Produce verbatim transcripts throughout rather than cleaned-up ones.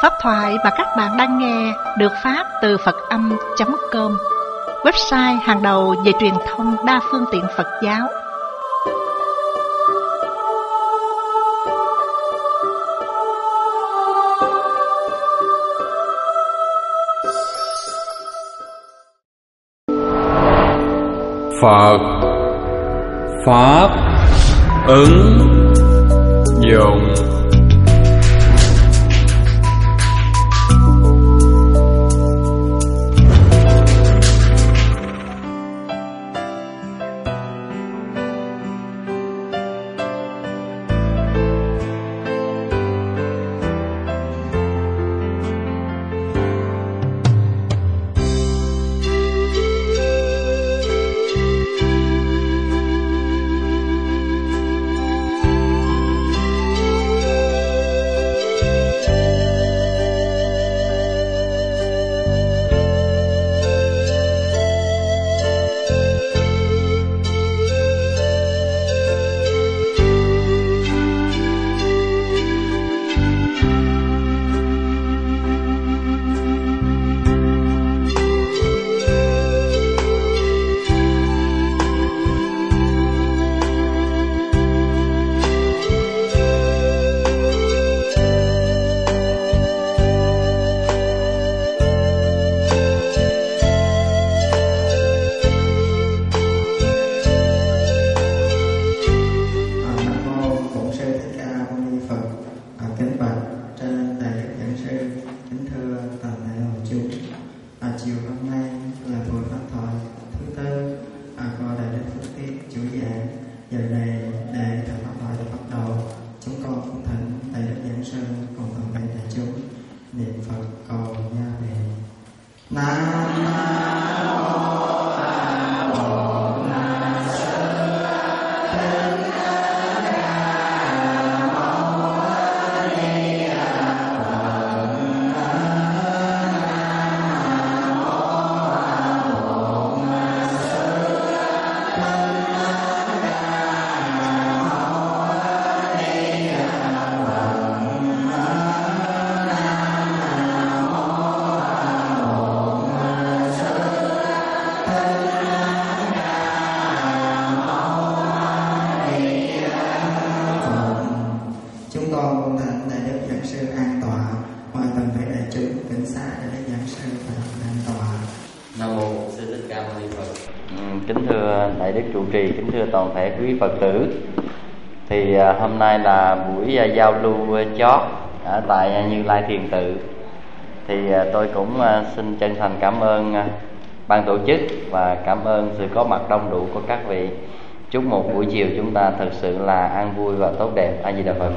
Pháp thoại mà các bạn đang nghe được phát từ Phật Âm chấm com, website hàng đầu về truyền thông đa phương tiện Phật giáo. Phật Pháp ứng dụng. Kính thưa toàn thể quý Phật tử, thì à, hôm nay là buổi à, giao lưu à, chót ở tại à, Như Lai Thiền Tự. Thì à, tôi cũng à, xin chân thành cảm ơn à, ban tổ chức và cảm ơn sự có mặt đông đủ của các vị. Chúc một buổi chiều chúng ta thật sự là an vui và tốt đẹp. A Di Đà Phật.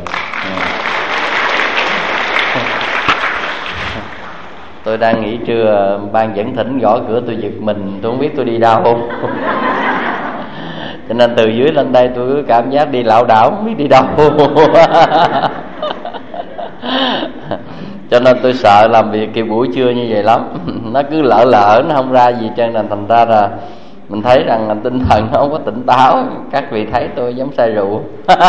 Tôi đang nghỉ trưa, ban dẫn thỉnh gõ cửa tôi giật mình, tôi không biết tôi đi đâu không. Cho nên từ dưới lên đây tôi cứ cảm giác đi lảo đảo, không biết đi đâu. Cho nên tôi sợ làm việc cái buổi trưa như vậy lắm. Nó cứ lỡ lỡ, nó không ra gì trơn. Thành ra là mình thấy rằng tinh thần nó không có tỉnh táo. Các vị thấy tôi giống say rượu.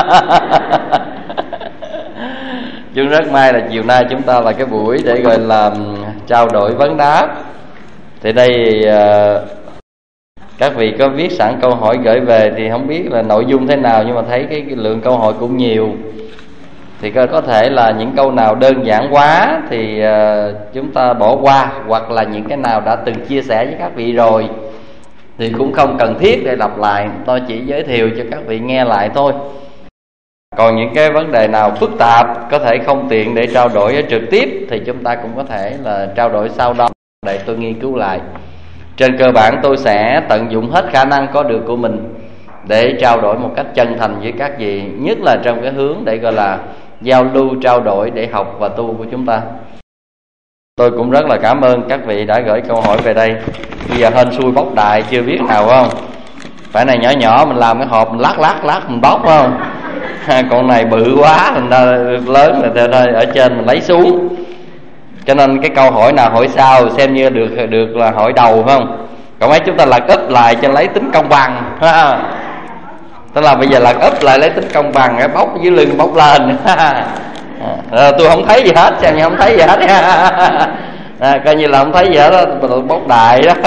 Chúng rất may là chiều nay chúng ta là cái buổi để gọi là trao đổi vấn đáp. Thì đây các vị có viết sẵn câu hỏi gửi về thì không biết là nội dung thế nào, nhưng mà thấy cái, cái lượng câu hỏi cũng nhiều. Thì có, có thể là những câu nào đơn giản quá thì uh, chúng ta bỏ qua, hoặc là những cái nào đã từng chia sẻ với các vị rồi thì cũng không cần thiết để lặp lại. Tôi chỉ giới thiệu cho các vị nghe lại thôi. Còn những cái vấn đề nào phức tạp có thể không tiện để trao đổi ở trực tiếp thì chúng ta cũng có thể là trao đổi sau đó để tôi nghiên cứu lại. Trên cơ bản tôi sẽ tận dụng hết khả năng có được của mình để trao đổi một cách chân thành với các vị, nhất là trong cái hướng để gọi là giao lưu, trao đổi để học và tu của chúng ta. Tôi cũng rất là cảm ơn các vị đã gửi câu hỏi về đây. Bây giờ hên xui bóc đại chưa biết nào phải không? Phải này nhỏ nhỏ mình làm cái hộp mình lát lát lát mình bóc phải không? Con này bự quá thành ra lớn rồi ở trên mình lấy xuống. Cho nên cái câu hỏi nào hỏi sau xem như được được là hỏi đầu phải không? Còn mấy chúng ta lật úp lại cho lấy tính công bằng. Tức là bây giờ lật úp lại lấy tính công bằng, cái bóc dưới lưng bóc lên. à, tôi không thấy gì hết, xem như không thấy gì hết à, coi như là không thấy gì hết đó, tôi bốc đại đó.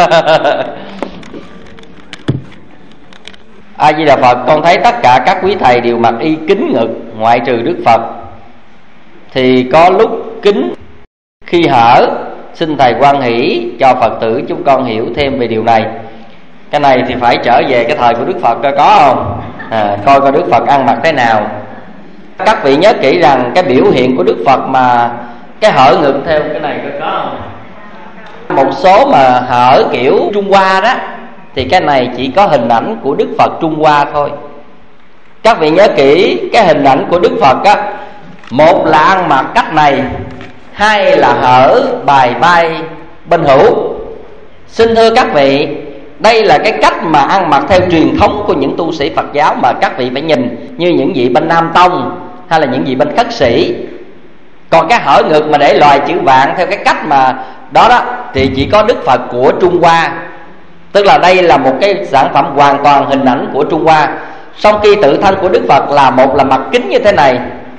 A Di Đà Phật, con thấy tất cả các quý thầy đều mặc y kính ngực ngoại trừ Đức Phật, thì có lúc kính khi hở, xin thầy hoan hỷ cho Phật tử chúng con hiểu thêm về điều này. Cái này thì phải trở về cái thời của Đức Phật coi có không, à, coi coi Đức Phật ăn mặc thế nào. Các vị nhớ kỹ rằng cái biểu hiện của Đức Phật mà cái hở ngực theo cái này coi có không. Một số mà hở kiểu Trung Hoa đó thì cái này chỉ có hình ảnh của Đức Phật Trung Hoa thôi. Các vị nhớ kỹ cái hình ảnh của Đức Phật á, một là ăn mặc cách này, hai là hở bài vai bên hữu. Xin thưa các vị, đây là cái cách mà ăn mặc theo truyền thống của những tu sĩ Phật giáo mà các vị phải nhìn như những vị bên Nam Tông hay là những vị bên Khất Sĩ. Còn cái hở ngực mà để loài chữ vạn theo cái cách mà đó đó thì chỉ có Đức Phật của Trung Hoa. Tức là đây là một cái sản phẩm hoàn toàn hình ảnh của Trung Hoa. Song khi tự thân của Đức Phật là một là mặt kính như thế này,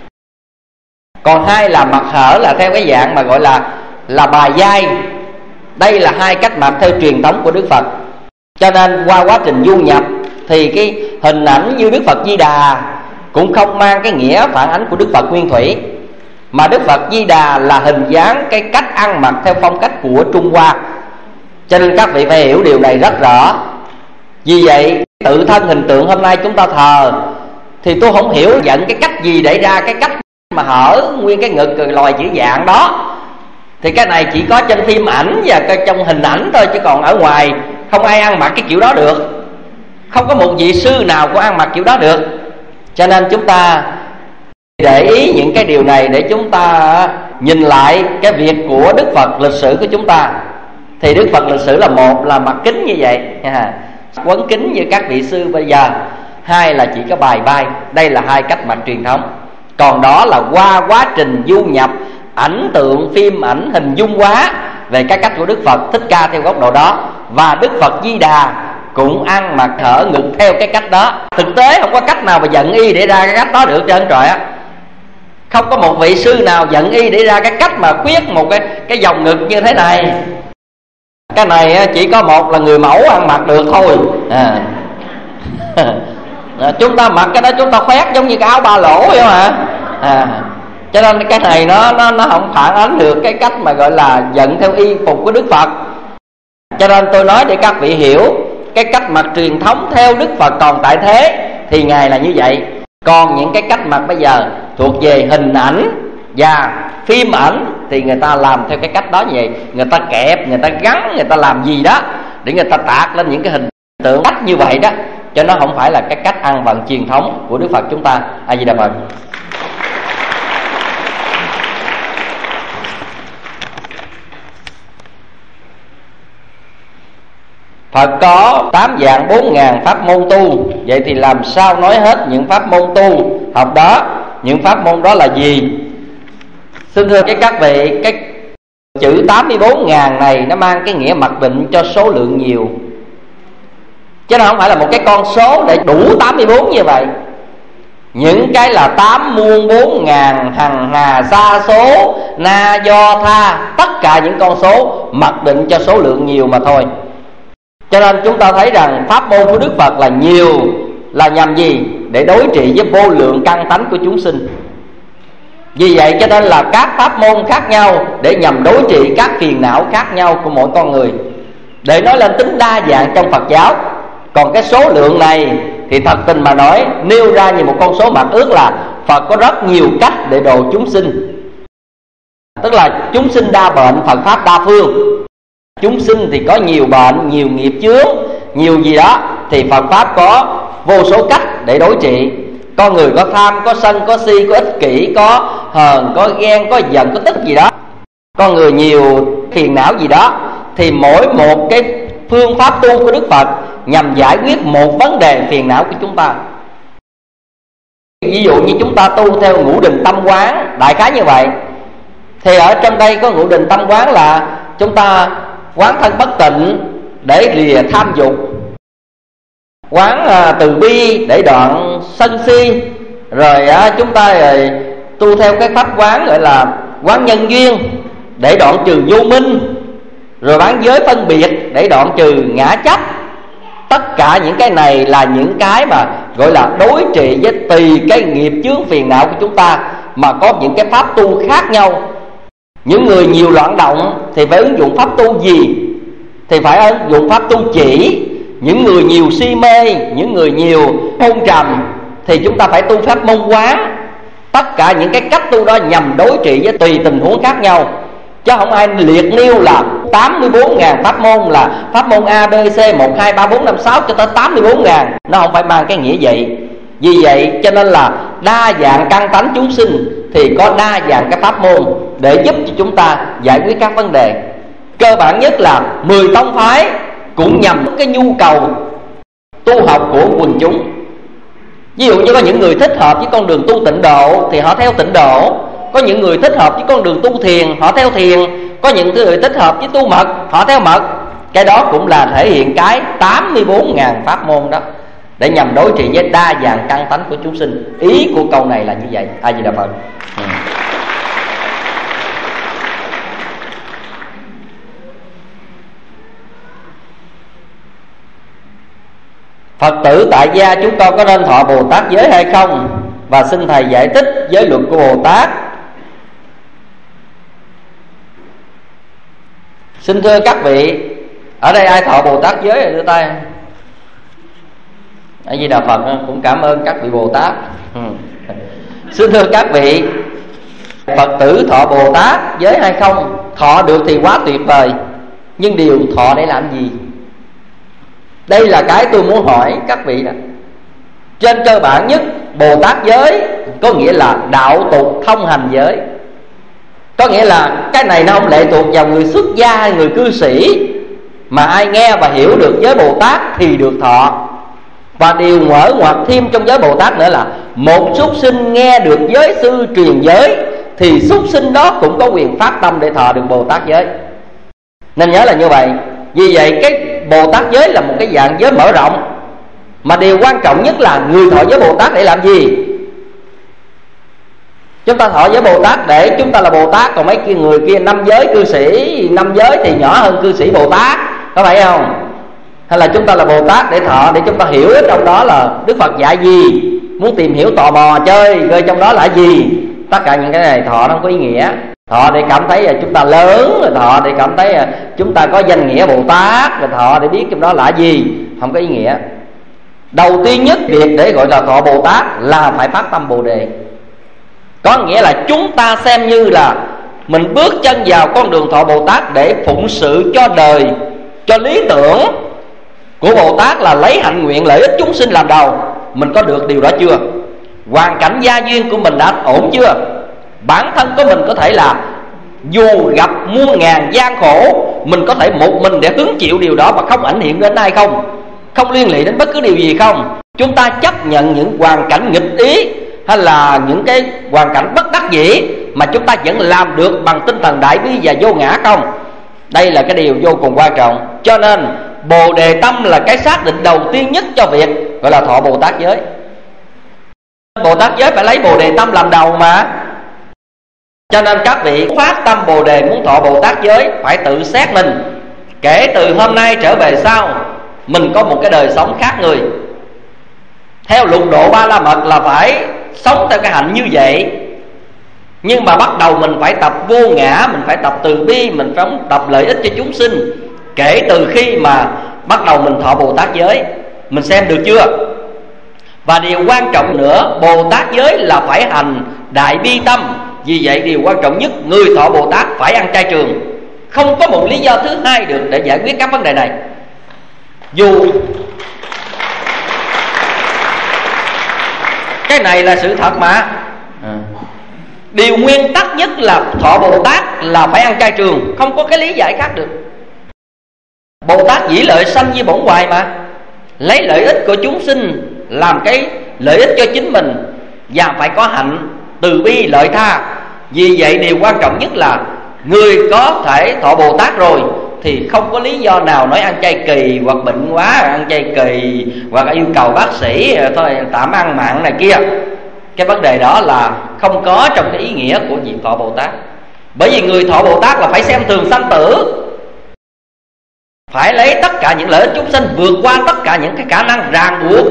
còn hai là mặt hở là theo cái dạng mà gọi là là bài vai. Đây là hai cách mặc theo truyền thống của Đức Phật. Cho nên qua quá trình du nhập thì cái hình ảnh như Đức Phật Di Đà cũng không mang cái nghĩa phản ánh của Đức Phật Nguyên Thủy, mà Đức Phật Di Đà là hình dáng cái cách ăn mặc theo phong cách của Trung Hoa. Cho nên các vị phải hiểu điều này rất rõ. Vì vậy tự thân hình tượng hôm nay chúng ta thờ thì tôi không hiểu dẫn cái cách gì để ra cái cách mà hở nguyên cái ngực loài chữ dạng đó. Thì cái này chỉ có trên phim ảnh và trong hình ảnh thôi, chứ còn ở ngoài không ai ăn mặc cái kiểu đó được. Không có một vị sư nào có ăn mặc kiểu đó được. Cho nên chúng ta để ý những cái điều này để chúng ta nhìn lại cái việc của Đức Phật lịch sử của chúng ta. Thì Đức Phật lịch sử là một là mặt kính như vậy, quấn kính như các vị sư bây giờ. Hai là chỉ có bài vai. Đây là hai cách mặc truyền thống. Còn đó là qua quá trình du nhập ảnh tượng, phim ảnh, hình dung hóa về cái cách của Đức Phật Thích Ca theo góc độ đó. Và Đức Phật Di Đà cũng ăn mặc hở ngực theo cái cách đó. Thực tế không có cách nào mà dẫn y để ra cái cách đó được trơn trọi á. Không có một vị sư nào dẫn y để ra cái cách mà khuyết một cái cái vòng ngực như thế này. Cái này chỉ có một là người mẫu ăn mặc được thôi à. Chúng ta mặc cái đó chúng ta khoét giống như cái áo ba lỗ vậy mà à. Cho nên cái này nó nó nó không phản ánh được cái cách mà gọi là dẫn theo y phục của Đức Phật. Cho nên tôi nói để các vị hiểu cái cách mặc truyền thống theo Đức Phật còn tại thế thì Ngài là như vậy. Còn những cái cách mặc bây giờ thuộc về hình ảnh và phim ảnh thì người ta làm theo cái cách đó như vậy. Người ta kẹp, người ta gắn, người ta làm gì đó để người ta tạc lên những cái hình tượng cách như vậy đó. Cho nó không phải là cái cách ăn vận truyền thống của Đức Phật chúng ta. A Di Đà Phật. Phật có tám vạn bốn ngàn pháp môn tu. Vậy thì làm sao nói hết những pháp môn tu học đó? Những pháp môn đó là gì? Xin thưa cái các vị, cái chữ tám mươi bốn ngàn này nó mang cái nghĩa mặc định cho số lượng nhiều, chứ nó không phải là một cái con số để đủ tám mươi bốn như vậy. Những cái là tám muôn bốn ngàn hằng hà sa số na do tha, tất cả những con số mặc định cho số lượng nhiều mà thôi. Cho nên chúng ta thấy rằng pháp môn của Đức Phật là nhiều, là nhằm gì? Để đối trị với vô lượng căn tánh của chúng sinh. Vì vậy cho nên là các pháp môn khác nhau để nhằm đối trị các phiền não khác nhau của mỗi con người, để nói lên tính đa dạng trong Phật giáo. Còn cái số lượng này thì thật tình mà nói, nêu ra như một con số mặc ước là Phật có rất nhiều cách để độ chúng sinh. Tức là chúng sinh đa bệnh, Phật pháp đa phương. Chúng sinh thì có nhiều bệnh, nhiều nghiệp chướng, nhiều gì đó, thì Phật pháp có vô số cách để đối trị. Con người có tham, có sân, có si, có ích kỷ, có hờn, có ghen, có giận, có tức gì đó. Con người nhiều phiền não gì đó, thì mỗi một cái phương pháp tu của Đức Phật nhằm giải quyết một vấn đề phiền não của chúng ta. Ví dụ như chúng ta tu theo ngũ đình tâm quán, đại khái như vậy. Thì ở trong đây có ngũ đình tâm quán là chúng ta quán thân bất tịnh để lìa tham dục, quán à, từ bi để đoạn sân si, rồi à, chúng ta rồi tu theo cái pháp quán gọi là quán nhân duyên để đoạn trừ vô minh, rồi bán giới phân biệt để đoạn trừ ngã chấp. Tất cả những cái này là những cái mà gọi là đối trị với tùy cái nghiệp chướng phiền não của chúng ta, mà có những cái pháp tu khác nhau. Những người nhiều loạn động thì phải ứng dụng pháp tu gì? Thì phải ứng dụng pháp tu chỉ. Những người nhiều si mê, những người nhiều hôn trầm thì chúng ta phải tu pháp môn quán. Tất cả những cái cách tu đó nhằm đối trị với tùy tình huống khác nhau, chứ không ai liệt nêu là tám mươi bốn ngàn pháp môn, là pháp môn A, B, C, một, hai, ba, bốn, năm, sáu cho tới tám mươi bốn ngàn. Nó không phải mang cái nghĩa vậy. Vì vậy cho nên là đa dạng căn tánh chúng sinh thì có đa dạng cái pháp môn để giúp cho chúng ta giải quyết các vấn đề. Cơ bản nhất là mười tông phái cũng nhằm cái nhu cầu tu học của quần chúng. Ví dụ như có những người thích hợp với con đường tu tịnh độ thì họ theo tịnh độ, có những người thích hợp với con đường tu thiền họ theo thiền, có những người thích hợp với tu mật họ theo mật. Cái đó cũng là thể hiện cái tám mươi bốn ngàn pháp môn đó, để nhằm đối trị với đa dạng căn tánh của chúng sinh. Ý của câu này là như vậy. A Di Đà Phật. ừ. Phật tử tại gia chúng con có nên thọ Bồ Tát giới hay không? Và xin Thầy giải thích giới luật của Bồ Tát. Xin thưa các vị, ở đây ai thọ Bồ Tát giới rồi đưa tay. A Di Đà Phật, cũng cảm ơn các vị Bồ Tát. ừ. Xin thưa các vị, Phật tử thọ Bồ Tát giới hay không? Thọ được thì quá tuyệt vời, nhưng điều thọ để làm gì? Đây là cái tôi muốn hỏi các vị đó. Trên cơ bản nhất, Bồ Tát giới có nghĩa là đạo tục thông hành giới. Có nghĩa là cái này nó không lệ thuộc vào người xuất gia hay người cư sĩ, mà ai nghe và hiểu được giới Bồ Tát thì được thọ. Và điều mở ngoặt thêm trong giới Bồ Tát nữa là một súc sinh nghe được giới sư truyền giới thì súc sinh đó cũng có quyền phát tâm để thọ được Bồ Tát giới. Nên nhớ là như vậy. Vì vậy cái Bồ Tát giới là một cái dạng giới mở rộng, mà điều quan trọng nhất là người thọ giới Bồ Tát để làm gì? Chúng ta thọ giới Bồ Tát để chúng ta là Bồ Tát, còn mấy kia người kia năm giới cư sĩ, năm giới thì nhỏ hơn cư sĩ Bồ Tát, có phải không? Hay là chúng ta là Bồ Tát để thọ, để chúng ta hiểu trong đó là Đức Phật dạy gì, muốn tìm hiểu tò mò chơi rồi trong đó là gì? Tất cả những cái này thọ nó không có ý nghĩa. Thọ để cảm thấy là chúng ta lớn, rồi thọ để cảm thấy là chúng ta có danh nghĩa Bồ Tát, rồi thọ để biết trong đó là gì, không có ý nghĩa. Đầu tiên nhất việc để gọi là thọ Bồ Tát là phải phát tâm Bồ Đề. Có nghĩa là chúng ta xem như là mình bước chân vào con đường thọ Bồ Tát để phụng sự cho đời, cho lý tưởng của Bồ Tát là lấy hạnh nguyện lợi ích chúng sinh làm đầu. Mình có được điều đó chưa? Hoàn cảnh gia duyên của mình đã ổn chưa? Bản thân của mình có thể là dù gặp muôn ngàn gian khổ, mình có thể một mình để hứng chịu điều đó và không ảnh hưởng đến ai không? Không liên lụy đến bất cứ điều gì không? Chúng ta chấp nhận những hoàn cảnh nghịch ý hay là những cái hoàn cảnh bất đắc dĩ mà chúng ta vẫn làm được bằng tinh thần đại bi và vô ngã không? Đây là cái điều vô cùng quan trọng. Cho nên Bồ Đề tâm là cái xác định đầu tiên nhất cho việc gọi là thọ Bồ Tát giới. Bồ Tát giới phải lấy Bồ Đề tâm làm đầu mà. Cho nên các vị phát tâm Bồ Đề muốn thọ Bồ Tát giới phải tự xét mình. Kể từ hôm nay trở về sau, mình có một cái đời sống khác người. Theo lục độ Ba La Mật là phải sống theo cái hạnh như vậy. Nhưng mà bắt đầu mình phải tập vô ngã, mình phải tập từ bi, mình phải tập lợi ích cho chúng sinh. Kể từ khi mà bắt đầu mình thọ Bồ Tát giới, mình xem được chưa? Và điều quan trọng nữa, Bồ Tát giới là phải hành đại bi tâm. Vì vậy điều quan trọng nhất, người thọ Bồ Tát phải ăn chay trường. Không có một lý do thứ hai được để giải quyết các vấn đề này. Dù cái này là sự thật mà à. Điều nguyên tắc nhất là thọ Bồ Tát là phải ăn chay trường, không có cái lý giải khác được. Bồ Tát dĩ lợi sanh với bổn hoài mà, lấy lợi ích của chúng sinh làm cái lợi ích cho chính mình, và phải có hạnh từ bi lợi tha. Vì vậy điều quan trọng nhất là người có thể thọ Bồ Tát rồi thì không có lý do nào nói ăn chay kỳ, hoặc bệnh quá ăn chay kỳ, hoặc yêu cầu bác sĩ thôi tạm ăn mặn này kia. cái vấn đề đó là không có trong cái ý nghĩa của việc thọ Bồ Tát. Bởi vì người thọ Bồ Tát là phải xem thường sanh tử, phải lấy tất cả những lợi ích chúng sinh, vượt qua tất cả những cái khả năng ràng buộc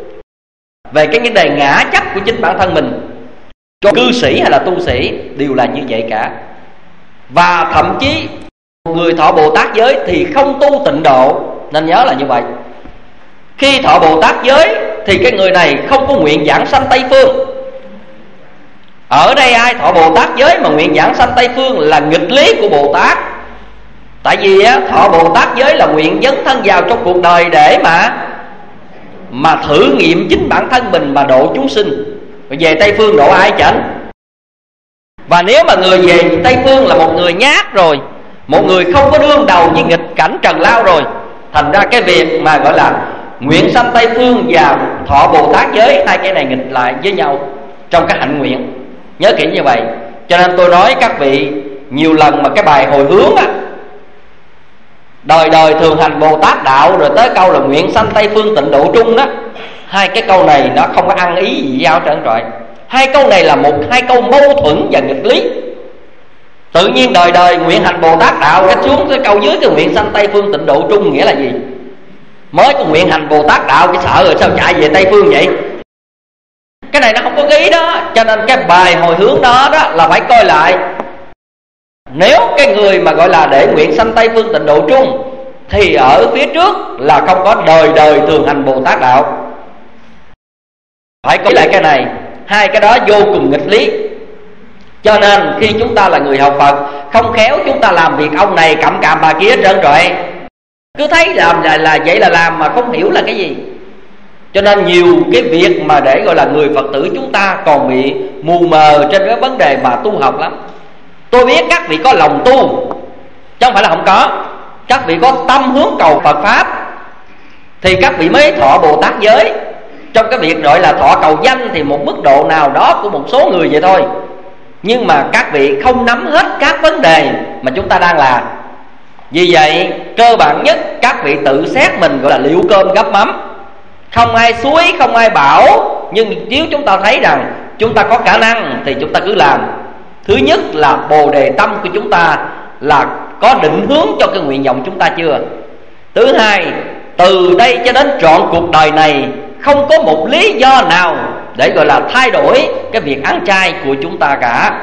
về cái vấn đề ngã chấp của chính bản thân mình. Cho cư sĩ hay là tu sĩ đều là như vậy cả. Và thậm chí người thọ Bồ Tát giới thì không tu tịnh độ, nên nhớ là như vậy. Khi thọ Bồ Tát giới thì cái người này không có nguyện giảng sanh Tây Phương. Ở đây ai thọ Bồ Tát giới mà nguyện giảng sanh Tây Phương là nghịch lý của Bồ Tát. Tại vì á, thọ Bồ Tát giới là nguyện dấn thân vào trong cuộc đời để mà Mà thử nghiệm chính bản thân mình mà độ chúng sinh. Về Tây Phương độ ai chảnh? Và nếu mà người về Tây Phương là một người nhát rồi, một người không có đương đầu với nghịch cảnh trần lao rồi, thành ra cái việc mà gọi là nguyện sanh Tây Phương và thọ Bồ Tát giới, hai cái này nghịch lại với nhau trong cái hạnh nguyện. Nhớ kỹ như vậy. Cho nên tôi nói các vị nhiều lần mà cái bài hồi hướng á, đời đời thường hành Bồ Tát đạo, rồi tới câu là nguyện sanh Tây Phương tịnh độ trung đó, hai cái câu này nó không có ăn ý gì nhau trơn trọi. Hai câu này là một hai câu mâu thuẫn và nghịch lý. Tự nhiên đời đời nguyện hành Bồ Tát đạo, cái xuống cái câu dưới cái nguyện sanh Tây Phương tịnh độ trung nghĩa là gì? Mới có nguyện hành Bồ Tát đạo cái sợ rồi sao chạy về Tây Phương vậy? Cái này nó không có ý đó. Cho nên cái bài hồi hướng đó đó là phải coi lại. Nếu cái người mà gọi là để nguyện sanh Tây Phương tịnh độ trung thì ở phía trước là không có đời đời thường hành Bồ Tát đạo. Phải coi lại cái này. Hai cái đó vô cùng nghịch lý. Cho nên khi chúng ta là người học Phật, không khéo chúng ta làm việc ông này cặm càm bà kia trơn trọi, cứ thấy làm là, là vậy là làm mà không hiểu là cái gì. Cho nên nhiều cái việc mà để gọi là người Phật tử chúng ta còn bị mù mờ trên cái vấn đề mà tu học lắm. Tôi biết các vị có lòng tu, chứ không phải là không có. Các vị có tâm hướng cầu Phật Pháp thì các vị mới thọ Bồ Tát giới. Trong cái việc gọi là thọ cầu danh thì một mức độ nào đó của một số người vậy thôi. Nhưng mà các vị không nắm hết các vấn đề mà chúng ta đang làm. Vì vậy cơ bản nhất các vị tự xét mình gọi là liệu cơm gắp mắm. Không ai suối, không ai bảo. Nhưng nếu chúng ta thấy rằng chúng ta có khả năng thì chúng ta cứ làm. Thứ nhất là bồ đề tâm của chúng ta là có định hướng cho cái nguyện vọng chúng ta chưa. Thứ hai, từ đây cho đến trọn cuộc đời này không có một lý do nào để gọi là thay đổi cái việc ăn chay của chúng ta cả.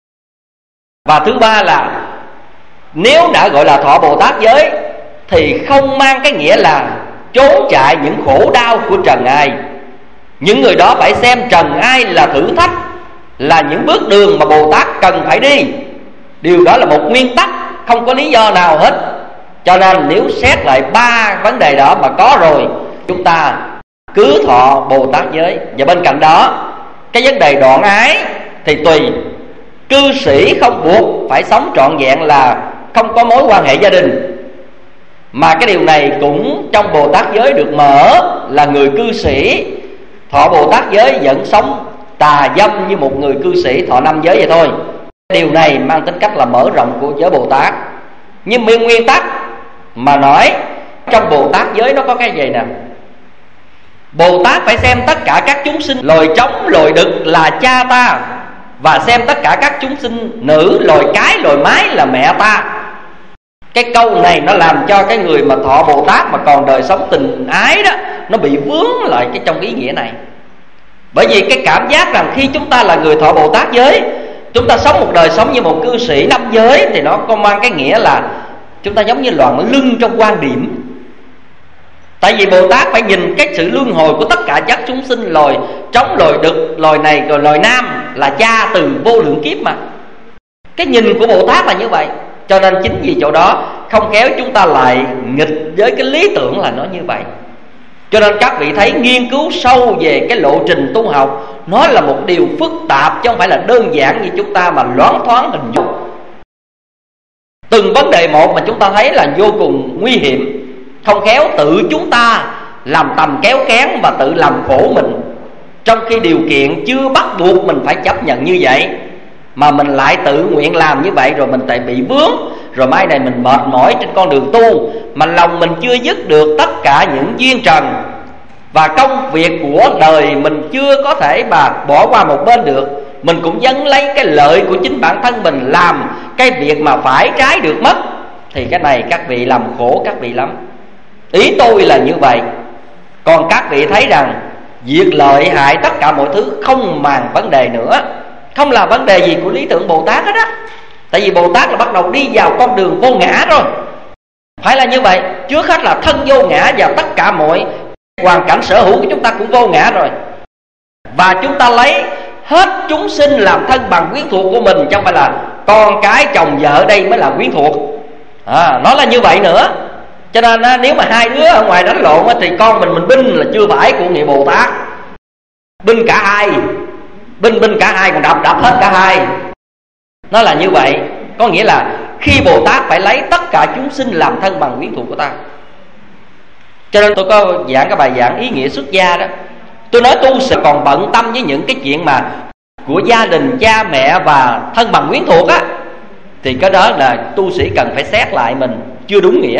Và thứ ba là nếu đã gọi là thọ Bồ Tát giới thì không mang cái nghĩa là trốn chạy những khổ đau của trần ai. Những người đó phải xem trần ai là thử thách, là những bước đường mà Bồ Tát cần phải đi. Điều đó là một nguyên tắc, không có lý do nào hết. Cho nên nếu xét lại ba vấn đề đó mà có rồi, chúng ta cứ thọ Bồ Tát giới. Và bên cạnh đó, cái vấn đề đoạn ái thì tùy. Cư sĩ không buộc phải sống trọn vẹn là không có mối quan hệ gia đình, mà cái điều này cũng trong Bồ Tát giới được mở, là người cư sĩ thọ Bồ Tát giới vẫn sống tà dâm như một người cư sĩ thọ năm giới vậy thôi. Điều này mang tính cách là mở rộng của giới Bồ Tát. Nhưng nguyên nguyên tắc mà nói trong Bồ Tát giới nó có cái gì nè: Bồ Tát phải xem tất cả các chúng sinh loài trống loài đực là cha ta, và xem tất cả các chúng sinh nữ loài cái loài mái là mẹ ta. Cái câu này nó làm cho cái người mà thọ Bồ Tát mà còn đời sống tình ái đó, nó bị vướng lại cái trong ý nghĩa này. Bởi vì cái cảm giác rằng khi chúng ta là người thọ Bồ Tát giới, chúng ta sống một đời sống như một cư sĩ năm giới, thì nó có mang cái nghĩa là chúng ta giống như loạn lưng trong quan điểm. Tại vì Bồ Tát phải nhìn cái sự luân hồi của tất cả các chúng sinh, loài trống, loài đực, loài này rồi loài nam là cha từ vô lượng kiếp mà. Cái nhìn của Bồ Tát là như vậy. Cho nên chính vì chỗ đó không khéo chúng ta lại nghịch với cái lý tưởng là nó như vậy. Cho nên các vị thấy nghiên cứu sâu về cái lộ trình tu học, nó là một điều phức tạp, chứ không phải là đơn giản như chúng ta mà loáng thoáng hình dung. Từng vấn đề một mà chúng ta thấy là vô cùng nguy hiểm. Không khéo tự chúng ta làm tầm kéo kén mà tự làm khổ mình, trong khi điều kiện chưa bắt buộc mình phải chấp nhận như vậy, mà mình lại tự nguyện làm như vậy, rồi mình lại bị vướng. Rồi mai này mình mệt mỏi trên con đường tu, mà lòng mình chưa dứt được tất cả những duyên trần. và công việc của đời mình chưa có thể mà bỏ qua một bên được, mình cũng dấn lấy cái lợi của chính bản thân mình làm cái việc mà phải trái được mất, thì cái này các vị làm khổ các vị lắm. Ý tôi là như vậy. Còn các vị thấy rằng việc lợi hại tất cả mọi thứ không màng vấn đề nữa, không là vấn đề gì của lý tưởng Bồ Tát hết á. Tại vì Bồ Tát là bắt đầu đi vào con đường vô ngã rồi. Phải là như vậy. Trước hết là thân vô ngã, và tất cả mọi hoàn cảnh sở hữu của chúng ta cũng vô ngã rồi. Và chúng ta lấy hết chúng sinh làm thân bằng quyến thuộc của mình, chứ không phải là con cái chồng vợ đây mới là quyến thuộc. à, Nó là như vậy nữa. Cho nên á, nếu mà hai đứa ở ngoài đánh lộn á, thì con mình mình binh là chưa phải của nghĩa Bồ Tát. Binh cả hai, binh binh cả hai, còn đập đập hết cả hai. Nó là như vậy. Có nghĩa là khi Bồ Tát phải lấy tất cả chúng sinh làm thân bằng quyến thuộc của ta. Cho nên tôi có giảng cái bài giảng ý nghĩa xuất gia đó. Tôi nói tu sĩ còn bận tâm với những cái chuyện mà của gia đình, cha mẹ và thân bằng quyến thuộc á, thì cái đó là tu sĩ cần phải xét lại mình, chưa đúng nghĩa.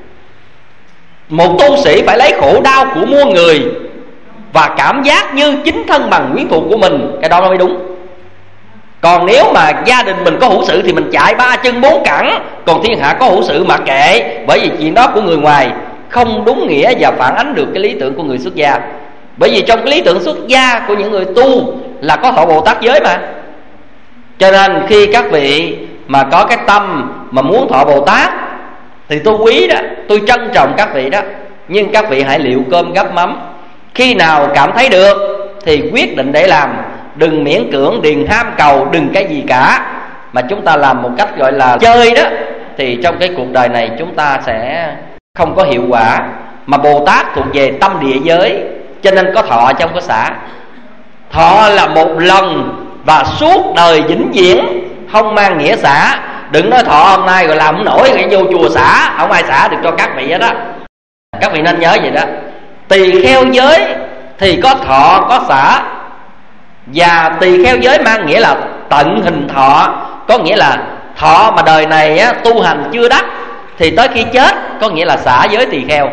Một tu sĩ phải lấy khổ đau của muôn người và cảm giác như chính thân bằng quyến thuộc của mình, cái đó nó mới đúng. Còn nếu mà gia đình mình có hữu sự thì mình chạy ba chân bốn cẳng, còn thiên hạ có hữu sự mà kệ, bởi vì chuyện đó của người ngoài không đúng nghĩa và phản ánh được cái lý tưởng của người xuất gia. Bởi vì trong cái lý tưởng xuất gia của những người tu là có thọ Bồ Tát giới mà. Cho nên khi các vị mà có cái tâm mà muốn thọ Bồ Tát thì tôi quý đó, tôi trân trọng các vị đó. Nhưng các vị hãy liệu cơm gắp mắm. Khi nào cảm thấy được thì quyết định để làm. Đừng miễn cưỡng, đừng ham cầu, đừng cái gì cả, mà chúng ta làm một cách gọi là chơi đó, thì trong cái cuộc đời này chúng ta sẽ không có hiệu quả. Mà Bồ Tát thuộc về tâm địa giới, cho nên có thọ chứ không có xả. Thọ là một lần và suốt đời vĩnh viễn, không mang nghĩa xả. Đừng nói thọ hôm nay rồi làm không nổi rồi vô chùa xả, không ai xả được cho các vị hết đó. Các vị nên nhớ vậy đó. Tỳ kheo giới thì có thọ có xả. Và tỳ kheo giới mang nghĩa là tận hình thọ, có nghĩa là thọ mà đời này á, tu hành chưa đắc thì tới khi chết có nghĩa là xả giới tỳ kheo.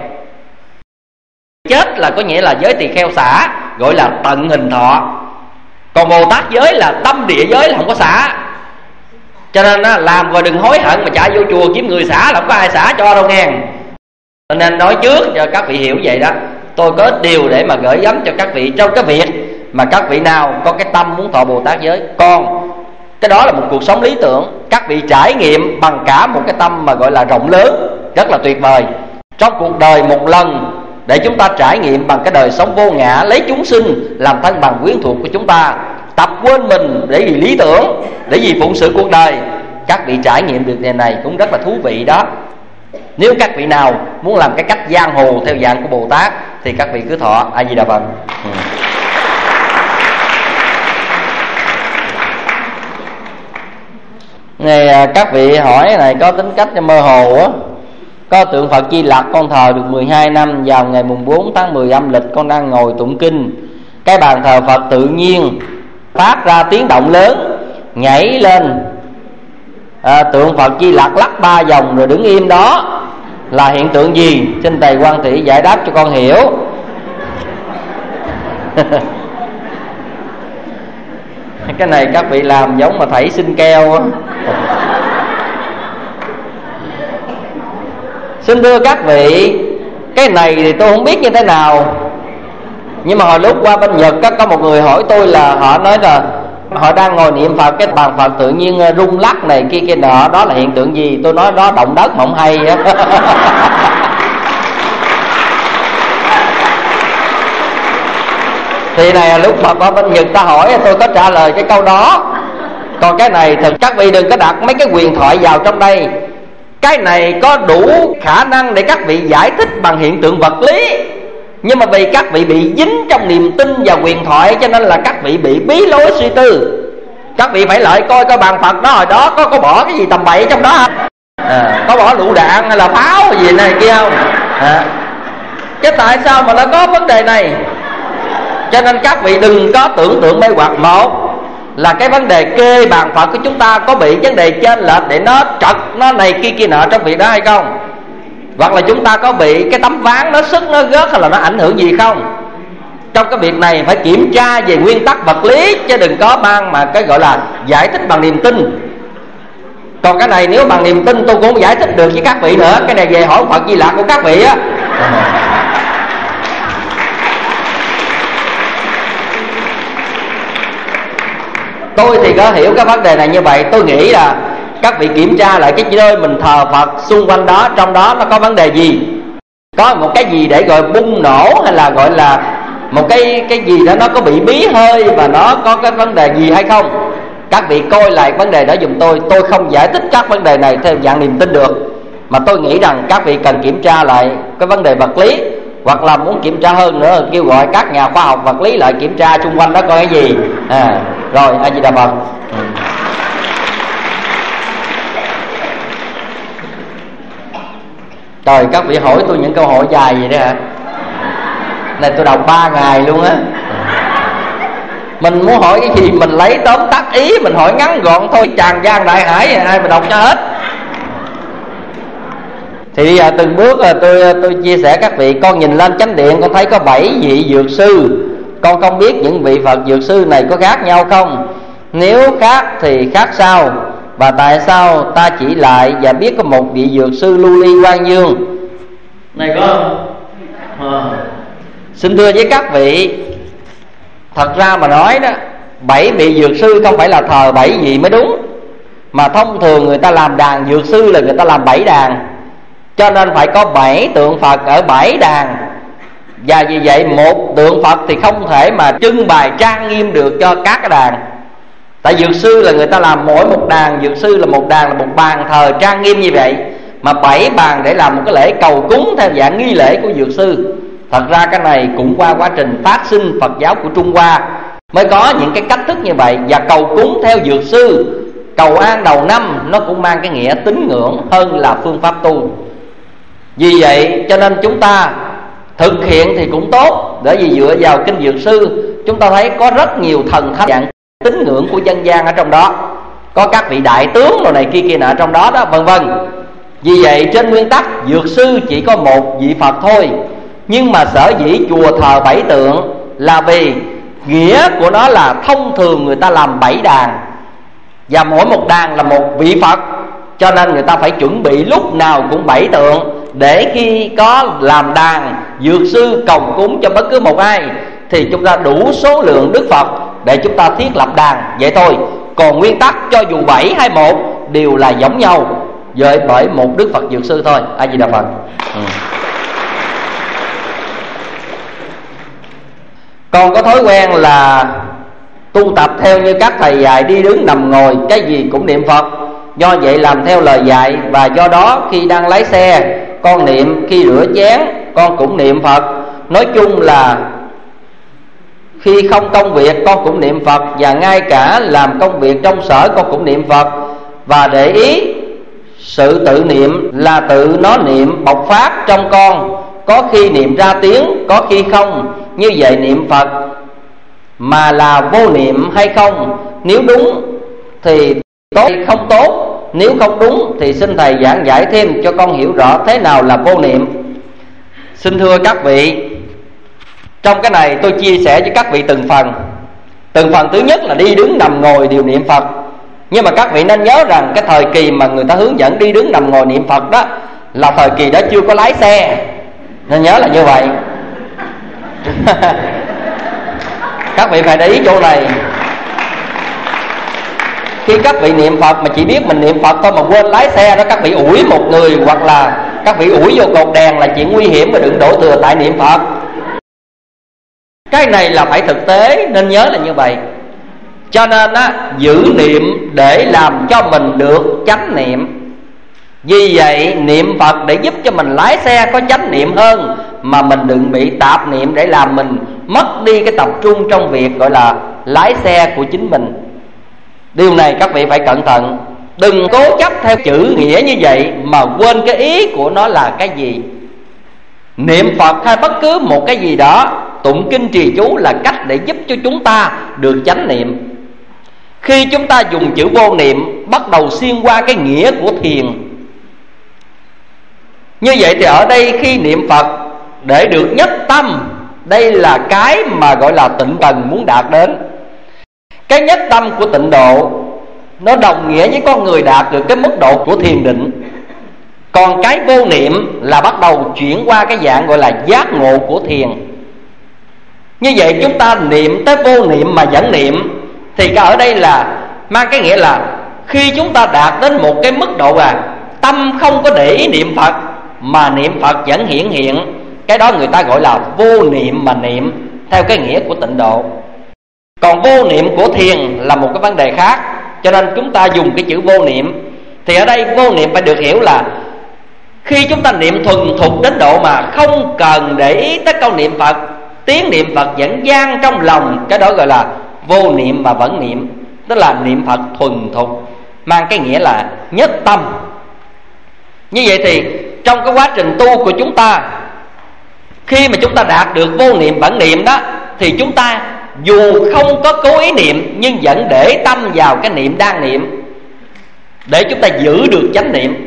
Chết là có nghĩa là giới tỳ kheo xả, gọi là tận hình thọ. Còn Bồ Tát giới là tâm địa giới, là không có xả. Cho nên á, làm rồi đừng hối hận mà chạy vô chùa kiếm người xả, là không có ai xả cho đâu nghe. Cho nên nói trước cho các vị hiểu vậy đó. Tôi có ít điều để mà gửi gắm cho các vị trong cái việc mà các vị nào có cái tâm muốn thọ Bồ Tát giới. Còn cái đó là một cuộc sống lý tưởng, các vị trải nghiệm bằng cả một cái tâm mà gọi là rộng lớn, rất là tuyệt vời. Trong cuộc đời một lần để chúng ta trải nghiệm bằng cái đời sống vô ngã, lấy chúng sinh làm thân bằng quyến thuộc của chúng ta, tập quên mình để vì lý tưởng, để vì phụng sự cuộc đời. Các vị trải nghiệm được ngày này cũng rất là thú vị đó. Nếu các vị nào muốn làm cái cách giang hồ theo dạng của Bồ Tát thì các vị cứ thọ A Di Đà Phật. ừ. Này các vị hỏi này có tính cách cho mơ hồ á. Có tượng Phật Di Lặc con thờ được mười hai năm. Vào ngày mùng bốn tháng mười âm lịch con đang ngồi tụng kinh, cái bàn thờ Phật tự nhiên phát ra tiếng động lớn, nhảy lên. à, Tượng Phật Di Lặc lắc ba vòng rồi đứng im đó, là hiện tượng gì? Xin thầy Quan Thị giải đáp cho con hiểu. Cái này các vị làm giống mà thảy xin keo á. Xin thưa các vị, cái này thì tôi không biết như thế nào. Nhưng mà hồi lúc qua bên Nhật có, có một người hỏi tôi là họ nói là họ đang ngồi niệm Phật, cái bàn Phật tự nhiên rung lắc này kia kia nọ, đó là hiện tượng gì? Tôi nói đó động đất mà không hay á. Thì này lúc mà qua bên Nhật ta hỏi tôi có trả lời cái câu đó. Còn cái này thì các vị đừng có đặt mấy cái huyền thoại vào trong đây. Cái này có đủ khả năng để các vị giải thích bằng hiện tượng vật lý, nhưng mà vì các vị bị dính trong niềm tin và huyền thoại, cho nên là các vị bị bí lối suy tư. Các vị phải lợi coi coi bàn Phật đó hồi đó có có bỏ cái gì tầm bậy trong đó không? À, có bỏ lựu đạn hay là pháo gì này kia không? À, chứ tại sao mà nó có vấn đề này? Cho nên các vị đừng có tưởng tượng mê hoặc. Một là cái vấn đề kê bàn Phật của chúng ta có bị vấn đề trên lệch để nó trật, nó này kia kia nọ trong việc đó hay không? Hoặc là chúng ta có bị cái tấm ván nó sức, nó rớt hay là nó ảnh hưởng gì không? Trong cái việc này phải kiểm tra về nguyên tắc vật lý, chứ đừng có mang mà cái gọi là giải thích bằng niềm tin. Còn cái này nếu bằng niềm tin tôi cũng không giải thích được với các vị nữa. Cái này về hỏi Phật Di Lạc của các vị á. Tôi thì có hiểu cái vấn đề này như vậy. Tôi nghĩ là các vị kiểm tra lại cái nơi mình thờ Phật, xung quanh đó, trong đó nó có vấn đề gì, có một cái gì để gọi bung nổ, hay là gọi là một cái cái gì đó nó có bị bí hơi và nó có cái vấn đề gì hay không. Các vị coi lại vấn đề đó giùm tôi. Tôi không giải thích các vấn đề này theo dạng niềm tin được, mà tôi nghĩ rằng các vị cần kiểm tra lại cái vấn đề vật lý, hoặc là muốn kiểm tra hơn nữa kêu gọi các nhà khoa học vật lý lại kiểm tra xung quanh đó coi cái gì. À, rồi A Di Đà Phật. Ừ. Trời, các vị hỏi tôi những câu hỏi dài vậy đó hả? Này tôi đọc ba ngày luôn á. Mình muốn hỏi cái gì mình lấy tóm tắt ý, mình hỏi ngắn gọn thôi, tràn gian đại hải ai mà đọc cho hết. Thì à, từng bước à, tôi tôi chia sẻ các vị. Con nhìn lên chánh điện con thấy có bảy vị dược sư. Con không biết những vị Phật dược sư này có khác nhau không? Nếu khác thì khác sao? Và tại sao ta chỉ lại và biết có một vị dược sư Lưu Ly Quang Dương này có không? À. Xin thưa với các vị, thật ra mà nói đó, bảy vị dược sư không phải là thờ bảy vị mới đúng, mà thông thường người ta làm đàn dược sư là người ta làm bảy đàn, cho nên phải có bảy tượng Phật ở bảy đàn. Và vì vậy một tượng Phật thì không thể mà trưng bày trang nghiêm được cho các cái đàn. Tại dược sư là người ta làm mỗi một đàn, dược sư là một đàn là một bàn thờ trang nghiêm như vậy, mà bảy bàn để làm một cái lễ cầu cúng theo dạng nghi lễ của dược sư. Thật ra cái này cũng qua quá trình phát sinh Phật giáo của Trung Hoa mới có những cái cách thức như vậy. Và cầu cúng theo dược sư, cầu an đầu năm, nó cũng mang cái nghĩa tín ngưỡng hơn là phương pháp tu. Vì vậy cho nên chúng ta thực hiện thì cũng tốt, bởi vì dựa vào kinh dược sư chúng ta thấy có rất nhiều thần thánh dạng tín ngưỡng của dân gian ở trong đó, có các vị đại tướng rồi này kia kia nọ trong đó đó, vân vân. Vì vậy trên nguyên tắc dược sư chỉ có một vị Phật thôi. Nhưng mà sở dĩ chùa thờ bảy tượng là vì nghĩa của nó là thông thường người ta làm bảy đàn, và mỗi một đàn là một vị Phật, cho nên người ta phải chuẩn bị lúc nào cũng bảy tượng, để khi có làm đàn dược sư cầu cúng cho bất cứ một ai thì chúng ta đủ số lượng Đức Phật để chúng ta thiết lập đàn. Vậy thôi. Còn nguyên tắc cho dù bảy hay một đều là giống nhau, với bởi một Đức Phật dược sư thôi. A Di Đà Phật. Ừ. Con có thói quen là tu tập theo như các thầy dạy, đi đứng nằm ngồi cái gì cũng niệm Phật. Do vậy làm theo lời dạy, và do đó khi đang lái xe con niệm, khi rửa chén con cũng niệm Phật. Nói chung là khi không công việc con cũng niệm Phật, và ngay cả làm công việc trong sở con cũng niệm Phật. Và để ý sự tự niệm là tự nó niệm bộc phát trong con, có khi niệm ra tiếng, có khi không. Như vậy niệm Phật mà là vô niệm hay không? Nếu đúng thì tốt, không tốt. Nếu không đúng thì xin thầy giảng giải thêm cho con hiểu rõ thế nào là vô niệm. Xin thưa các vị, trong cái này tôi chia sẻ với các vị từng phần. Từng phần thứ nhất là đi đứng nằm ngồi đều niệm Phật. Nhưng mà các vị nên nhớ rằng cái thời kỳ mà người ta hướng dẫn đi đứng nằm ngồi niệm Phật đó là thời kỳ đó chưa có lái xe, nên nhớ là như vậy. Các vị phải để ý chỗ này. Khi các vị niệm Phật mà chỉ biết mình niệm Phật thôi mà quên lái xe đó, các vị ủi một người hoặc là các vị ủi vô cột đèn là chuyện nguy hiểm, và đừng đổ thừa tại niệm Phật. Cái này là phải thực tế, nên nhớ là như vậy. Cho nên á, giữ niệm để làm cho mình được chánh niệm. Vì vậy niệm Phật để giúp cho mình lái xe có chánh niệm hơn, mà mình đừng bị tạp niệm để làm mình mất đi cái tập trung trong việc gọi là lái xe của chính mình. Điều này các vị phải cẩn thận. Đừng cố chấp theo chữ nghĩa như vậy mà quên cái ý của nó là cái gì. Niệm Phật hay bất cứ một cái gì đó, tụng kinh trì chú là cách để giúp cho chúng ta được chánh niệm. Khi chúng ta dùng chữ vô niệm, bắt đầu xuyên qua cái nghĩa của thiền. Như vậy thì ở đây khi niệm Phật để được nhất tâm, Đây là cái mà gọi là tịnh tầng muốn đạt đến. Cái nhất tâm của tịnh độ nó đồng nghĩa với con người đạt được cái mức độ của thiền định. Còn cái vô niệm là bắt đầu chuyển qua cái dạng gọi là giác ngộ của thiền. Như vậy chúng ta niệm tới vô niệm mà vẫn niệm, thì cái ở đây là mang cái nghĩa là khi chúng ta đạt đến một cái mức độ à tâm không có để ý niệm Phật mà niệm Phật vẫn hiển hiện, cái đó người ta gọi là vô niệm mà niệm theo cái nghĩa của tịnh độ. Còn vô niệm của thiền là một cái vấn đề khác, cho nên chúng ta dùng cái chữ vô niệm. Thì ở đây vô niệm phải được hiểu là khi chúng ta niệm thuần thục đến độ mà không cần để ý tới câu niệm Phật, tiếng niệm Phật vẫn vang trong lòng, cái đó gọi là vô niệm mà vẫn niệm, tức là niệm Phật thuần thục, mang cái nghĩa là nhất tâm. Như vậy thì trong cái quá trình tu của chúng ta, khi mà chúng ta đạt được vô niệm vẫn niệm đó, thì chúng ta dù không có cố ý niệm nhưng vẫn để tâm vào cái niệm đang niệm để chúng ta giữ được chánh niệm.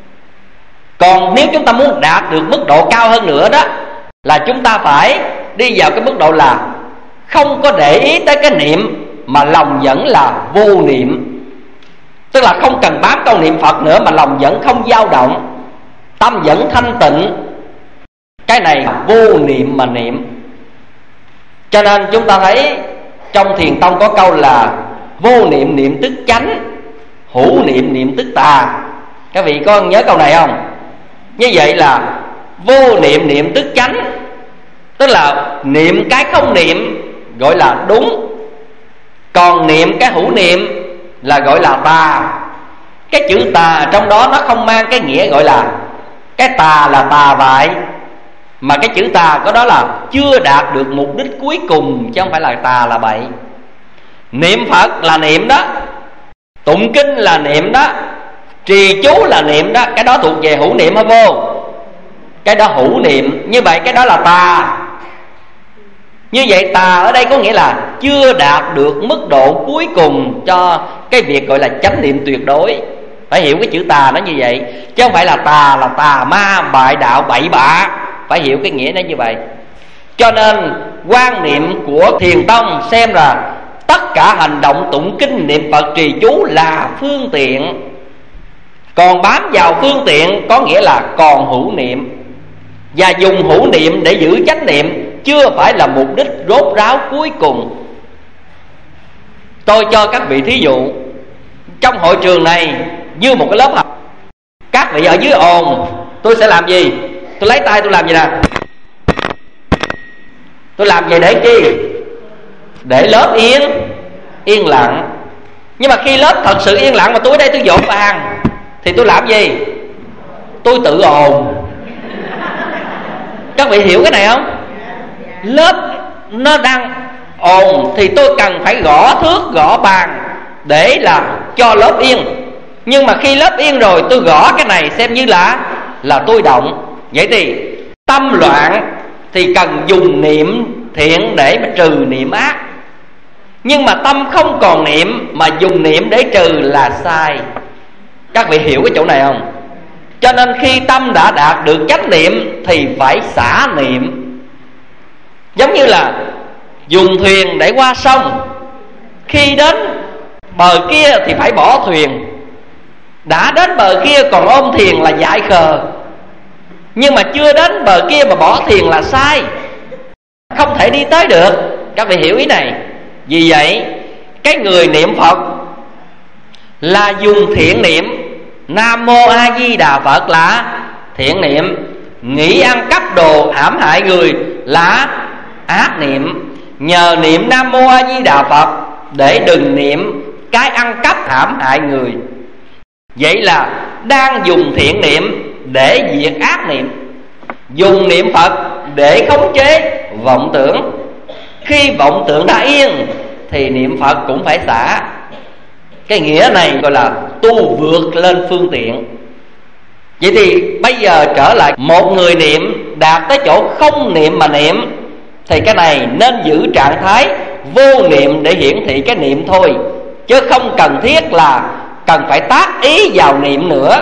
Còn nếu chúng ta muốn đạt được mức độ cao hơn nữa đó, là chúng ta phải đi vào cái mức độ là không có để ý tới cái niệm mà lòng vẫn là vô niệm. Tức là không cần bám câu niệm Phật nữa mà lòng vẫn không dao động, tâm vẫn thanh tịnh. Cái này vô niệm mà niệm. Cho nên chúng ta thấy trong Thiền Tông có câu là vô niệm niệm tức chánh, hữu niệm niệm tức tà. Các vị có nhớ câu này không? Như vậy là vô niệm niệm tức chánh, tức là niệm cái không niệm gọi là đúng, còn niệm cái hữu niệm là gọi là tà. Cái chữ tà trong đó nó không mang cái nghĩa gọi là cái tà là tà vậy, mà cái chữ tà có đó là chưa đạt được mục đích cuối cùng, chứ không phải là tà là bậy. Niệm Phật là niệm đó, tụng kinh là niệm đó, trì chú là niệm đó, cái đó thuộc về hữu niệm hay vô? Cái đó hữu niệm. Như vậy cái đó là tà. Như vậy tà ở đây có nghĩa là chưa đạt được mức độ cuối cùng cho cái việc gọi là chánh niệm tuyệt đối. Phải hiểu cái chữ tà nó như vậy, chứ không phải là tà là tà ma bại đạo bậy bạ. Phải hiểu cái nghĩa nó như vậy. Cho nên quan niệm của Thiền Tông xem là tất cả hành động tụng kinh niệm Phật trì chú là phương tiện, còn bám vào phương tiện có nghĩa là còn hữu niệm. Và dùng hữu niệm để giữ chánh niệm chưa phải là mục đích rốt ráo cuối cùng. Tôi cho các vị thí dụ, trong hội trường này như một cái lớp học, các vị ở dưới ồn, tôi sẽ làm gì? Tôi lấy tay tôi làm gì nè? Tôi làm gì để chi? Để lớp yên yên lặng. Nhưng mà khi lớp thật sự yên lặng mà tôi ở đây tôi dỗ bàn thì tôi làm gì? Tôi tự ồn. Các vị hiểu cái này không? Lớp nó đang ồn thì tôi cần phải gõ thước gõ bàn để là cho lớp yên. Nhưng mà khi lớp yên rồi tôi gõ cái này xem như là là tôi động. Vậy thì tâm loạn thì cần dùng niệm thiện để mà trừ niệm ác. Nhưng mà tâm không còn niệm mà dùng niệm để trừ là sai. Các vị hiểu cái chỗ này không? Cho nên khi tâm đã đạt được chánh niệm thì phải xả niệm. Giống như là dùng thuyền để qua sông, khi đến bờ kia thì phải bỏ thuyền. Đã đến bờ kia còn ôm thuyền là dại khờ, nhưng mà chưa đến bờ kia mà bỏ thuyền là sai, không thể đi tới được. Các vị hiểu ý này. Vì vậy cái người niệm Phật là dùng thiện niệm. Nam Mô A Di Đà Phật là thiện niệm, nghĩ ăn cắp đồ hãm hại người là ác niệm. Nhờ niệm Nam Mô A Di Đà Phật để đừng niệm cái ăn cắp hãm hại người. Vậy là đang dùng thiện niệm để diệt ác niệm, dùng niệm Phật để khống chế vọng tưởng. Khi vọng tưởng đã yên thì niệm Phật cũng phải xả. Cái nghĩa này gọi là tu vượt lên phương tiện. Vậy thì bây giờ trở lại một người niệm đạt tới chỗ không niệm mà niệm, thì cái này nên giữ trạng thái vô niệm để hiển thị cái niệm thôi, chứ không cần thiết là cần phải tác ý vào niệm nữa.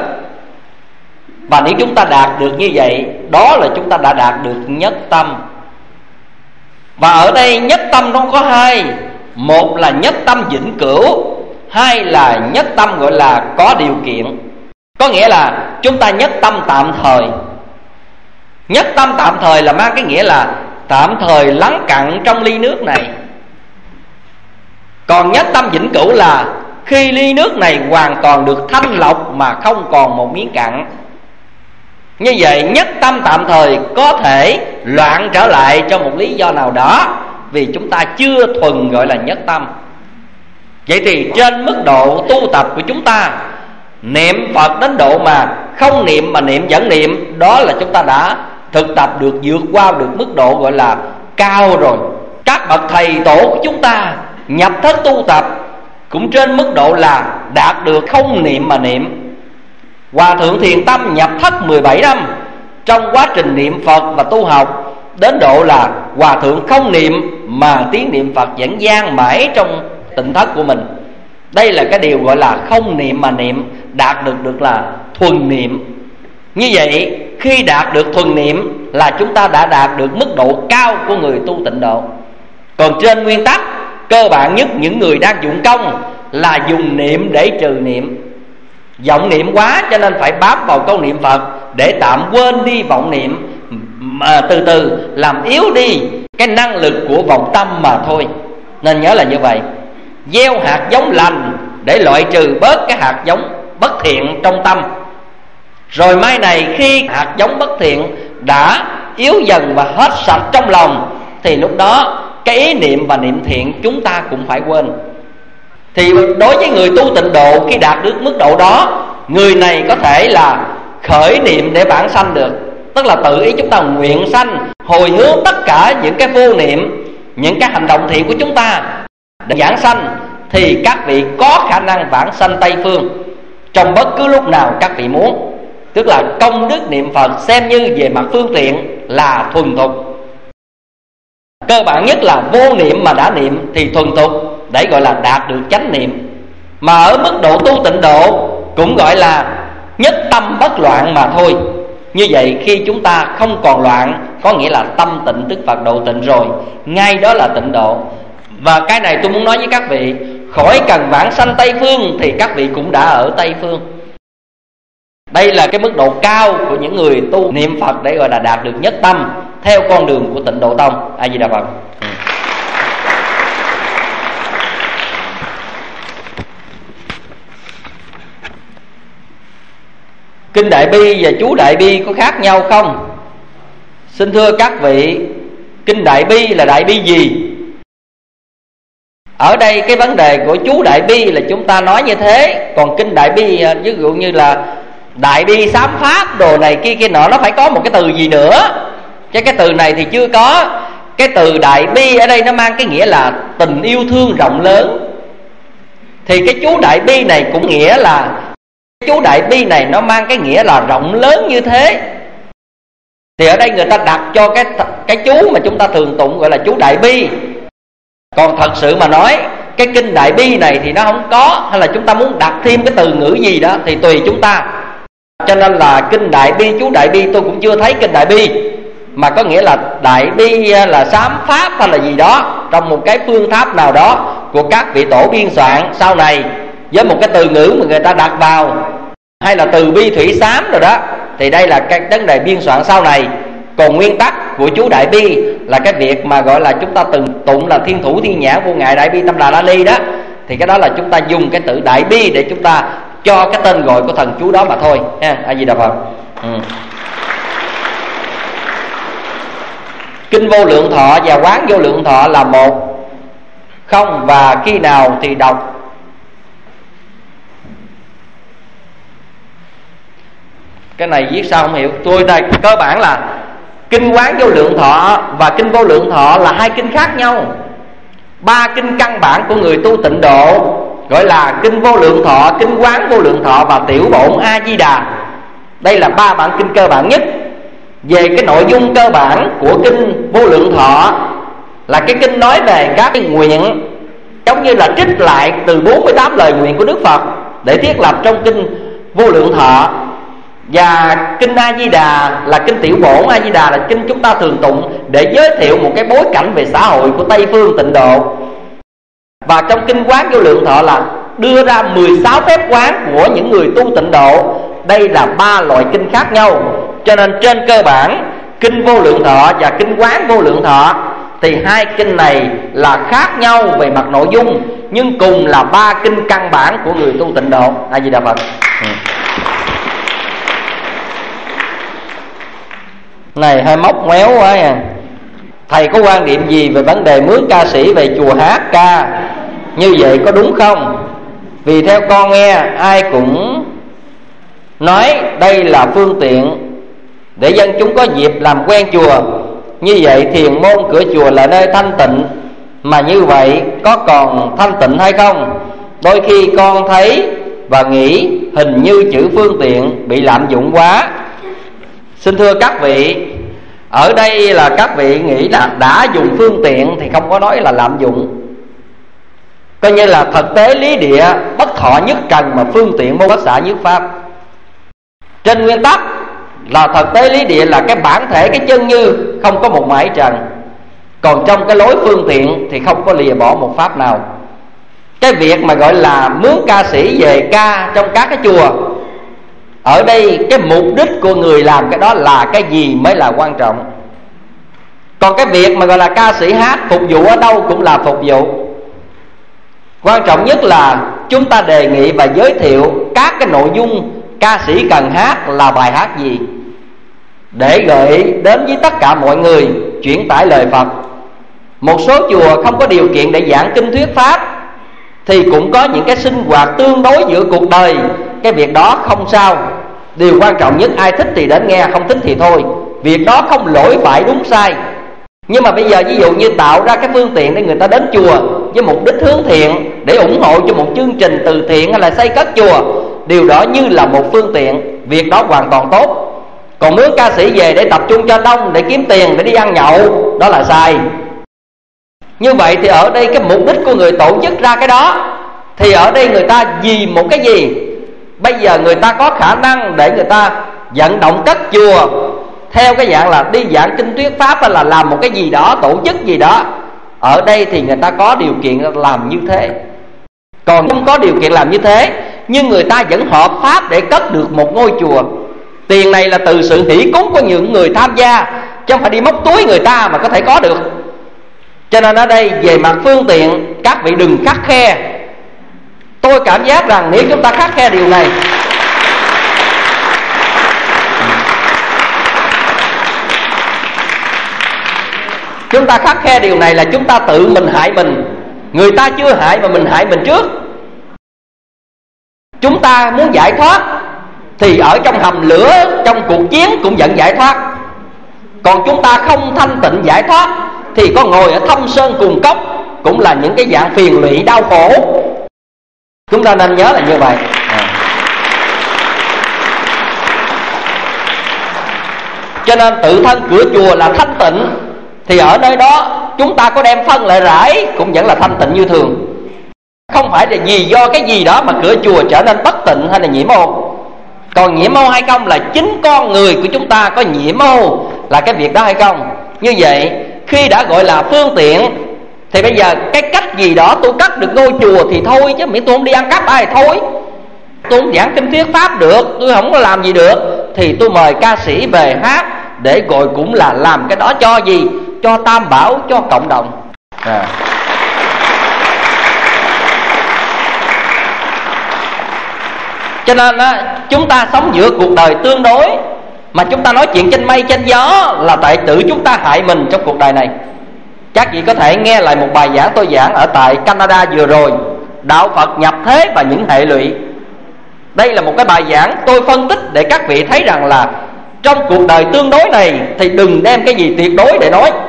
Và nếu chúng ta đạt được như vậy, đó là chúng ta đã đạt được nhất tâm. Và ở đây nhất tâm nó có hai. Một là nhất tâm vĩnh cửu, hai là nhất tâm gọi là có điều kiện. Có nghĩa là chúng ta nhất tâm tạm thời. Nhất tâm tạm thời là mang cái nghĩa là tạm thời lắng cặn trong ly nước này. Còn nhất tâm vĩnh cửu là khi ly nước này hoàn toàn được thanh lọc mà không còn một miếng cặn. Như vậy nhất tâm tạm thời có thể loạn trở lại cho một lý do nào đó, vì chúng ta chưa thuần gọi là nhất tâm. Vậy thì trên mức độ tu tập của chúng ta, niệm Phật đến độ mà không niệm mà niệm vẫn niệm, đó là chúng ta đã thực tập được, vượt qua được mức độ gọi là cao rồi. Các bậc thầy tổ của chúng ta nhập thất tu tập cũng trên mức độ là đạt được không niệm mà niệm. Hòa thượng Thiền Tâm nhập thất mười bảy năm, trong quá trình niệm Phật và tu học đến độ là hòa thượng không niệm mà tiếng niệm Phật vẫn vang mãi trong tịnh thất của mình. Đây là cái điều gọi là không niệm mà niệm, đạt được được là thuần niệm. Như vậy khi đạt được thuần niệm là chúng ta đã đạt được mức độ cao của người tu tịnh độ. Còn trên nguyên tắc cơ bản nhất, những người đang dụng công là dùng niệm để trừ niệm. Vọng niệm quá cho nên phải bám vào câu niệm Phật để tạm quên đi vọng niệm, mà từ từ làm yếu đi cái năng lực của vọng tâm mà thôi. Nên nhớ là như vậy. Gieo hạt giống lành để loại trừ bớt cái hạt giống bất thiện trong tâm. Rồi mai này khi hạt giống bất thiện đã yếu dần và hết sạch trong lòng, thì lúc đó cái ý niệm và niệm thiện chúng ta cũng phải quên. Thì đối với người tu tịnh độ, khi đạt được mức độ đó, người này có thể là khởi niệm để vãng sanh được. Tức là tự ý chúng ta nguyện sanh, hồi hướng tất cả những cái vô niệm, những cái hành động thiện của chúng ta để vãng sanh, thì các vị có khả năng vãng sanh Tây Phương trong bất cứ lúc nào các vị muốn. Tức là công đức niệm Phật xem như về mặt phương tiện là thuần thục. Cơ bản nhất là vô niệm mà đã niệm thì thuần thục để gọi là đạt được chánh niệm. Mà ở mức độ tu tịnh độ cũng gọi là nhất tâm bất loạn mà thôi. Như vậy khi chúng ta không còn loạn, có nghĩa là tâm tịnh tức Phật độ tịnh rồi, ngay đó là tịnh độ. Và cái này tôi muốn nói với các vị, khỏi cần vãng sanh Tây Phương thì các vị cũng đã ở Tây Phương. Đây là cái mức độ cao của những người tu niệm Phật để gọi là đạt được nhất tâm theo con đường của Tịnh Độ Tông. A Di Đà Phật. Kinh Đại Bi và chú Đại Bi có khác nhau không? Xin thưa các vị, Kinh Đại Bi là Đại Bi gì? Ở đây cái vấn đề của chú Đại Bi là chúng ta nói như thế. Còn Kinh Đại Bi ví dụ như là Đại Bi sám pháp đồ này kia kia nọ, nó phải có một cái từ gì nữa. Chứ cái từ này thì chưa có. Cái từ Đại Bi ở đây nó mang cái nghĩa là tình yêu thương rộng lớn. Thì cái chú Đại Bi này cũng nghĩa là chú Đại Bi này nó mang cái nghĩa là rộng lớn như thế. Thì ở đây người ta đặt cho cái cái chú mà chúng ta thường tụng gọi là chú Đại Bi. Còn thật sự mà nói, cái Kinh Đại Bi này thì nó không có, hay là chúng ta muốn đặt thêm cái từ ngữ gì đó thì tùy chúng ta. Cho nên là Kinh Đại Bi, chú Đại Bi tôi cũng chưa thấy Kinh Đại Bi mà có nghĩa là Đại Bi là sám pháp hay là gì đó, trong một cái phương pháp nào đó của các vị tổ biên soạn sau này với một cái từ ngữ mà người ta đặt vào, hay là từ bi thủy sám rồi đó, thì đây là cái vấn đề biên soạn sau này. Còn nguyên tắc của chú Đại Bi là cái việc mà gọi là chúng ta từng tụng là thiên thủ thiên nhãn vô ngại Đại Bi Tâm Đà La Ni đó, thì cái đó là chúng ta dùng cái từ Đại Bi để chúng ta cho cái tên gọi của thần chú đó mà thôi ha. A Di Đà Phật. Ừ. Kinh Vô Lượng Thọ và Quán Vô Lượng Thọ là một không, và khi nào thì đọc? Cái này viết sao không hiểu. Tôi đây cơ bản là Kinh Quán Vô Lượng Thọ và Kinh Vô Lượng Thọ là hai kinh khác nhau. Ba kinh căn bản của người tu tịnh độ gọi là Kinh Vô Lượng Thọ, Kinh Quán Vô Lượng Thọ và Tiểu Bổn A Di Đà. Đây là ba bản kinh cơ bản nhất. Về cái nội dung cơ bản của Kinh Vô Lượng Thọ là cái kinh nói về các cái nguyện, giống như là trích lại từ bốn mươi tám lời nguyện của Đức Phật để thiết lập trong Kinh Vô Lượng Thọ. Và kinh A Di Đà là kinh tiểu bổn, A Di Đà là kinh chúng ta thường tụng để giới thiệu một cái bối cảnh về xã hội của Tây phương Tịnh độ. Và trong kinh Quán Vô Lượng Thọ là đưa ra mười sáu phép quán của những người tu Tịnh độ. Đây là ba loại kinh khác nhau. Cho nên trên cơ bản kinh Vô Lượng Thọ và kinh Quán Vô Lượng Thọ thì hai kinh này là khác nhau về mặt nội dung, nhưng cùng là ba kinh căn bản của người tu Tịnh độ. A Di Đà Phật. ừ. Này hơi móc méo quá à. Thầy có quan điểm gì về vấn đề mướn ca sĩ về chùa hát ca? Như vậy có đúng không? Vì theo con nghe ai cũng nói đây là phương tiện để dân chúng có dịp làm quen chùa. Như vậy thiền môn cửa chùa là nơi thanh tịnh, mà như vậy có còn thanh tịnh hay không? Đôi khi con thấy và nghĩ hình như chữ phương tiện bị lạm dụng quá. Xin thưa các vị, ở đây là các vị nghĩ là đã dùng phương tiện thì không có nói là lạm dụng. Coi như là thực tế lý địa bất thọ nhất trần, mà phương tiện mô bất xả nhất pháp. Trên nguyên tắc là thực tế lý địa là cái bản thể, cái chân như không có một mảy trần. Còn trong cái lối phương tiện thì không có lìa bỏ một pháp nào. Cái việc mà gọi là mướn ca sĩ về ca trong các cái chùa, ở đây cái mục đích của người làm cái đó là cái gì mới là quan trọng. Còn cái việc mà gọi là ca sĩ hát phục vụ ở đâu cũng là phục vụ. Quan trọng nhất là chúng ta đề nghị và giới thiệu các cái nội dung ca sĩ cần hát là bài hát gì, để gửi đến với tất cả mọi người chuyển tải lời Phật. Một số chùa không có điều kiện để giảng kinh thuyết pháp thì cũng có những cái sinh hoạt tương đối giữa cuộc đời. Cái việc đó không sao. Điều quan trọng nhất ai thích thì đến nghe, không thích thì thôi. Việc đó không lỗi phải đúng sai. Nhưng mà bây giờ ví dụ như tạo ra cái phương tiện để người ta đến chùa với mục đích hướng thiện, để ủng hộ cho một chương trình từ thiện hay là xây cất chùa, điều đó như là một phương tiện, việc đó hoàn toàn tốt. Còn mướn ca sĩ về để tập trung cho đông, để kiếm tiền, để đi ăn nhậu, đó là sai. Như vậy thì ở đây cái mục đích của người tổ chức ra cái đó, thì ở đây người ta vì một cái gì? Bây giờ người ta có khả năng để người ta vận động cất chùa theo cái dạng là đi giảng kinh thuyết pháp, hay là làm một cái gì đó, tổ chức gì đó. Ở đây thì người ta có điều kiện làm như thế. Còn không có điều kiện làm như thế, nhưng người ta vẫn hợp pháp để cất được một ngôi chùa. Tiền này là từ sự hỷ cúng của những người tham gia, chứ không phải đi móc túi người ta mà có thể có được. Cho nên ở đây về mặt phương tiện, các vị đừng khắt khe. Tôi cảm giác rằng nếu chúng ta khắt khe điều này, chúng ta khắt khe điều này là chúng ta tự mình hại mình. Người ta chưa hại mà mình hại mình trước. Chúng ta muốn giải thoát thì ở trong hầm lửa, trong cuộc chiến cũng vẫn giải thoát. Còn chúng ta không thanh tịnh giải thoát thì có ngồi ở thâm sơn cùng cốc cũng là những cái dạng phiền lụy đau khổ. Chúng ta nên nhớ là như vậy. à. Cho nên tự thân cửa chùa là thanh tịnh, thì ở nơi đó chúng ta có đem phân lại rải cũng vẫn là thanh tịnh như thường. Không phải là vì do cái gì đó mà cửa chùa trở nên bất tịnh hay là nhiễm ô. Còn nhiễm ô hay không là chính con người của chúng ta có nhiễm ô là cái việc đó hay không. Như vậy khi đã gọi là phương tiện thì bây giờ cái cách gì đó tôi cắt được ngôi chùa thì thôi, chứ miễn tôi không đi ăn cắp ai thôi. Tôi không giảng kinh thuyết pháp được, tôi không có làm gì được, thì tôi mời ca sĩ về hát để gọi cũng là làm cái đó cho gì? Cho Tam Bảo, cho cộng đồng. à. Cho nên á, chúng ta sống giữa cuộc đời tương đối, mà chúng ta nói chuyện trên mây trên gió là tại tự chúng ta hại mình trong cuộc đời này. Các vị có thể nghe lại một bài giảng tôi giảng ở tại Canada vừa rồi, Đạo Phật nhập thế và những hệ lụy. Đây là một cái bài giảng tôi phân tích để các vị thấy rằng là trong cuộc đời tương đối này thì đừng đem cái gì tuyệt đối để nói.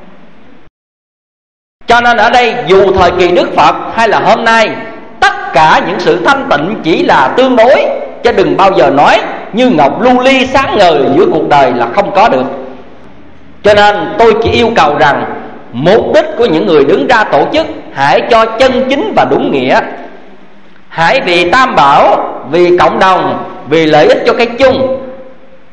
Cho nên ở đây dù thời kỳ Đức Phật hay là hôm nay, tất cả những sự thanh tịnh chỉ là tương đối, chứ đừng bao giờ nói như ngọc lưu ly sáng ngời giữa cuộc đời là không có được. Cho nên tôi chỉ yêu cầu rằng mục đích của những người đứng ra tổ chức hãy cho chân chính và đúng nghĩa. Hãy vì Tam Bảo, vì cộng đồng, vì lợi ích cho cái chung,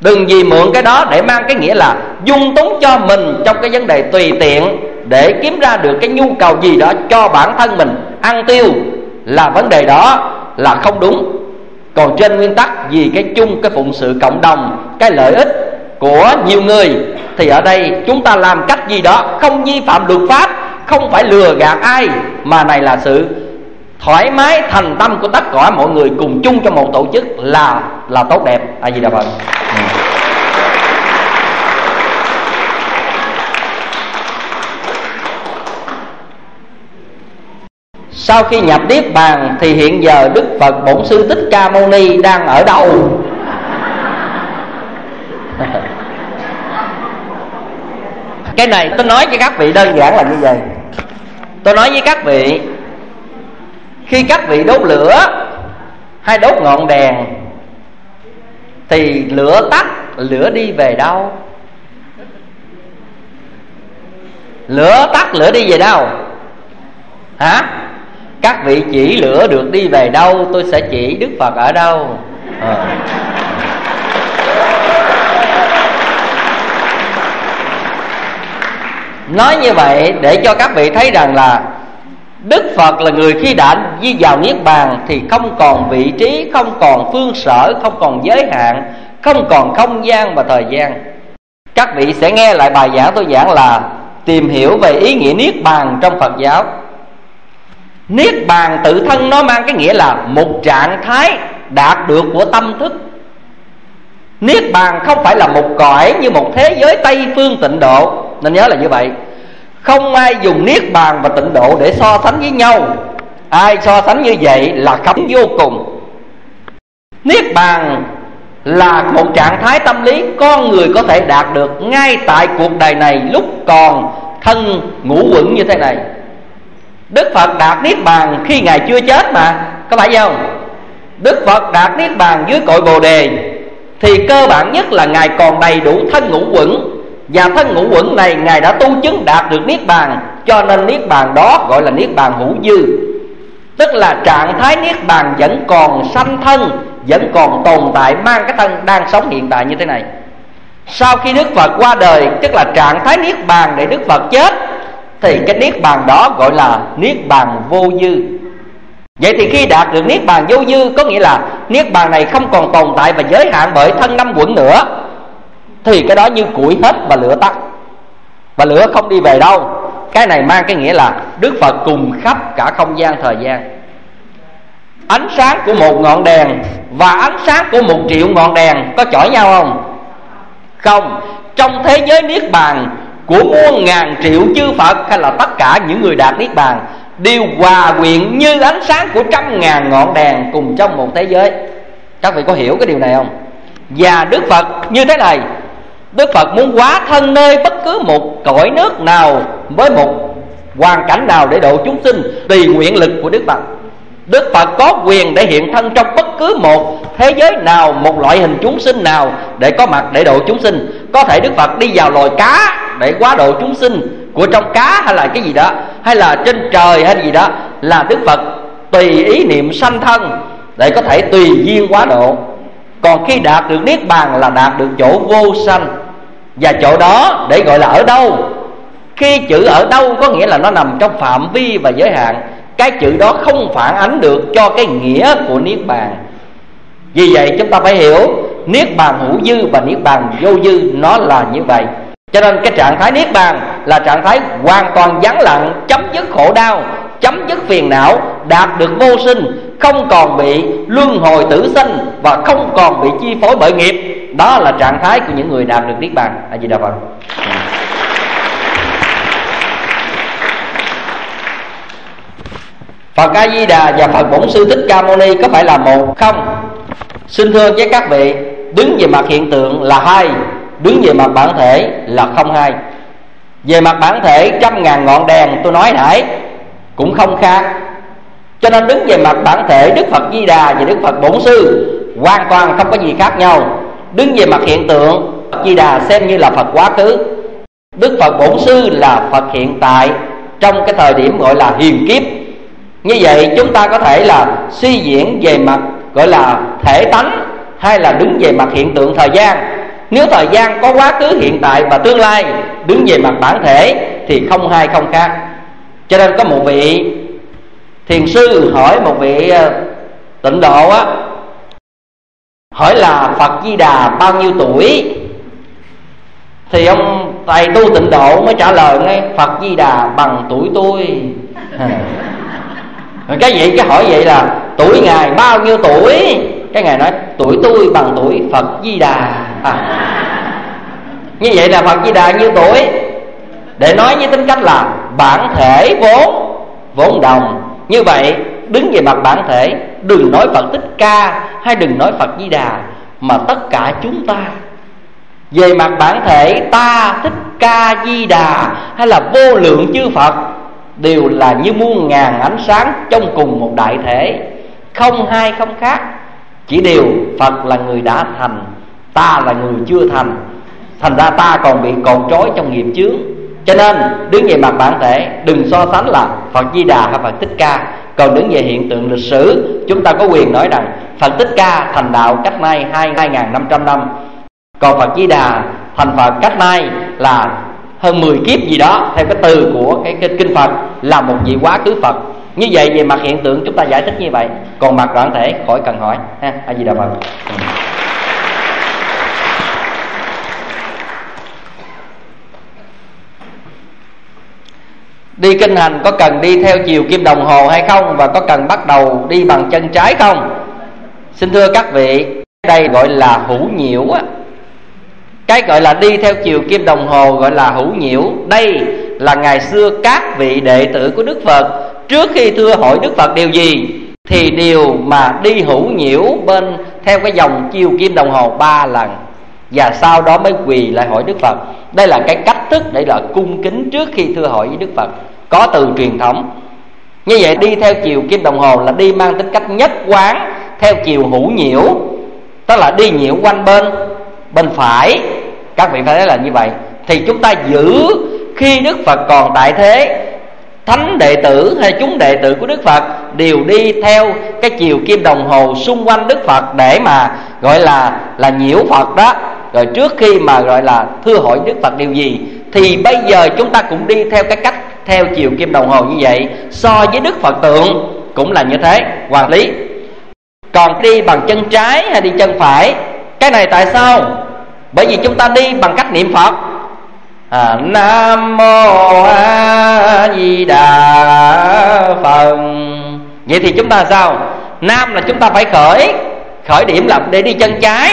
Đừng vì mượn cái đó để mang cái nghĩa là dung túng cho mình trong cái vấn đề tùy tiện để kiếm ra được cái nhu cầu gì đó cho bản thân mình ăn tiêu, là vấn đề đó là không đúng. Còn trên nguyên tắc vì cái chung, cái phụng sự cộng đồng, cái lợi ích của nhiều người, thì ở đây chúng ta làm cách gì đó không vi phạm luật pháp, không phải lừa gạt ai, mà này là sự thoải mái thành tâm của tất cả mọi người cùng chung trong một tổ chức là là tốt đẹp. A Di Đà Phật. Ừ. Sau khi nhập Niết Bàn thì hiện giờ Đức Phật Bổn Sư Thích Ca Mâu Ni đang ở đâu? Cái này tôi nói cho các vị đơn giản là như vậy. Tôi nói với các vị, khi các vị đốt lửa hay đốt ngọn đèn thì lửa tắt, lửa đi về đâu? Lửa tắt, lửa đi về đâu? Hả? Các vị chỉ lửa được đi về đâu, tôi sẽ chỉ Đức Phật ở đâu. À. Nói như vậy để cho các vị thấy rằng là Đức Phật là người khi đã đi vào Niết Bàn thì không còn vị trí, không còn phương sở, không còn giới hạn, không còn không gian và thời gian. Các vị sẽ nghe lại bài giảng tôi giảng là tìm hiểu về ý nghĩa Niết Bàn trong Phật giáo. Niết Bàn tự thân nó mang cái nghĩa là một trạng thái đạt được của tâm thức. Niết Bàn không phải là một cõi như một thế giới Tây phương tịnh độ, nên nhớ là như vậy. Không ai dùng Niết Bàn và tịnh độ để so sánh với nhau. Ai so sánh như vậy là khống vô cùng. Niết Bàn là một trạng thái tâm lý con người có thể đạt được ngay tại cuộc đời này lúc còn thân ngũ uẩn như thế này. Đức Phật đạt Niết Bàn khi Ngài chưa chết mà, có phải không? Đức Phật đạt Niết Bàn dưới cội Bồ Đề thì cơ bản nhất là Ngài còn đầy đủ thân ngũ uẩn, và thân ngũ uẩn này Ngài đã tu chứng đạt được Niết Bàn, cho nên Niết Bàn đó gọi là Niết Bàn hữu dư. Tức là trạng thái Niết Bàn vẫn còn sanh thân, vẫn còn tồn tại, mang cái thân đang sống hiện tại như thế này. Sau khi Đức Phật qua đời, tức là trạng thái Niết Bàn để Đức Phật chết, thì cái Niết Bàn đó gọi là Niết Bàn vô dư. Vậy thì khi đạt được Niết Bàn vô dư có nghĩa là Niết Bàn này không còn tồn tại và giới hạn bởi thân năm uẩn nữa, thì cái đó như củi hết và lửa tắt, và lửa không đi về đâu. Cái này mang cái nghĩa là Đức Phật cùng khắp cả không gian thời gian. Ánh sáng của một ngọn đèn và ánh sáng của một triệu ngọn đèn có chọi nhau không? Không. Trong thế giới Niết Bàn của muôn ngàn triệu chư Phật hay là tất cả những người đạt Niết Bàn đều hòa quyện như ánh sáng của trăm ngàn ngọn đèn cùng trong một thế giới. Các vị có hiểu cái điều này không? Và Đức Phật như thế này, Đức Phật muốn hóa thân nơi bất cứ một cõi nước nào, với một hoàn cảnh nào để độ chúng sinh, tùy nguyện lực của Đức Phật. Đức Phật có quyền để hiện thân trong bất cứ một thế giới nào, một loại hình chúng sinh nào để có mặt để độ chúng sinh. Có thể Đức Phật đi vào loài cá để hóa độ chúng sinh của trong cá hay là cái gì đó, hay là trên trời hay gì đó, là Đức Phật tùy ý niệm sanh thân để có thể tùy duyên hóa độ. Còn khi đạt được Niết Bàn là đạt được chỗ vô sanh. Và chỗ đó để gọi là ở đâu? Khi chữ ở đâu có nghĩa là nó nằm trong phạm vi và giới hạn. Cái chữ đó không phản ánh được cho cái nghĩa của Niết Bàn. Vì vậy chúng ta phải hiểu Niết Bàn hữu dư và Niết Bàn vô dư nó là như vậy. Cho nên cái trạng thái Niết Bàn là trạng thái hoàn toàn vắng lặng, chấm dứt khổ đau, chấm dứt phiền não, đạt được vô sinh, không còn bị luân hồi tử sinh và không còn bị chi phối bởi nghiệp. Đó là trạng thái của những người đạt được Niết Bàn. A Di Đà Phật. Phật A Di Đà và Phật Bổn Sư Thích Ca Mâu Ni có phải là một không? Xin thưa với các vị, đứng về mặt hiện tượng là hai, đứng về mặt bản thể là không hai. Về mặt bản thể trăm ngàn ngọn đèn tôi nói nãy cũng không khác. Cho nên đứng về mặt bản thể Đức Phật Di Đà và Đức Phật Bổn Sư hoàn toàn không có gì khác nhau. Đứng về mặt hiện tượng, Phật Di Đà xem như là Phật quá khứ, Đức Phật Bổn Sư là Phật hiện tại trong cái thời điểm gọi là hiền kiếp. Như vậy chúng ta có thể là suy diễn về mặt gọi là thể tánh, hay là đứng về mặt hiện tượng thời gian. Nếu thời gian có quá khứ, hiện tại và tương lai, đứng về mặt bản thể thì không hai không khác. Cho nên có một vị thiền sư hỏi một vị tịnh độ á, hỏi là Phật Di Đà bao nhiêu tuổi? Thì ông thầy tu tịnh độ mới trả lời ngay: Phật Di Đà bằng tuổi tôi. Cái vậy cái hỏi vậy là tuổi ngài bao nhiêu tuổi? Cái ngài nói tuổi tôi bằng tuổi Phật Di Đà. À, như vậy là Phật Di Đà nhiêu tuổi? Để nói với tính cách là bản thể vốn vốn đồng. Như vậy đứng về mặt bản thể, đừng nói Phật Thích Ca hay đừng nói Phật Di Đà, mà tất cả chúng ta về mặt bản thể, ta Thích Ca Di Đà hay là vô lượng chư Phật đều là như muôn ngàn ánh sáng trong cùng một đại thể, không hai không khác. Chỉ điều Phật là người đã thành, ta là người chưa thành. Thành ra ta còn bị cột trói trong nghiệp chướng. Cho nên đứng về mặt bản thể, đừng so sánh là Phật Di Đà hay Phật Thích Ca. Còn đứng về hiện tượng lịch sử, chúng ta có quyền nói rằng Phật Thích Ca thành đạo cách nay hai nghìn năm trăm năm, còn Phật Di Đà thành Phật cách nay là hơn mười kiếp gì đó, theo cái từ của cái, cái kinh Phật, là một vị quá khứ Phật. Như vậy về mặt hiện tượng chúng ta giải thích như vậy. Còn mặt bản thể khỏi cần hỏi ha. A Di Đà Phật. Ừ. Đi kinh hành có cần đi theo chiều kim đồng hồ hay không? Và có cần bắt đầu đi bằng chân trái không? Xin thưa các vị, đây gọi là hữu nhiễu á. Cái gọi là đi theo chiều kim đồng hồ gọi là hữu nhiễu. Đây là ngày xưa các vị đệ tử của Đức Phật, trước khi thưa hỏi Đức Phật điều gì thì đều mà đi hữu nhiễu bên theo cái dòng chiều kim đồng hồ ba lần, và sau đó mới quỳ lại hỏi Đức Phật. Đây là cái cách thức để là cung kính trước khi thưa hỏi với Đức Phật, có từ truyền thống. Như vậy đi theo chiều kim đồng hồ là đi mang tính cách nhất quán theo chiều hữu nhiễu, tức là đi nhiễu quanh bên bên phải. Các vị phải thấy là như vậy. Thì chúng ta giữ khi Đức Phật còn tại thế, thánh đệ tử hay chúng đệ tử của Đức Phật đều đi theo cái chiều kim đồng hồ xung quanh Đức Phật để mà gọi là là nhiễu Phật đó. Rồi trước khi mà gọi là thưa hỏi Đức Phật điều gì thì bây giờ chúng ta cũng đi theo cái cách theo chiều kim đồng hồ như vậy, so với Đức Phật tượng cũng là như thế, hoàn lý. Còn đi bằng chân trái hay đi chân phải, cái này tại sao? Bởi vì chúng ta đi bằng cách niệm Phật. à, Nam Mô A Di Đà Phật. Vậy thì chúng ta sao? Nam là chúng ta phải khởi khởi điểm là để đi chân trái.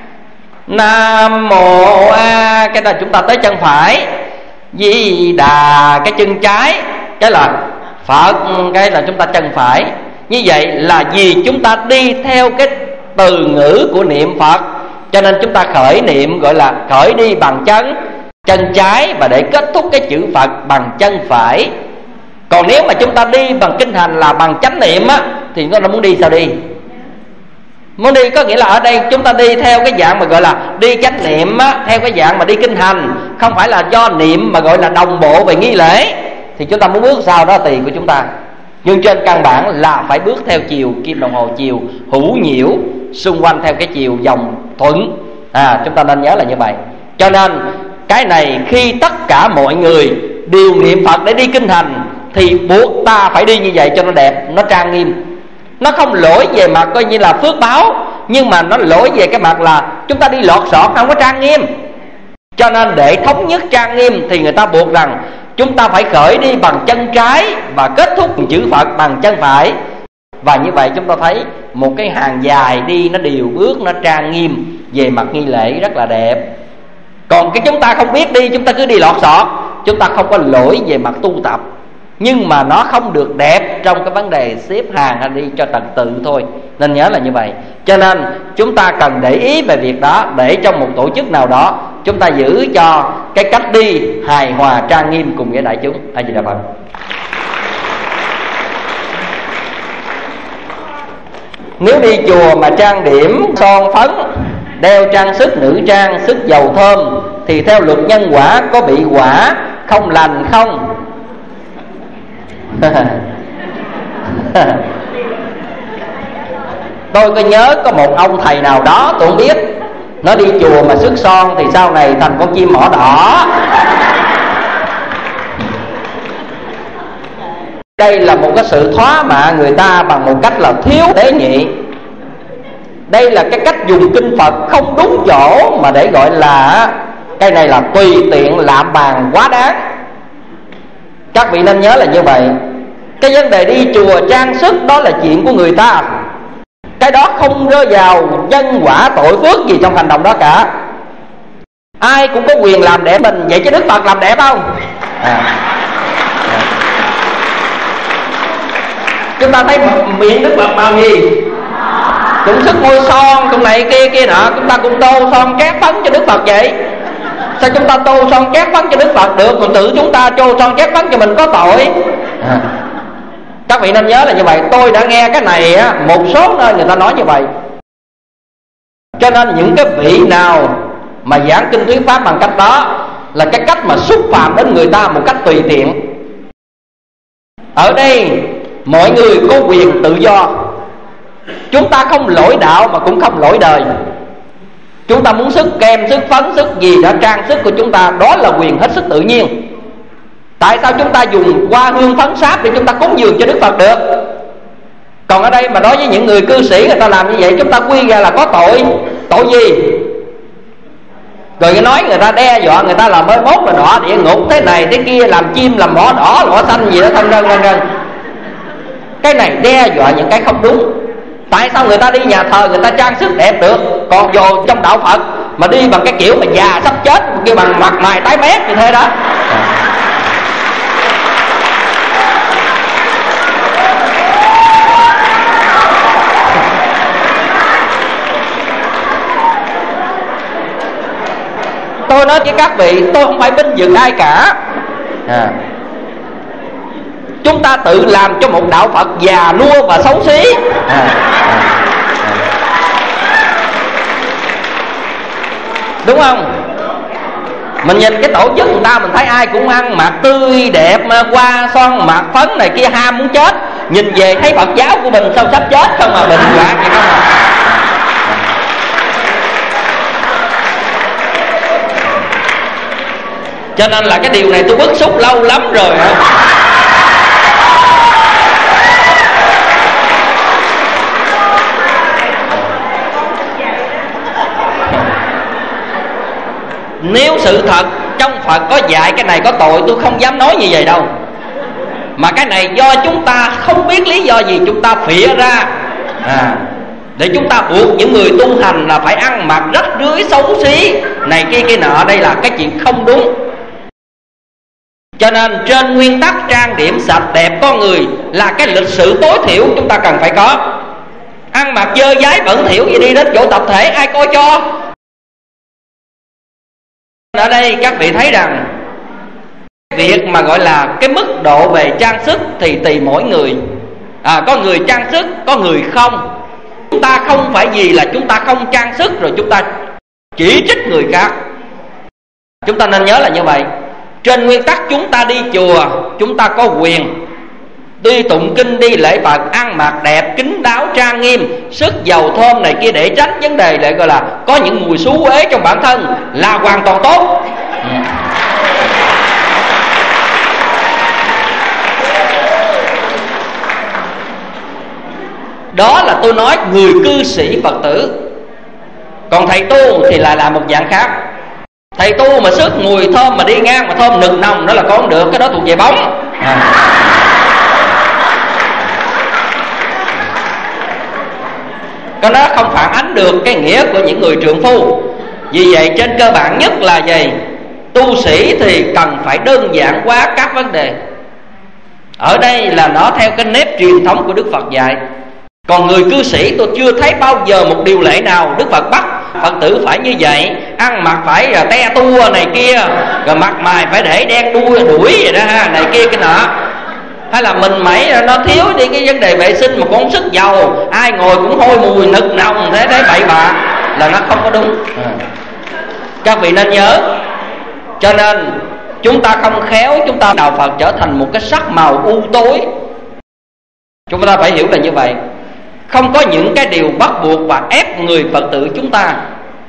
Nam Mô A, cái là chúng ta tới chân phải. Di Đà, cái chân trái, cái là Phật, cái là chúng ta chân phải. Như vậy là vì chúng ta đi theo cái từ ngữ của niệm Phật, cho nên chúng ta khởi niệm gọi là khởi đi bằng chân chân trái, và để kết thúc cái chữ Phật bằng chân phải. Còn nếu mà chúng ta đi bằng kinh hành là bằng chánh niệm á, thì nó muốn đi sao đi? Muốn đi có nghĩa là ở đây chúng ta đi theo cái dạng mà gọi là đi chánh niệm á, theo cái dạng mà đi kinh hành, không phải là do niệm mà gọi là đồng bộ về nghi lễ. Thì chúng ta muốn bước sao đó tùy của chúng ta, nhưng trên căn bản là phải bước theo chiều kim đồng hồ, chiều hữu nhiễu, xung quanh theo cái chiều dòng thuận. À, chúng ta nên nhớ là như vậy. Cho nên cái này khi tất cả mọi người đều niệm Phật để đi kinh hành thì buộc ta phải đi như vậy cho nó đẹp, nó trang nghiêm. Nó không lỗi về mặt coi như là phước báo, nhưng mà nó lỗi về cái mặt là chúng ta đi lọt sọt, không có trang nghiêm. Cho nên để thống nhất trang nghiêm thì người ta buộc rằng chúng ta phải khởi đi bằng chân trái và kết thúc chữ Phật bằng chân phải. Và như vậy chúng ta thấy một cái hàng dài đi nó đều bước, nó trang nghiêm về mặt nghi lễ rất là đẹp. Còn cái chúng ta không biết đi, chúng ta cứ đi lọt sọt, chúng ta không có lỗi về mặt tu tập, nhưng mà nó không được đẹp trong cái vấn đề xếp hàng hay đi cho trật tự thôi. Nên nhớ là như vậy. Cho nên chúng ta cần để ý về việc đó, để trong một tổ chức nào đó chúng ta giữ cho cái cách đi hài hòa trang nghiêm cùng với đại chúng. A Di Đà Phật. Nếu đi chùa mà trang điểm son phấn, đeo trang sức nữ trang, sức dầu thơm, thì theo luật nhân quả có bị quả không lành không? Tôi có nhớ có một ông thầy nào đó tôi không biết, Nó đi chùa mà sức son thì sau này thành con chim mỏ đỏ. Đây là một cái sự thóa mạ người ta bằng một cách là thiếu tế nhị. Đây là cái cách dùng kinh Phật không đúng chỗ, mà để gọi là cái này là tùy tiện lạm bàn quá đáng. Các vị nên nhớ là như vậy. Cái vấn đề đi chùa trang sức đó là chuyện của người ta, cái đó không rơi vào nhân quả tội phước gì trong hành động đó cả. Ai cũng có quyền làm đẹp mình. Vậy chứ Đức Phật làm đẹp không? À. À. Chúng ta thấy miệng Đức Phật màu gì? Cũng sức môi son, cũng này kia kia nọ. Chúng ta cũng tô son cát phấn cho Đức Phật vậy. Sao chúng ta tô son cát phấn cho Đức Phật được, còn tự chúng ta tô son cát phấn cho mình có tội? À. Các vị nên nhớ là như vậy. Tôi đã nghe cái này á, một số nơi người ta nói như vậy. Cho nên những cái vị nào mà giảng kinh thuyết pháp bằng cách đó là cái cách mà xúc phạm đến người ta một cách tùy tiện. Ở đây mọi người có quyền tự do. Chúng ta không lỗi đạo mà cũng không lỗi đời. Chúng ta muốn sức kem, sức phấn, sức gì đã trang sức của chúng ta, đó là quyền hết sức tự nhiên. Tại sao chúng ta dùng hoa hương phấn sáp để chúng ta cúng dường cho Đức Phật được? Còn ở đây mà đối với những người cư sĩ người ta làm như vậy, chúng ta quy ra là có tội. Tội gì? Rồi nói người ta đe dọa người ta là mới mốt là đọa địa ngục thế này thế kia, làm chim làm mỏ đỏ mỏ xanh gì đó, thân đơn thân đơn. Cái này đe dọa những cái không đúng. Tại sao người ta đi nhà thờ người ta trang sức đẹp được, còn vô trong đạo Phật mà đi bằng cái kiểu mà già sắp chết, kêu bằng mặt mày tái mét như thế đó? Tôi nói với các vị, tôi không phải binh vực ai cả. À. Chúng ta tự làm cho một đạo Phật già nua và xấu xí. À. À. À. Đúng không? Mình nhìn cái tổ chức người ta, mình thấy ai cũng ăn mặc tươi đẹp, hoa son mặc phấn này kia, ham muốn chết. Nhìn về thấy Phật giáo của mình sao sắp chết không mà mình hoạn vậy không à. Cho nên là cái điều này tôi bức xúc lâu lắm rồi hả? Nếu sự thật trong Phật có dạy cái này có tội, tôi không dám nói như vậy đâu. Mà cái này do chúng ta không biết lý do gì chúng ta phịa ra, à, để chúng ta buộc những người tu hành là phải ăn mặc rách rưới xấu xí này kia kia nọ. Đây là cái chuyện không đúng. Cho nên trên nguyên tắc trang điểm sạch đẹp con người là cái lịch sự tối thiểu chúng ta cần phải có. Ăn mặc dơ dái bẩn thỉu gì đi đến chỗ tập thể ai coi cho. Ở đây các vị thấy rằng việc mà gọi là cái mức độ về trang sức thì tùy mỗi người. À, có người trang sức, có người không. Chúng ta không phải vì là chúng ta không trang sức rồi chúng ta chỉ trích người khác. Chúng ta nên nhớ là như vậy. Trên nguyên tắc chúng ta đi chùa, chúng ta có quyền đi tụng kinh, đi lễ Phật, ăn mặc đẹp, kín đáo, trang nghiêm, sức dầu thơm này kia để tránh vấn đề lại gọi là có những mùi xú uế trong bản thân là hoàn toàn tốt. Đó là tôi nói người cư sĩ Phật tử. Còn thầy tu thì lại là một dạng khác. Thầy tu mà sức mùi thơm mà đi ngang mà thơm nực nồng đó là con không được, cái đó thuộc về bóng. À. Cái đó không phản ánh được cái nghĩa của những người trượng phu. Vì vậy trên cơ bản nhất là gì? Tu sĩ thì cần phải đơn giản hóa các vấn đề. Ở đây là nó theo cái nếp truyền thống của Đức Phật dạy. Còn người cư sĩ tôi chưa thấy bao giờ một điều lệ nào Đức Phật bắt Phật tử phải như vậy, ăn mặc phải te tua này kia, rồi mặt mày phải để đen đuôi đuổi vậy đó ha, này kia cái nọ. Hay là mình mẩy nó thiếu đi cái vấn đề vệ sinh mà cũng không sức dầu, ai ngồi cũng hôi mùi nực nồng thế thế bậy bạ là nó không có đúng. À. Các vị nên nhớ. Cho nên chúng ta không khéo, chúng ta đạo Phật trở thành một cái sắc màu u tối. Chúng ta phải hiểu là như vậy. Không có những cái điều bắt buộc và ép người Phật tử chúng ta.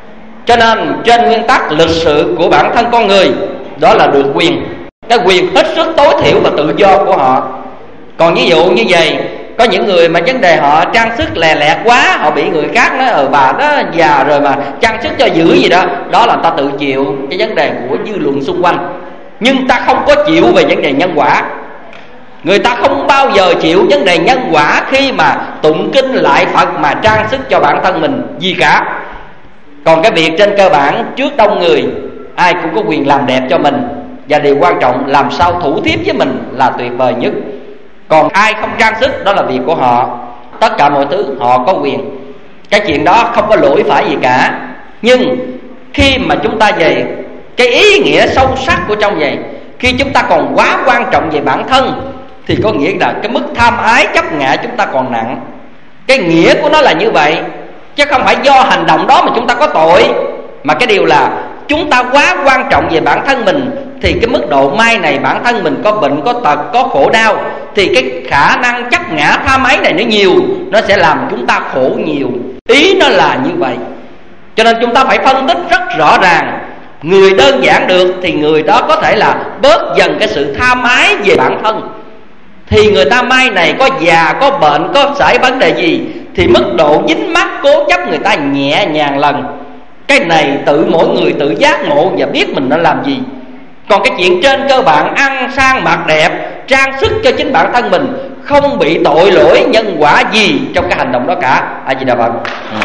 Cho nên trên nguyên tắc lịch sự của bản thân con người, đó là được quyền, cái quyền hết sức tối thiểu và tự do của họ. Còn ví dụ như vậy, có những người mà vấn đề họ trang sức lè lẹt quá, họ bị người khác nói ờ bà đó già rồi mà trang sức cho dữ gì đó, đó là người ta tự chịu cái vấn đề của dư luận xung quanh. Nhưng ta không có chịu về vấn đề nhân quả. Người ta không bao giờ chịu vấn đề nhân quả khi mà tụng kinh lại Phật mà trang sức cho bản thân mình gì cả. Còn cái việc trên cơ bản trước đông người, ai cũng có quyền làm đẹp cho mình, và điều quan trọng làm sao thủ thiếp với mình là tuyệt vời nhất. Còn ai không trang sức đó là việc của họ. Tất cả mọi thứ họ có quyền. Cái chuyện đó không có lỗi phải gì cả. Nhưng khi mà chúng ta về cái ý nghĩa sâu sắc của trong vậy, khi chúng ta còn quá quan trọng về bản thân, thì có nghĩa là cái mức tham ái chấp ngã chúng ta còn nặng. Cái nghĩa của nó là như vậy, chứ không phải do hành động đó mà chúng ta có tội. Mà cái điều là chúng ta quá quan trọng về bản thân mình, thì cái mức độ mai này bản thân mình có bệnh, có tật, có khổ đau, thì cái khả năng chấp ngã tham ái này nó nhiều, nó sẽ làm chúng ta khổ nhiều. Ý nó là như vậy. Cho nên chúng ta phải phân tích rất rõ ràng. Người đơn giản được thì người đó có thể là bớt dần cái sự tham ái về bản thân. Thì người ta mai này có già, có bệnh, có xảy vấn đề gì, thì mức độ dính mắc cố chấp người ta nhẹ nhàng lần. Cái này tự mỗi người tự giác ngộ và biết mình nên làm gì. Còn cái chuyện trên cơ bản ăn sang mặc đẹp, trang sức cho chính bản thân mình, không bị tội lỗi nhân quả gì trong cái hành động đó cả. A Di Đà Phật. ừ.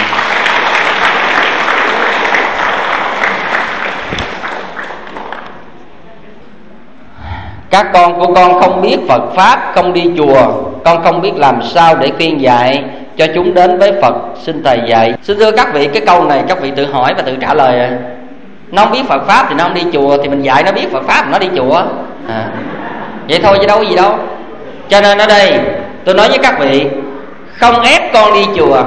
Các con của con không biết Phật Pháp, không đi chùa, con không biết làm sao để khuyên dạy cho chúng đến với Phật, xin Thầy dạy. Xin thưa các vị, cái câu này các vị tự hỏi và tự trả lời rồi. Nó không biết Phật Pháp thì nó không đi chùa, thì mình dạy nó biết Phật Pháp mà nó đi chùa à. Vậy thôi chứ đâu có gì đâu. Cho nên ở đây tôi nói với các vị, không ép con đi chùa,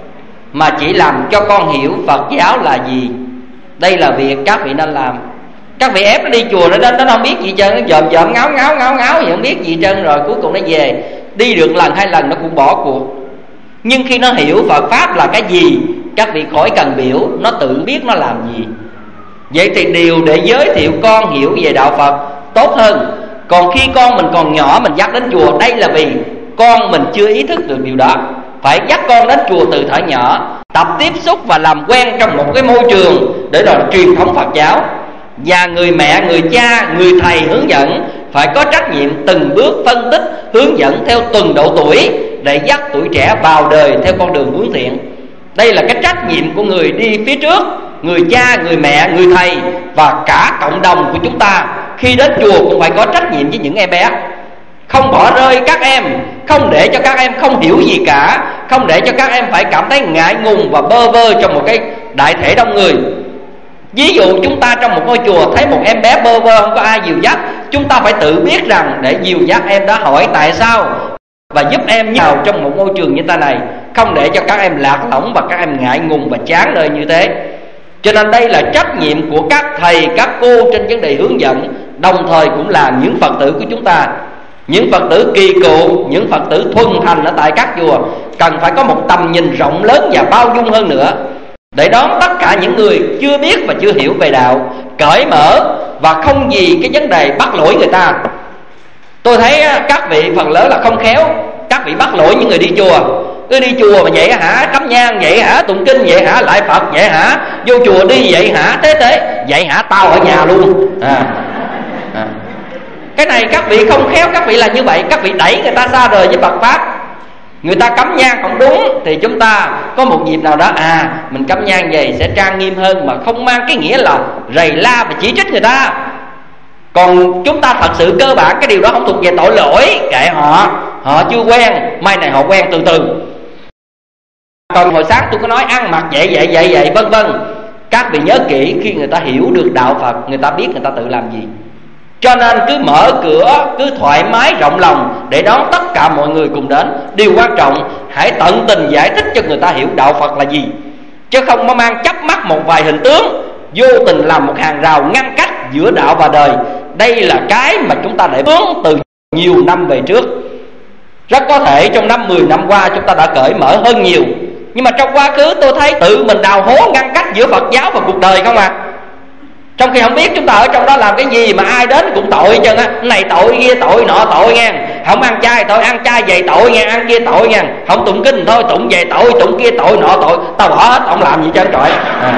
mà chỉ làm cho con hiểu Phật giáo là gì. Đây là việc các vị nên làm. Các vị ép nó đi chùa, nó đến nó không biết gì trơn, nó dòm dòm ngáo ngáo ngáo ngáo gì không biết gì trơn, rồi cuối cùng nó về. Đi được lần hai lần nó cũng bỏ cuộc. Nhưng khi nó hiểu Phật Pháp là cái gì, các vị khỏi cần biểu, nó tự biết nó làm gì. Vậy thì điều để giới thiệu con hiểu về đạo Phật tốt hơn. Còn khi con mình còn nhỏ mình dắt đến chùa, đây là vì con mình chưa ý thức được điều đó. Phải dắt con đến chùa từ thuở nhỏ, tập tiếp xúc và làm quen trong một cái môi trường để rồi truyền thống Phật giáo. Và người mẹ, người cha, người thầy hướng dẫn phải có trách nhiệm từng bước phân tích, hướng dẫn theo từng độ tuổi để dắt tuổi trẻ vào đời theo con đường hướng thiện. Đây là cái trách nhiệm của người đi phía trước, người cha, người mẹ, người thầy và cả cộng đồng của chúng ta. Khi đến chùa cũng phải có trách nhiệm với những em bé, không bỏ rơi các em, không để cho các em không hiểu gì cả, không để cho các em phải cảm thấy ngại ngùng và bơ vơ trong một cái đại thể đông người. Ví dụ chúng ta trong một ngôi chùa thấy một em bé bơ vơ không có ai dìu dắt, chúng ta phải tự biết rằng để dìu dắt em đó hỏi tại sao, và giúp em vào trong một môi trường như ta này, không để cho các em lạc lõng và các em ngại ngùng và chán đời như thế. Cho nên đây là trách nhiệm của các thầy, các cô trên vấn đề hướng dẫn, đồng thời cũng là những Phật tử của chúng ta. Những Phật tử kỳ cựu, những Phật tử thuần thành ở tại các chùa cần phải có một tầm nhìn rộng lớn và bao dung hơn nữa, để đón tất cả những người chưa biết và chưa hiểu về đạo, cởi mở và không vì cái vấn đề bắt lỗi người ta. Tôi thấy các vị phần lớn là không khéo, các vị bắt lỗi những người đi chùa. Cứ đi chùa mà vậy hả, cắm nhang vậy hả, tụng kinh vậy hả, lại Phật vậy hả, vô chùa đi vậy hả, thế thế vậy hả, tao ở nhà luôn à. À. Cái này các vị không khéo, các vị là như vậy, các vị đẩy người ta xa rời với Phật Pháp. Người ta cắm nhang không đúng thì chúng ta có một dịp nào đó à mình cắm nhang vậy sẽ trang nghiêm hơn, mà không mang cái nghĩa là rầy la và chỉ trích người ta. Còn chúng ta thật sự cơ bản cái điều đó không thuộc về tội lỗi, kệ họ, họ chưa quen, mai này họ quen từ từ. Còn hồi sáng tôi có nói ăn mặc vậy vậy vậy vậy vân vân. Các vị nhớ kỹ, khi người ta hiểu được đạo Phật, người ta biết người ta tự làm gì. Cho nên cứ mở cửa, cứ thoải mái rộng lòng để đón tất cả mọi người cùng đến. Điều quan trọng hãy tận tình giải thích cho người ta hiểu đạo Phật là gì, chứ không có mang chấp mắt một vài hình tướng, vô tình làm một hàng rào ngăn cách giữa đạo và đời. Đây là cái mà chúng ta để hướng từ nhiều năm về trước. Rất có thể trong năm mười năm qua chúng ta đã cởi mở hơn nhiều, Nhưng mà trong quá khứ tôi thấy tự mình đào hố ngăn cách giữa Phật giáo và cuộc đời không à. Trong khi không biết chúng ta ở trong đó làm cái gì mà ai đến cũng tội hết trơn á. Này tội kia tội nọ tội nghe. Không ăn chay tội ăn chay vậy tội nghe. Ăn kia tội nghe. Không tụng kinh thôi tụng về tội. Tụng kia tội nọ tội. Tao bỏ hết không làm gì trơn trọi à.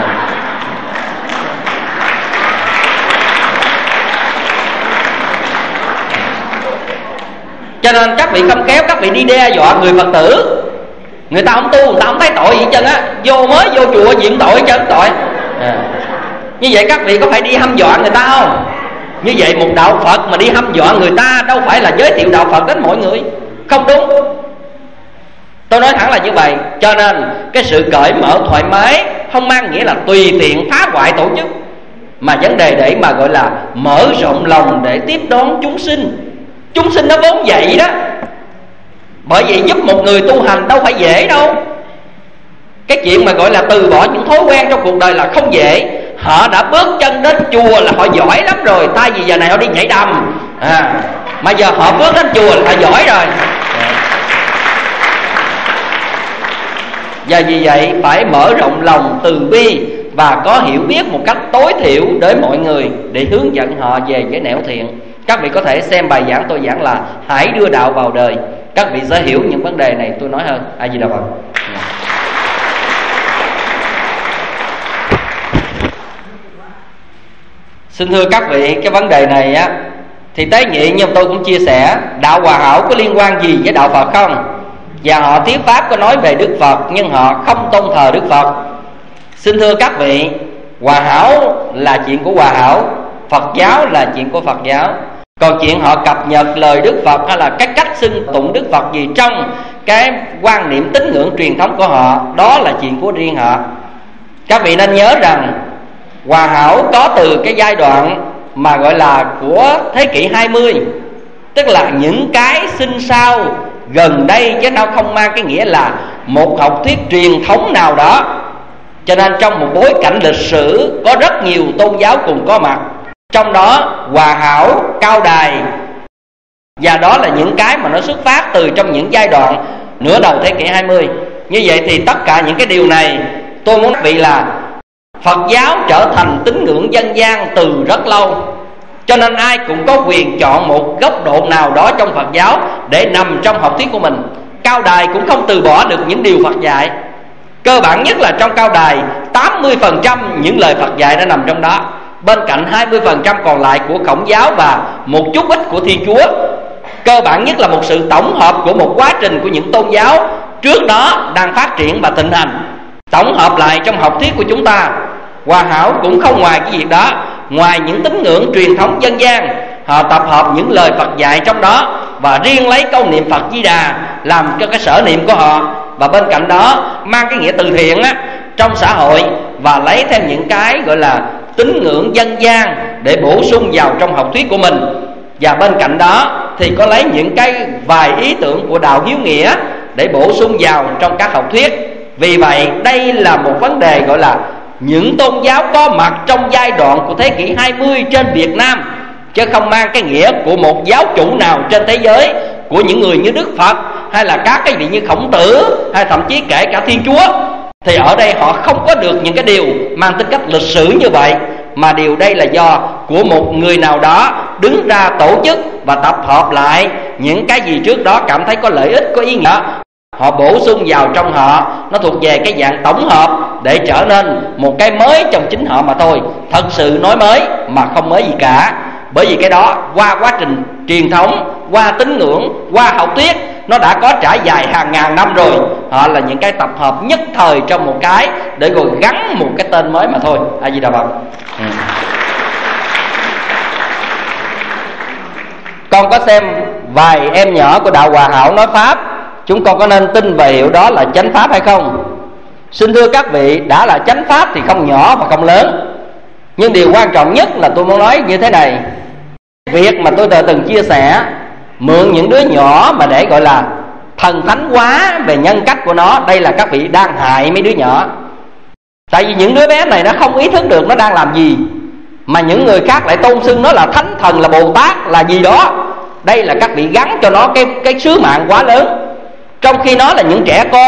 Cho nên các vị không khéo, các vị đi đe dọa người Phật tử. Người ta không tu, người ta không thấy tội gì hết trơn á. Vô mới vô chùa diện tội hết trơn tội à. Như vậy các vị có phải đi hăm dọa người ta không? Như vậy một đạo Phật mà đi hăm dọa người ta đâu phải là giới thiệu đạo Phật đến mọi người. Không đúng. Tôi nói thẳng là như vậy. Cho nên cái sự cởi mở thoải mái không mang nghĩa là tùy tiện phá hoại tổ chức, mà vấn đề để mà gọi là mở rộng lòng để tiếp đón chúng sinh. Chúng sinh nó vốn vậy đó. Bởi vì giúp một người tu hành đâu phải dễ đâu. Cái chuyện mà gọi là từ bỏ những thói quen trong cuộc đời là không dễ. Họ đã bước chân đến chùa là họ giỏi lắm rồi. Thay vì giờ này họ đi nhảy đầm à, mà giờ họ bước đến chùa là họ giỏi rồi. Và vì vậy phải mở rộng lòng từ bi và có hiểu biết một cách tối thiểu đến mọi người để hướng dẫn họ về cái nẻo thiện. Các vị có thể xem bài giảng tôi giảng là hãy đưa đạo vào đời. Các vị sẽ hiểu những vấn đề này tôi nói hơn. A Di Đà Phật. Xin thưa các vị, cái vấn đề này á thì tế nhị nhưng tôi cũng chia sẻ, đạo Hòa Hảo có liên quan gì với đạo Phật không? Và họ thuyết pháp có nói về Đức Phật nhưng họ không tôn thờ Đức Phật. Xin thưa các vị, Hòa Hảo là chuyện của Hòa Hảo, Phật giáo là chuyện của Phật giáo. Còn chuyện họ cập nhật lời Đức Phật hay là cái cách xưng tụng Đức Phật gì trong cái quan niệm tín ngưỡng truyền thống của họ, đó là chuyện của riêng họ. Các vị nên nhớ rằng Hòa Hảo có từ cái giai đoạn mà gọi là của thế kỷ hai mươi, tức là những cái sinh sau gần đây, chứ nó không mang cái nghĩa là một học thuyết truyền thống nào đó. Cho nên trong một bối cảnh lịch sử có rất nhiều tôn giáo cùng có mặt, trong đó Hòa Hảo, Cao Đài, và đó là những cái mà nó xuất phát từ trong những giai đoạn nửa đầu thế kỷ hai mươi. Như vậy thì tất cả những cái điều này tôi muốn nói là Phật giáo trở thành tín ngưỡng dân gian từ rất lâu. Cho nên ai cũng có quyền chọn một góc độ nào đó trong Phật giáo để nằm trong học thuyết của mình. Cao Đài cũng không từ bỏ được những điều Phật dạy. Cơ bản nhất là trong Cao Đài tám mươi phần trăm những lời Phật dạy đã nằm trong đó, bên cạnh hai mươi phần trăm còn lại của Khổng giáo và một chút ít của Thiên Chúa. Cơ bản nhất là một sự tổng hợp của một quá trình của những tôn giáo trước đó đang phát triển và thịnh hành, tổng hợp lại trong học thuyết của chúng ta. Hòa Hảo cũng không ngoài cái việc đó. Ngoài những tín ngưỡng truyền thống dân gian, họ tập hợp những lời Phật dạy trong đó và riêng lấy câu niệm Phật Di Đà làm cho cái sở niệm của họ. Và bên cạnh đó mang cái nghĩa từ thiện á, trong xã hội, và lấy thêm những cái gọi là tín ngưỡng dân gian để bổ sung vào trong học thuyết của mình. Và bên cạnh đó thì có lấy những cái vài ý tưởng của đạo hiếu nghĩa để bổ sung vào trong các học thuyết. Vì vậy đây là một vấn đề gọi là những tôn giáo có mặt trong giai đoạn của thế kỷ hai mươi trên Việt Nam, chứ không mang cái nghĩa của một giáo chủ nào trên thế giới, của những người như Đức Phật hay là các cái vị như Khổng Tử, hay thậm chí kể cả Thiên Chúa. Thì ở đây họ không có được những cái điều mang tính cách lịch sử như vậy, mà điều đây là do của một người nào đó đứng ra tổ chức và tập hợp lại những cái gì trước đó cảm thấy có lợi ích, có ý nghĩa, họ bổ sung vào trong họ. Nó thuộc về cái dạng tổng hợp để trở nên một cái mới trong chính họ mà thôi. Thật sự nói mới mà không mới gì cả. Bởi vì cái đó qua quá trình truyền thống, qua tín ngưỡng, qua học thuyết, nó đã có trải dài hàng ngàn năm rồi. Họ là những cái tập hợp nhất thời trong một cái để rồi gắn một cái tên mới mà thôi. A Di Đà Phật. ừ. Con có xem vài em nhỏ của đạo Hòa Hảo nói pháp, chúng con có nên tin và hiểu đó là chánh pháp hay không? Xin thưa các vị, đã là chánh pháp thì không nhỏ và không lớn. Nhưng điều quan trọng nhất là tôi muốn nói như thế này. Việc mà tôi đã từng chia sẻ, mượn những đứa nhỏ mà để gọi là thần thánh quá về nhân cách của nó, đây là các vị đang hại mấy đứa nhỏ. Tại vì những đứa bé này nó không ý thức được nó đang làm gì, mà những người khác lại tôn xưng nó là thánh thần, là Bồ Tát, là gì đó. Đây là các vị gắn cho nó cái, cái sứ mạng quá lớn. Trong khi nó là những trẻ con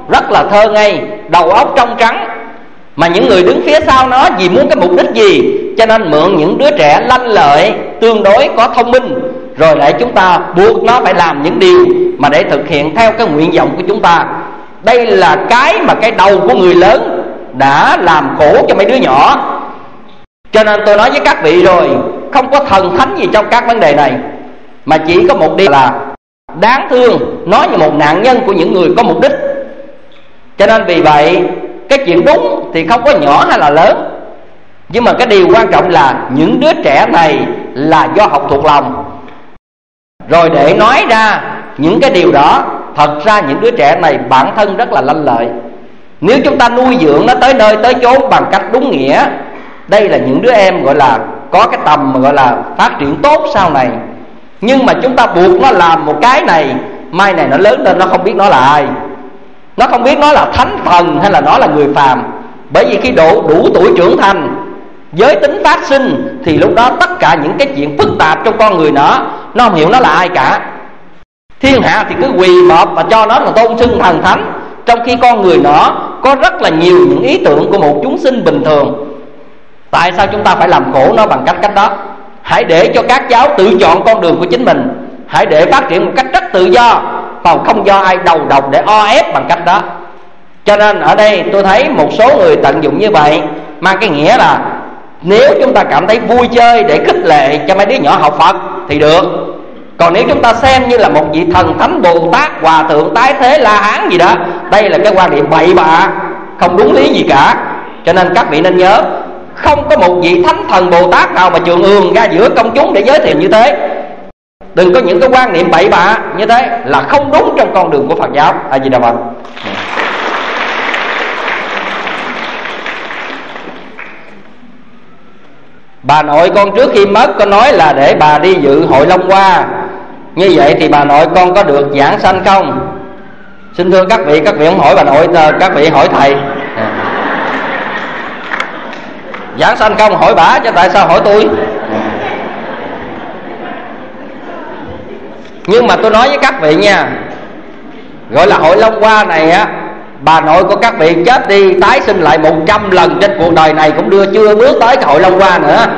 rất là thơ ngây, đầu óc trong trắng. Mà những người đứng phía sau nó vì muốn cái mục đích gì, cho nên mượn những đứa trẻ lanh lợi, tương đối có thông minh, rồi lại chúng ta buộc nó phải làm những điều mà để thực hiện theo cái nguyện vọng của chúng ta. Đây là cái mà cái đầu của người lớn đã làm khổ cho mấy đứa nhỏ. Cho nên tôi nói với các vị rồi, không có thần thánh gì trong các vấn đề này, mà chỉ có một điều là đáng thương, nói như một nạn nhân của những người có mục đích. Cho nên vì vậy, cái chuyện đúng thì không có nhỏ hay là lớn, nhưng mà cái điều quan trọng là những đứa trẻ này là do học thuộc lòng. Rồi để nói ra những cái điều đó, thật ra những đứa trẻ này bản thân rất là lanh lợi. Nếu chúng ta nuôi dưỡng nó tới nơi tới chốn bằng cách đúng nghĩa, đây là những đứa em gọi là có cái tầm mà gọi là phát triển tốt sau này. Nhưng mà chúng ta buộc nó làm một cái này, mai này nó lớn lên nó không biết nó là ai, nó không biết nó là thánh thần hay là nó là người phàm. Bởi vì khi độ đủ tuổi trưởng thành, giới tính phát sinh, thì lúc đó tất cả những cái chuyện phức tạp trong con người nó, nó không hiểu nó là ai cả. Thiên hạ thì cứ quỳ mọp và cho nó là tôn xưng thần thánh, trong khi con người nó có rất là nhiều những ý tưởng của một chúng sinh bình thường. Tại sao chúng ta phải làm khổ nó bằng cách cách đó? Hãy để cho các cháu tự chọn con đường của chính mình, hãy để phát triển một cách rất tự do, còn không do ai đầu độc để o ép bằng cách đó. Cho nên ở đây tôi thấy một số người tận dụng như vậy, mang cái nghĩa là nếu chúng ta cảm thấy vui chơi để khích lệ cho mấy đứa nhỏ học Phật thì được. Còn nếu chúng ta xem như là một vị thần thánh Bồ Tát, Hòa Thượng, Tái Thế, La Hán gì đó, đây là cái quan điểm bậy bạ, không đúng lý gì cả. Cho nên các vị nên nhớ, không có một vị thánh thần Bồ Tát nào mà trường ương ra giữa công chúng để giới thiệu như thế. Đừng có những cái quan niệm bậy bạ như thế là không đúng trong con đường của Phật giáo. A Di Đà Phật. Bà nội con trước khi mất có nói là để bà đi dự hội Long Hoa, như vậy thì bà nội con có được giảng sanh không? Xin thưa các vị, các vị không hỏi bà nội, các vị hỏi thầy. Giảng sanh không hỏi bả chứ tại sao hỏi tôi? Nhưng mà tôi nói với các vị nha, gọi là hội Long Hoa này á, bà nội của các vị chết đi tái sinh lại một trăm lần trên cuộc đời này cũng đưa chưa bước tới cái hội Long Hoa nữa.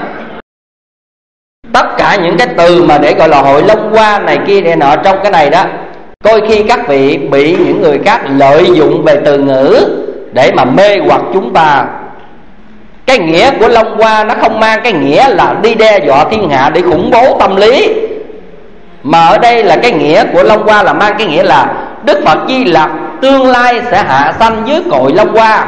Tất cả những cái từ mà để gọi là hội Long Hoa này kia này nọ trong cái này đó, đôi khi các vị bị những người khác lợi dụng về từ ngữ để mà mê hoặc chúng ta. Cái nghĩa của Long Hoa nó không mang cái nghĩa là đi đe dọa thiên hạ để khủng bố tâm lý, mà ở đây là cái nghĩa của Long Hoa là mang cái nghĩa là Đức Phật Di Lặc tương lai sẽ hạ sanh dưới cội Long Hoa.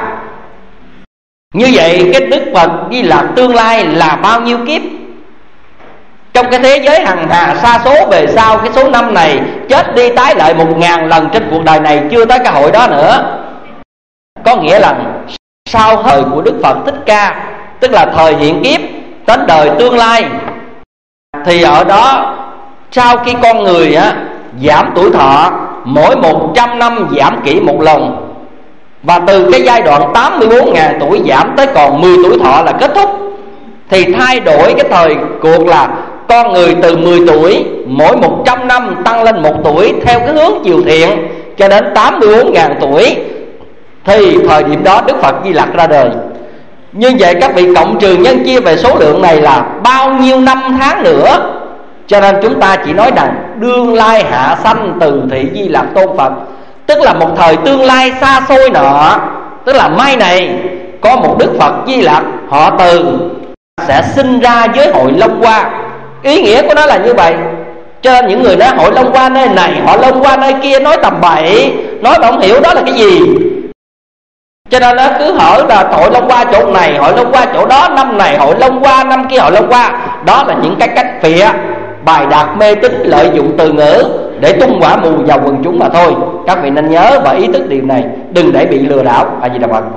Như vậy cái Đức Phật Di Lặc tương lai là bao nhiêu kiếp? Trong cái thế giới hằng hà sa số về sau, cái số năm này chết đi tái lại một ngàn lần trên cuộc đời này, chưa tới cái hội đó nữa. Có nghĩa là sau thời của Đức Phật Thích Ca, tức là thời hiện kiếp đến đời tương lai, thì ở đó sau khi con người á, giảm tuổi thọ mỗi một trăm năm giảm kỹ một lần, và từ cái giai đoạn tám mươi bốn nghìn tuổi giảm tới còn mười tuổi thọ là kết thúc, thì thay đổi cái thời cuộc là con người từ mười tuổi mỗi một trăm năm tăng lên một tuổi theo cái hướng chiều thiện cho đến tám mươi bốn nghìn tuổi, thì thời điểm đó Đức Phật Di Lặc ra đời. Như vậy các vị cộng trừ nhân chia về số lượng này là bao nhiêu năm tháng nữa. Cho nên chúng ta chỉ nói rằng đương lai hạ sanh từ thị Di Lặc Tôn Phật, tức là một thời tương lai xa xôi nọ, tức là mai này có một Đức Phật Di Lặc họ Từ sẽ sinh ra với hội Long Hoa. Ý nghĩa của nó là như vậy. Cho nên những người nói hội Long Hoa nơi này, hội Long Hoa nơi kia, nói tầm bậy, nói mà không hiểu đó là cái gì. Cho nên nó cứ hỏi là hội Long Hoa chỗ này, hội Long Hoa chỗ đó, năm này hội Long Hoa, năm kia hội Long Hoa. Đó là những cái cách phịa, bài đạt mê tín, lợi dụng từ ngữ để tung quả mù vào quần chúng mà thôi. Các vị nên nhớ và ý thức điều này, đừng để bị lừa đảo. A Di Đà Phật.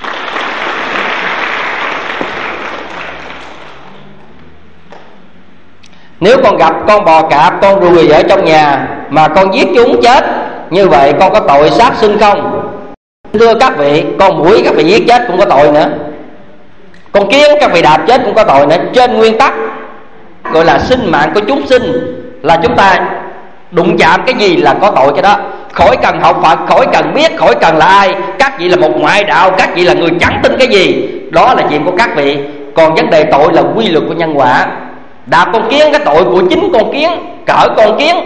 Nếu con gặp con bò cạp, con ruồi ở trong nhà mà con giết chúng chết, như vậy con có tội sát sinh không? Thưa các vị, con muỗi các vị giết chết cũng có tội nữa, con kiến các vị đạp chết cũng có tội nữa. Trên nguyên tắc gọi là sinh mạng của chúng sinh, là chúng ta đụng chạm cái gì là có tội cái đó. khỏi cần học Phật, khỏi cần biết, khỏi cần là ai. Các vị là một ngoại đạo, các vị là người chẳng tin cái gì, đó là chuyện của các vị. Còn vấn đề tội là quy luật của nhân quả. Đạp con kiến, cái tội của chính con kiến, cỡ con kiến.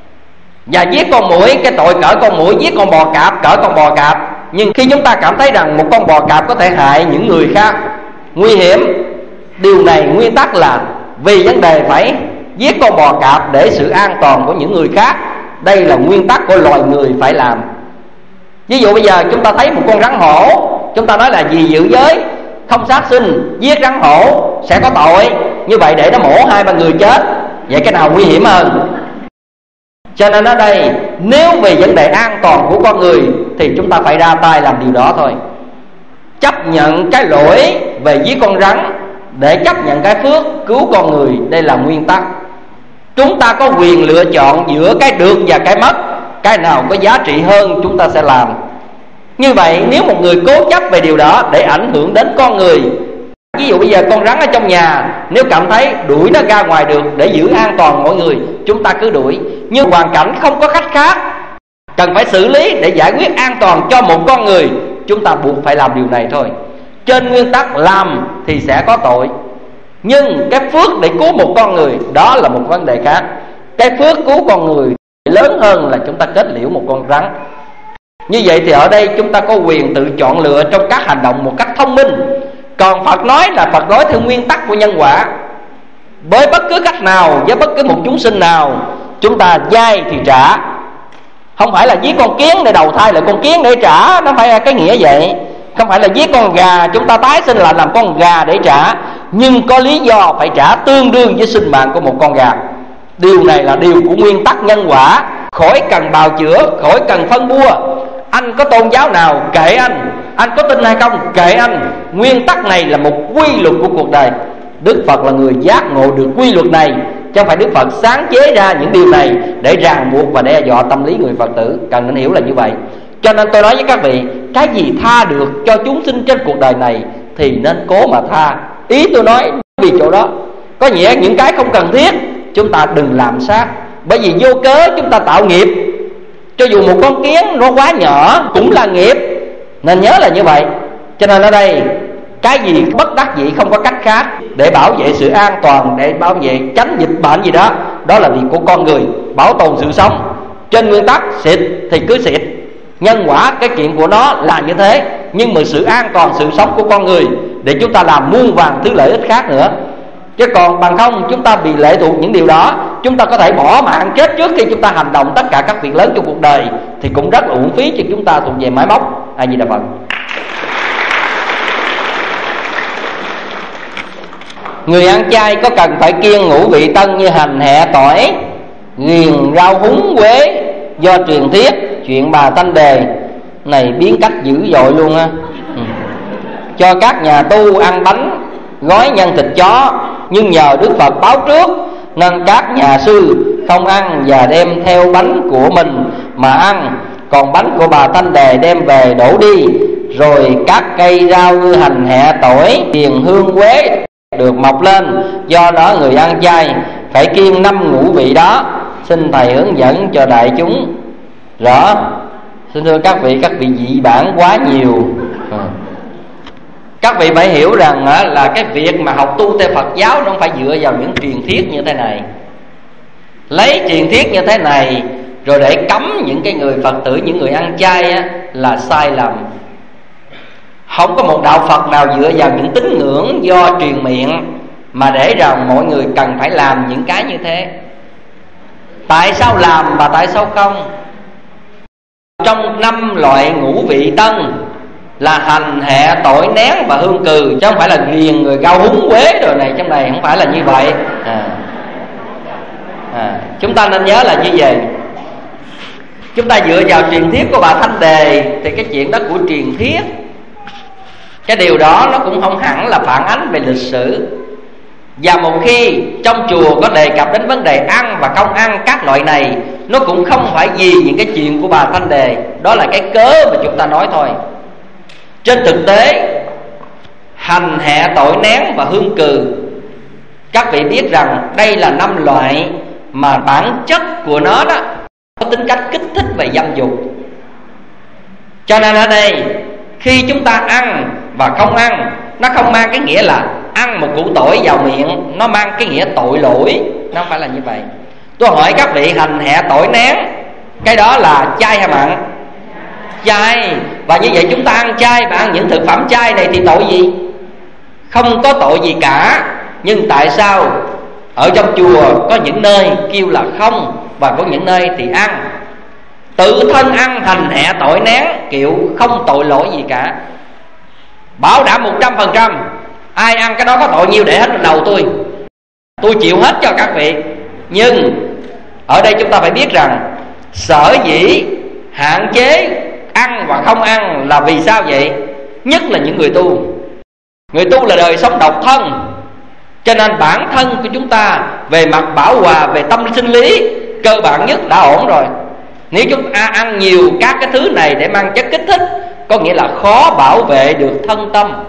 Và giết con muỗi, cái tội cỡ con muỗi. Giết con bò cạp, cỡ con bò cạp. Nhưng khi chúng ta cảm thấy rằng một con bò cạp có thể hại những người khác, nguy hiểm, điều này nguyên tắc là vì vấn đề phải giết con bò cạp để sự an toàn của những người khác. Đây là nguyên tắc của loài người phải làm. Ví dụ bây giờ chúng ta thấy một con rắn hổ, chúng ta nói là vì giữ giới, không sát sinh, giết rắn hổ sẽ có tội. Như vậy để nó mổ hai ba người chết, vậy cái nào nguy hiểm hơn? Cho nên ở đây, nếu vì vấn đề an toàn của con người thì chúng ta phải ra tay làm điều đó thôi. Chấp nhận cái lỗi về giết con rắn để chấp nhận cái phước cứu con người, đây là nguyên tắc. Chúng ta có quyền lựa chọn giữa cái được và cái mất. Cái nào có giá trị hơn chúng ta sẽ làm. Như vậy nếu một người cố chấp về điều đó để ảnh hưởng đến con người, ví dụ bây giờ con rắn ở trong nhà, nếu cảm thấy đuổi nó ra ngoài được để giữ an toàn mọi người, chúng ta cứ đuổi. Nhưng hoàn cảnh không có cách khác, cần phải xử lý để giải quyết an toàn cho một con người, chúng ta buộc phải làm điều này thôi. Trên nguyên tắc làm thì sẽ có tội, nhưng cái phước để cứu một con người đó là một vấn đề khác. Cái phước cứu con người lớn hơn là chúng ta kết liễu một con rắn. Như vậy thì ở đây chúng ta có quyền tự chọn lựa trong các hành động một cách thông minh. Còn Phật nói là Phật nói theo nguyên tắc của nhân quả. Với bất cứ cách nào, với bất cứ một chúng sinh nào, chúng ta dai thì trả. Không phải là giết con kiến để đầu thai lại con kiến để trả, nó phải là cái nghĩa vậy. Không phải là giết con gà chúng ta tái sinh lại làm con gà để trả, nhưng có lý do phải trả tương đương với sinh mạng của một con gà. Điều này là điều của nguyên tắc nhân quả. Khỏi cần bào chữa, khỏi cần phân bua. Anh có tôn giáo nào kệ anh, anh có tin hay không kệ anh. Nguyên tắc này là một quy luật của cuộc đời. Đức Phật là người giác ngộ được quy luật này, chứ không phải Đức Phật sáng chế ra những điều này để ràng buộc và đe dọa tâm lý người Phật tử. Cần nên hiểu là như vậy. Cho nên tôi nói với các vị, cái gì tha được cho chúng sinh trên cuộc đời này thì nên cố mà tha. Ý tôi nói vì chỗ đó. Có nghĩa những cái không cần thiết chúng ta đừng làm sát, bởi vì vô cớ chúng ta tạo nghiệp. Cho dù một con kiến nó quá nhỏ cũng là nghiệp, nên nhớ là như vậy. Cho nên ở đây cái gì bất đắc dĩ không có cách khác để bảo vệ sự an toàn, để bảo vệ tránh dịch bệnh gì đó, đó là việc của con người, bảo tồn sự sống. Trên nguyên tắc xịt thì cứ xịt, nhân quả cái chuyện của nó là như thế. Nhưng mà sự an toàn sự sống của con người để chúng ta làm muôn vàn thứ lợi ích khác nữa. Chứ còn bằng không chúng ta bị lệ thuộc những điều đó, chúng ta có thể bỏ mạng chết trước khi chúng ta hành động tất cả các việc lớn trong cuộc đời, thì cũng rất là uổng phí cho chúng ta thuộc về máy móc. A Di Đà Phật. Người ăn chay có cần phải kiêng ngũ vị tân như hành, hẹ, tỏi, ghiền, rau húng, quế do truyền thuyết chuyện Bà Tánh Đề này biến cách dữ dội luôn á. Ừ. Cho các nhà tu ăn bánh gói nhân thịt chó, nhưng nhờ Đức Phật báo trước nên các nhà sư không ăn và đem theo bánh của mình mà ăn, còn bánh của Bà Tánh Đề đem về đổ đi. Rồi các cây rau như hành, hẹ, tỏi, điền, hương, quế được mọc lên. Do đó người ăn chay phải kiêng năm ngũ vị đó. Xin thầy hướng dẫn cho đại chúng rõ. Xin thưa các vị, các vị dị bản quá nhiều. à. Các vị phải hiểu rằng là cái việc mà học tu theo Phật giáo nó không phải dựa vào những truyền thuyết như thế này. Lấy truyền thuyết như thế này rồi để cấm những cái người Phật tử, những người ăn chay á, là sai lầm. Không có một đạo Phật nào dựa vào những tín ngưỡng do truyền miệng mà để rằng mọi người cần phải làm những cái như thế. Tại sao làm và tại sao không? Trong năm loại ngũ vị tân là hành, hẹ, tỏi, nén và hương cừ, chứ không phải là ghiền người rau húng, quế rồi này trong này, không phải là như vậy. à. À, chúng ta nên nhớ là như vậy. Chúng ta dựa vào truyền thuyết của Bà Tánh Đề thì cái chuyện đó của truyền thuyết, cái điều đó nó cũng không hẳn là phản ánh về lịch sử. Và một khi trong chùa có đề cập đến vấn đề ăn và không ăn các loại này, nó cũng không phải vì những cái chuyện của Bà Tánh Đề. Đó là cái cớ mà chúng ta nói thôi. Trên thực tế, hành, hẹ, tỏi, nén và hương cừ, các vị biết rằng đây là năm loại mà bản chất của nó đó có tính cách kích thích về dâm dục. Cho nên ở đây khi chúng ta ăn và không ăn, nó không mang cái nghĩa là ăn một củ tỏi vào miệng, nó mang cái nghĩa tội lỗi. Nó không phải là như vậy. Tôi hỏi các vị, hành hẹ tỏi nén, cái đó là chay hay mặn? Chay. Và như vậy chúng ta ăn chay và ăn những thực phẩm chay này thì tội gì? Không có tội gì cả. Nhưng tại sao ở trong chùa có những nơi kêu là không, và có những nơi thì ăn? Tự thân ăn hành hẹ tỏi nén kiểu không tội lỗi gì cả, bảo đảm một trăm phần trăm. Ai ăn cái đó có tội nhiêu để hết lên đầu tôi, tôi chịu hết cho các vị. Nhưng ở đây chúng ta phải biết rằng sở dĩ hạn chế ăn và không ăn là vì sao vậy? Nhất là những người tu. Người tu là đời sống độc thân, cho nên bản thân của chúng ta về mặt bảo hòa, về tâm sinh lý cơ bản nhất đã ổn rồi. Nếu chúng ta ăn nhiều các cái thứ này để mang chất kích thích, có nghĩa là khó bảo vệ được thân tâm.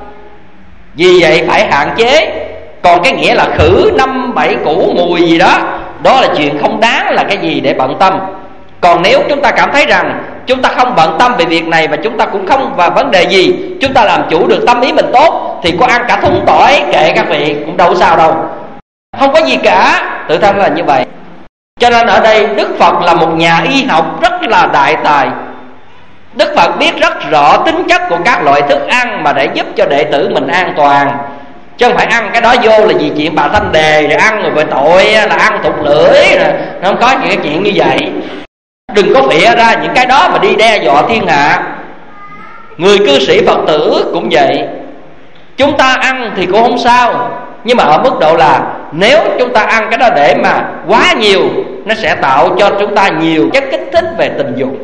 Vì vậy phải hạn chế. Còn cái nghĩa là khử năm bảy củ mùi gì đó, đó là chuyện không đáng là cái gì để bận tâm. Còn nếu chúng ta cảm thấy rằng chúng ta không bận tâm về việc này, và chúng ta cũng không và vấn đề gì, chúng ta làm chủ được tâm ý mình tốt, thì có ăn cả thúng tỏi kệ các vị, cũng đâu có sao đâu, không có gì cả. Tự thân là như vậy. Cho nên ở đây Đức Phật là một nhà y học rất là đại tài. Đức Phật biết rất rõ tính chất của các loại thức ăn mà để giúp cho đệ tử mình an toàn. Chứ không phải ăn cái đó vô là vì chuyện bà Thanh Đề rồi ăn rồi về tội là ăn thụt lưỡi rồi. Nó không có những cái chuyện như vậy. Đừng có phịa ra những cái đó mà đi đe dọa thiên hạ. Người cư sĩ Phật tử cũng vậy. Chúng ta ăn thì cũng không sao, nhưng mà ở mức độ là nếu chúng ta ăn cái đó để mà quá nhiều, nó sẽ tạo cho chúng ta nhiều chất kích thích về tình dục.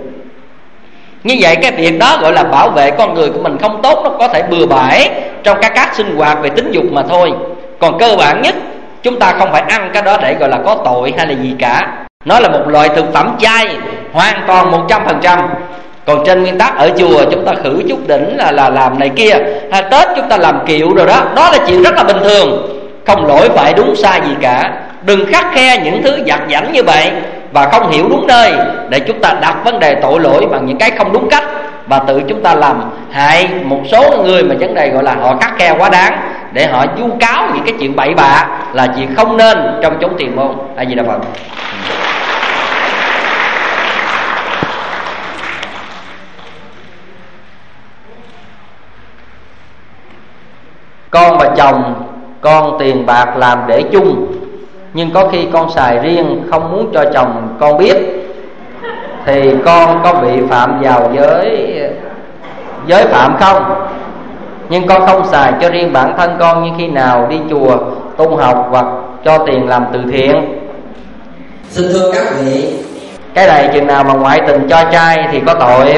Như vậy cái việc đó gọi là bảo vệ con người của mình không tốt. Nó có thể bừa bãi trong các các sinh hoạt về tính dục mà thôi. Còn cơ bản nhất, chúng ta không phải ăn cái đó để gọi là có tội hay là gì cả. Nó là một loại thực phẩm chay hoàn toàn một trăm phần trăm. Còn trên nguyên tắc ở chùa chúng ta khử chút đỉnh là, là làm này kia, hay Tết chúng ta làm kiệu rồi đó, đó là chuyện rất là bình thường, không lỗi phải đúng sai gì cả. Đừng khắt khe những thứ vặt vãnh như vậy và không hiểu đúng nơi, để chúng ta đặt vấn đề tội lỗi bằng những cái không đúng cách, và tự chúng ta làm hại một số người mà vấn đề gọi là họ khắt khe quá đáng, để họ vu cáo những cái chuyện bậy bạ là chuyện không nên trong chốn thiền môn. A Di Đà Phật. Con và chồng con tiền bạc làm để chung, nhưng có khi con xài riêng không muốn cho chồng con biết, thì con có bị phạm vào giới giới phạm không? Nhưng con không xài cho riêng bản thân con, nhưng khi nào đi chùa tu học hoặc cho tiền làm từ thiện. Xin thưa các vị, cái này chừng nào mà ngoại tình cho trai thì có tội.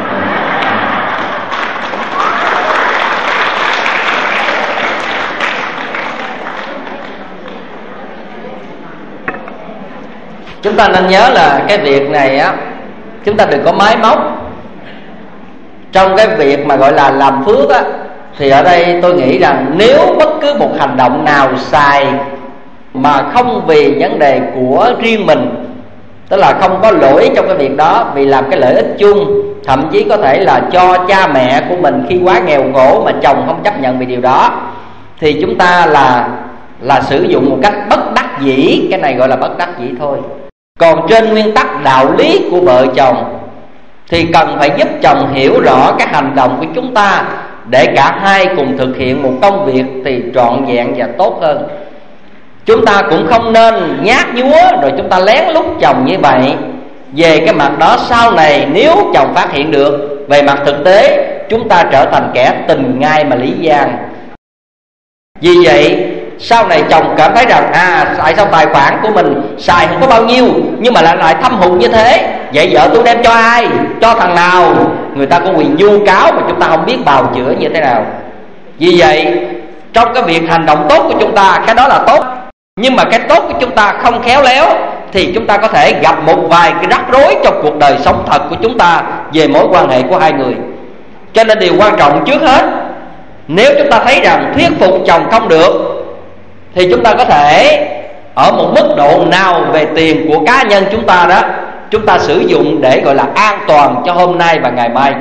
Chúng ta nên nhớ là cái việc này á, chúng ta đừng có máy móc. Trong cái việc mà gọi là làm phước á, thì ở đây tôi nghĩ rằng nếu bất cứ một hành động nào xài mà không vì vấn đề của riêng mình, tức là không có lỗi trong cái việc đó, vì làm cái lợi ích chung, thậm chí có thể là cho cha mẹ của mình khi quá nghèo khổ mà chồng không chấp nhận vì điều đó, thì chúng ta là là sử dụng một cách bất đắc dĩ. Cái này gọi là bất đắc dĩ thôi. Còn trên nguyên tắc đạo lý của vợ chồng thì cần phải giúp chồng hiểu rõ các hành động của chúng ta, để cả hai cùng thực hiện một công việc thì trọn vẹn và tốt hơn. Chúng ta cũng không nên nhát nhúa rồi chúng ta lén lút chồng như vậy. Về cái mặt đó sau này nếu chồng phát hiện được, về mặt thực tế chúng ta trở thành kẻ tình ngai mà lý gian. Vì vậy sau này chồng cảm thấy rằng à tại sao tài khoản của mình xài không có bao nhiêu, nhưng mà lại lại thâm hụt như thế, vậy vợ tôi đem cho ai, cho thằng nào? Người ta có quyền vu cáo mà chúng ta không biết bào chữa như thế nào. Vì vậy trong cái việc hành động tốt của chúng ta, cái đó là tốt, nhưng mà cái tốt của chúng ta không khéo léo thì chúng ta có thể gặp một vài cái rắc rối trong cuộc đời sống thật của chúng ta về mối quan hệ của hai người. Cho nên điều quan trọng trước hết, nếu chúng ta thấy rằng thuyết phục chồng không được, thì chúng ta có thể ở một mức độ nào về tiền của cá nhân chúng ta đó chúng ta sử dụng để gọi là an toàn cho hôm nay và ngày mai.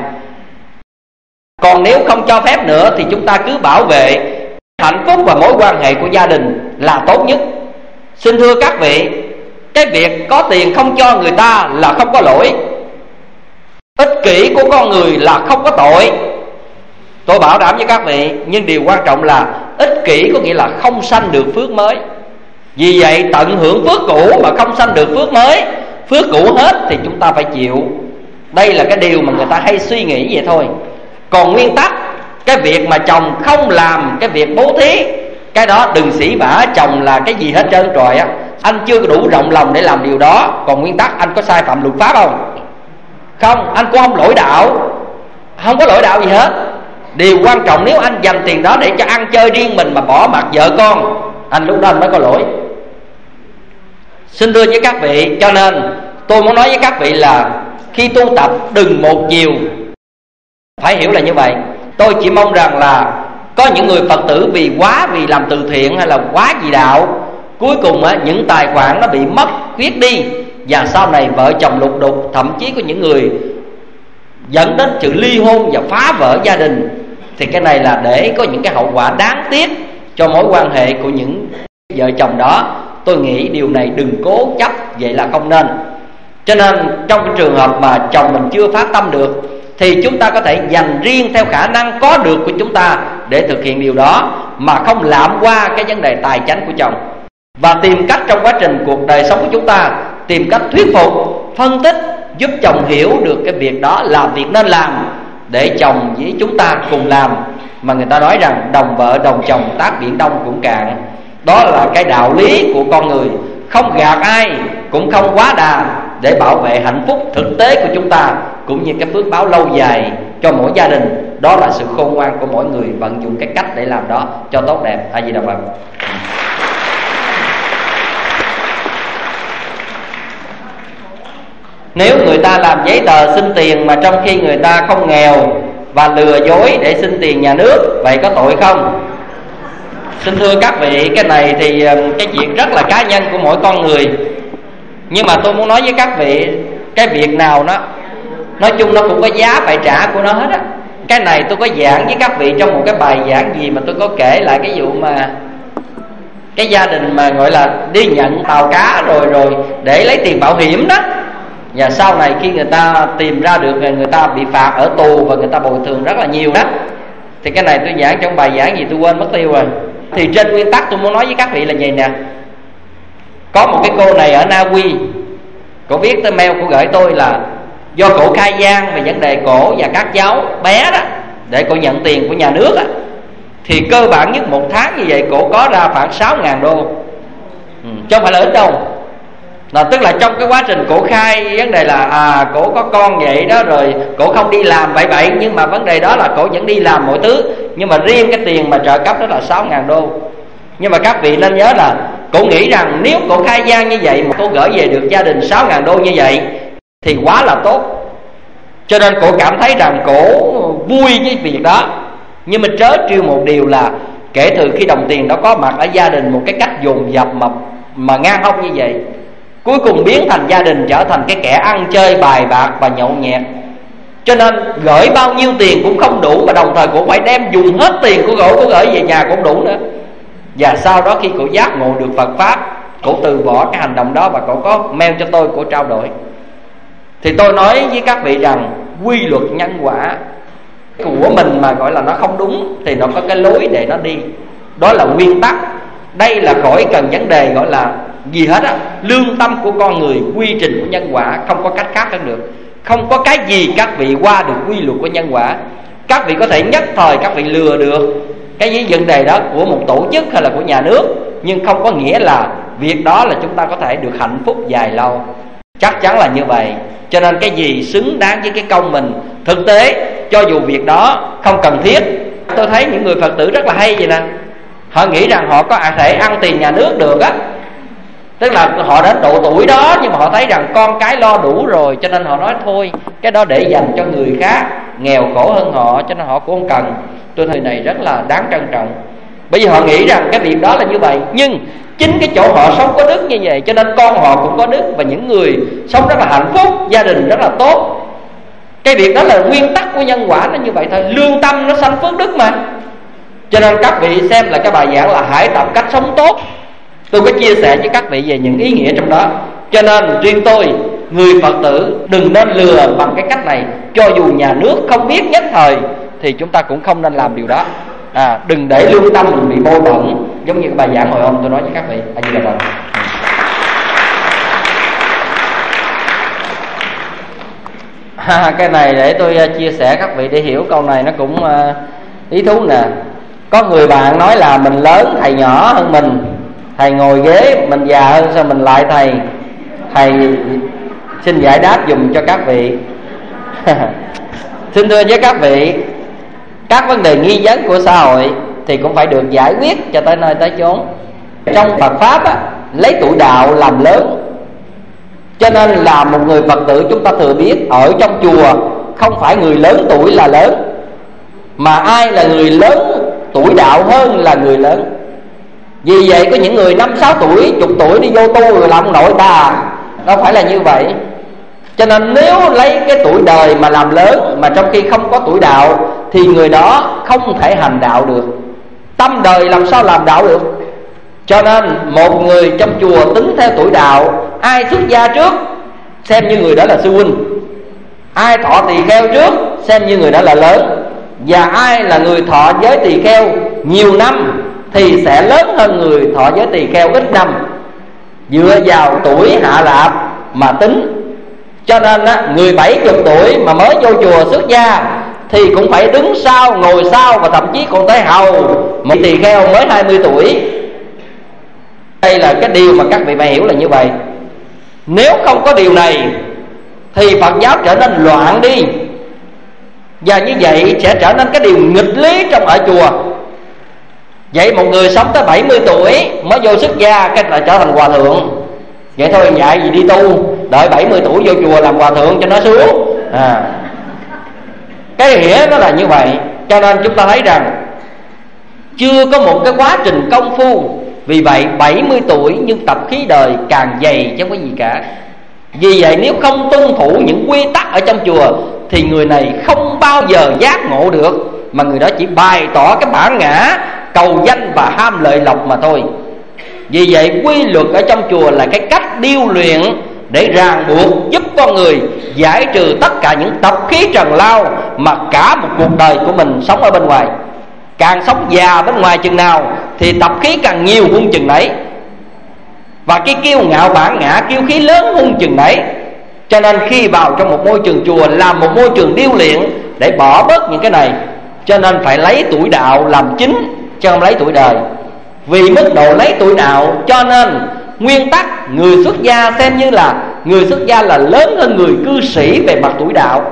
Còn nếu không cho phép nữa thì chúng ta cứ bảo vệ hạnh phúc và mối quan hệ của gia đình là tốt nhất. Xin thưa các vị, cái việc có tiền không cho người ta là không có lỗi, ích kỷ của con người là không có tội, tôi bảo đảm với các vị. Nhưng điều quan trọng là ích kỷ có nghĩa là không sanh được phước mới. Vì vậy tận hưởng phước cũ mà không sanh được phước mới, phước cũ hết thì chúng ta phải chịu. Đây là cái điều mà người ta hay suy nghĩ vậy thôi. Còn nguyên tắc, cái việc mà chồng không làm cái việc bố thí, cái đó đừng sỉ vả chồng là cái gì hết trơn trọi á. Anh chưa đủ rộng lòng để làm điều đó. Còn nguyên tắc, anh có sai phạm luật pháp không? Không, anh cũng không lỗi đạo, không có lỗi đạo gì hết. Điều quan trọng, nếu anh dành tiền đó để cho ăn chơi riêng mình mà bỏ mặc vợ con, anh lúc đó anh mới có lỗi. Xin thưa với các vị, cho nên tôi muốn nói với các vị là khi tu tập đừng một chiều, phải hiểu là như vậy. Tôi chỉ mong rằng là có những người Phật tử vì quá vì làm từ thiện hay là quá vì đạo, cuối cùng á, những tài khoản nó bị mất khuyết đi, và sau này vợ chồng lục đục, thậm chí có những người dẫn đến sự ly hôn và phá vỡ gia đình. Thì cái này là để có những cái hậu quả đáng tiếc cho mối quan hệ của những vợ chồng đó. Tôi nghĩ điều này đừng cố chấp, vậy là không nên. Cho nên trong cái trường hợp mà chồng mình chưa phát tâm được thì chúng ta có thể dành riêng theo khả năng có được của chúng ta để thực hiện điều đó, mà không lạm qua cái vấn đề tài chánh của chồng. Và tìm cách trong quá trình cuộc đời sống của chúng ta, tìm cách thuyết phục, phân tích, giúp chồng hiểu được cái việc đó là việc nên làm, để chồng với chúng ta cùng làm. Mà người ta nói rằng đồng vợ đồng chồng tác biển đông cũng cạn. Đó là cái đạo lý của con người, không gạt ai, cũng không quá đà, để bảo vệ hạnh phúc thực tế của chúng ta, cũng như cái phước báo lâu dài cho mỗi gia đình. Đó là sự khôn ngoan của mỗi người vận dụng cái cách để làm đó cho tốt đẹp. A Di Đà Phật. Nếu người ta làm giấy tờ xin tiền mà trong khi người ta không nghèo và lừa dối để xin tiền nhà nước, vậy có tội không? Xin thưa các vị, cái này thì cái chuyện rất là cá nhân của mỗi con người. Nhưng mà tôi muốn nói với các vị, cái việc nào nó nói chung nó cũng có giá phải trả của nó hết á. Cái này tôi có giảng với các vị trong một cái bài giảng gì mà tôi có kể lại cái vụ mà cái gia đình mà gọi là đi nhận tàu cá rồi rồi để lấy tiền bảo hiểm đó. Và sau này khi người ta tìm ra được, người ta bị phạt ở tù và người ta bồi thường rất là nhiều đó. Thì cái này tôi giảng trong bài giảng gì tôi quên mất tiêu rồi. Thì trên nguyên tắc tôi muốn nói với các vị là vậy nè. Có một cái cô này ở Na Uy, cổ viết tới mail, cổ gửi tôi là do cổ khai gian về vấn đề cổ và các cháu bé đó để cổ nhận tiền của nhà nước á, thì cơ bản nhất một tháng như vậy cổ có ra khoảng sáu ngàn đô, ừ, chứ không phải là ít đâu. Là tức là trong cái quá trình cổ khai vấn đề là à cổ có con vậy đó, rồi cổ không đi làm vậy vậy, nhưng mà vấn đề đó là cổ vẫn đi làm mọi thứ. Nhưng mà riêng cái tiền mà trợ cấp đó là sáu ngàn đô. Nhưng mà các vị nên nhớ là cổ nghĩ rằng nếu cổ khai gian như vậy mà cổ gửi về được gia đình sáu ngàn đô như vậy thì quá là tốt. Cho nên cổ cảm thấy rằng cổ vui với việc đó. Nhưng mà trớ trêu một điều là kể từ khi đồng tiền đó có mặt ở gia đình một cái cách dồn dập mà, mà ngang hông như vậy, cuối cùng biến thành gia đình trở thành cái kẻ ăn chơi bài bạc và nhậu nhẹt. Cho nên gửi bao nhiêu tiền cũng không đủ, mà đồng thời cũng phải đem dùng hết tiền của cổ, cổ gửi về nhà cũng đủ nữa. Và sau đó khi cổ giác ngộ được Phật Pháp, cổ từ bỏ cái hành động đó và cổ có mail cho tôi, cổ trao đổi. Thì tôi nói với các vị rằng quy luật nhân quả của mình mà gọi là nó không đúng thì nó có cái lối để nó đi. Đó là nguyên tắc. Đây là khỏi cần vấn đề gọi là gì hết á. Lương tâm của con người, quy trình của nhân quả, không có cách khác hơn được. Không có cái gì các vị qua được quy luật của nhân quả. Các vị có thể nhất thời các vị lừa được cái vấn đề đó của một tổ chức hay là của nhà nước, nhưng không có nghĩa là việc đó là chúng ta có thể được hạnh phúc dài lâu. Chắc chắn là như vậy. Cho nên cái gì xứng đáng với cái công mình, thực tế cho dù việc đó không cần thiết. Tôi thấy những người Phật tử rất là hay vậy nè. Họ nghĩ rằng họ có thể ăn tiền nhà nước được á. Tức là họ đến độ tuổi đó nhưng mà họ thấy rằng con cái lo đủ rồi, cho nên họ nói thôi cái đó để dành cho người khác nghèo khổ hơn họ, cho nên họ cũng không cần. Tôi thấy này rất là đáng trân trọng. Bởi vì họ nghĩ rằng cái việc đó là như vậy. Nhưng chính cái chỗ họ sống có đức như vậy, cho nên con họ cũng có đức, và những người sống rất là hạnh phúc, gia đình rất là tốt. Cái việc đó là nguyên tắc của nhân quả, nó như vậy thôi. Lương tâm nó sanh phước đức mà. Cho nên các vị xem là cái bài giảng là hãy tập cách sống tốt. Tôi có chia sẻ với các vị về những ý nghĩa trong đó. Cho nên riêng tôi, người Phật tử, đừng nên lừa bằng cái cách này. Cho dù nhà nước không biết nhất thời thì chúng ta cũng không nên làm điều đó. à, Đừng để lương tâm mình bị bôi bẩn. Giống như cái bài giảng hồi hôm tôi nói với các vị. A Di Đà Phật. À, cái này để tôi uh, chia sẻ các vị để hiểu câu này nó cũng uh, ý thú nè. Có người bạn nói là mình lớn, thầy nhỏ hơn mình, thầy ngồi ghế, mình già hơn, sao mình lại thầy? Thầy xin giải đáp dùm cho các vị. Xin thưa với các vị, các vấn đề nghi vấn của xã hội thì cũng phải được giải quyết cho tới nơi tới chốn. Trong Phật Pháp á, lấy tuổi đạo làm lớn. Cho nên là một người Phật tử chúng ta thừa biết, ở trong chùa không phải người lớn tuổi là lớn, mà ai là người lớn tuổi đạo hơn là người lớn. Vì vậy có những người năm sáu tuổi, chục tuổi đi vô tu rồi làm ông nội ta. Đâu phải là như vậy. Cho nên nếu lấy cái tuổi đời mà làm lớn, mà trong khi không có tuổi đạo, thì người đó không thể hành đạo được. Tâm đời làm sao làm đạo được. Cho nên một người trong chùa tính theo tuổi đạo, ai xuất gia trước xem như người đó là sư huynh, ai thọ tỳ kheo trước xem như người đó là lớn, và ai là người thọ giới tỳ kheo nhiều năm thì sẽ lớn hơn người thọ giới tỳ kheo ít năm, dựa vào tuổi hạ lạp mà tính. Cho nên á, người bảy chục tuổi mà mới vô chùa xuất gia thì cũng phải đứng sau, ngồi sau, và thậm chí còn tới hầu một tỳ kheo mới hai mươi tuổi. Đây là cái điều mà các vị phải hiểu là như vậy. Nếu không có điều này thì Phật giáo trở nên loạn đi, và như vậy sẽ trở nên cái điều nghịch lý trong ở chùa. Vậy một người sống tới bảy mươi tuổi mới vô xuất gia, cái là trở thành hòa thượng. Vậy thôi dạy gì đi tu, đợi bảy mươi tuổi vô chùa làm hòa thượng cho nó sướng. à. Cái nghĩa nó là như vậy. Cho nên chúng ta thấy rằng chưa có một cái quá trình công phu. Vì vậy bảy mươi tuổi nhưng tập khí đời càng dày chứ không có gì cả. Vì vậy nếu không tuân thủ những quy tắc ở trong chùa thì người này không bao giờ giác ngộ được, mà người đó chỉ bày tỏ cái bản ngã, cầu danh và ham lợi lộc mà thôi. Vì vậy quy luật ở trong chùa là cái cách điêu luyện để ràng buộc, giúp con người giải trừ tất cả những tập khí trần lao mà cả một cuộc đời của mình sống ở bên ngoài. Càng sống già bên ngoài chừng nào thì tập khí càng nhiều hung chừng đấy, và cái kiêu ngạo bản ngã kiêu khí lớn hung chừng đấy. Cho nên khi vào trong một môi trường chùa làm một môi trường điêu luyện để bỏ bớt những cái này, cho nên phải lấy tuổi đạo làm chính chứ không lấy tuổi đời. Vì mức độ lấy tuổi đạo cho nên nguyên tắc người xuất gia xem như là người xuất gia là lớn hơn người cư sĩ về mặt tuổi đạo.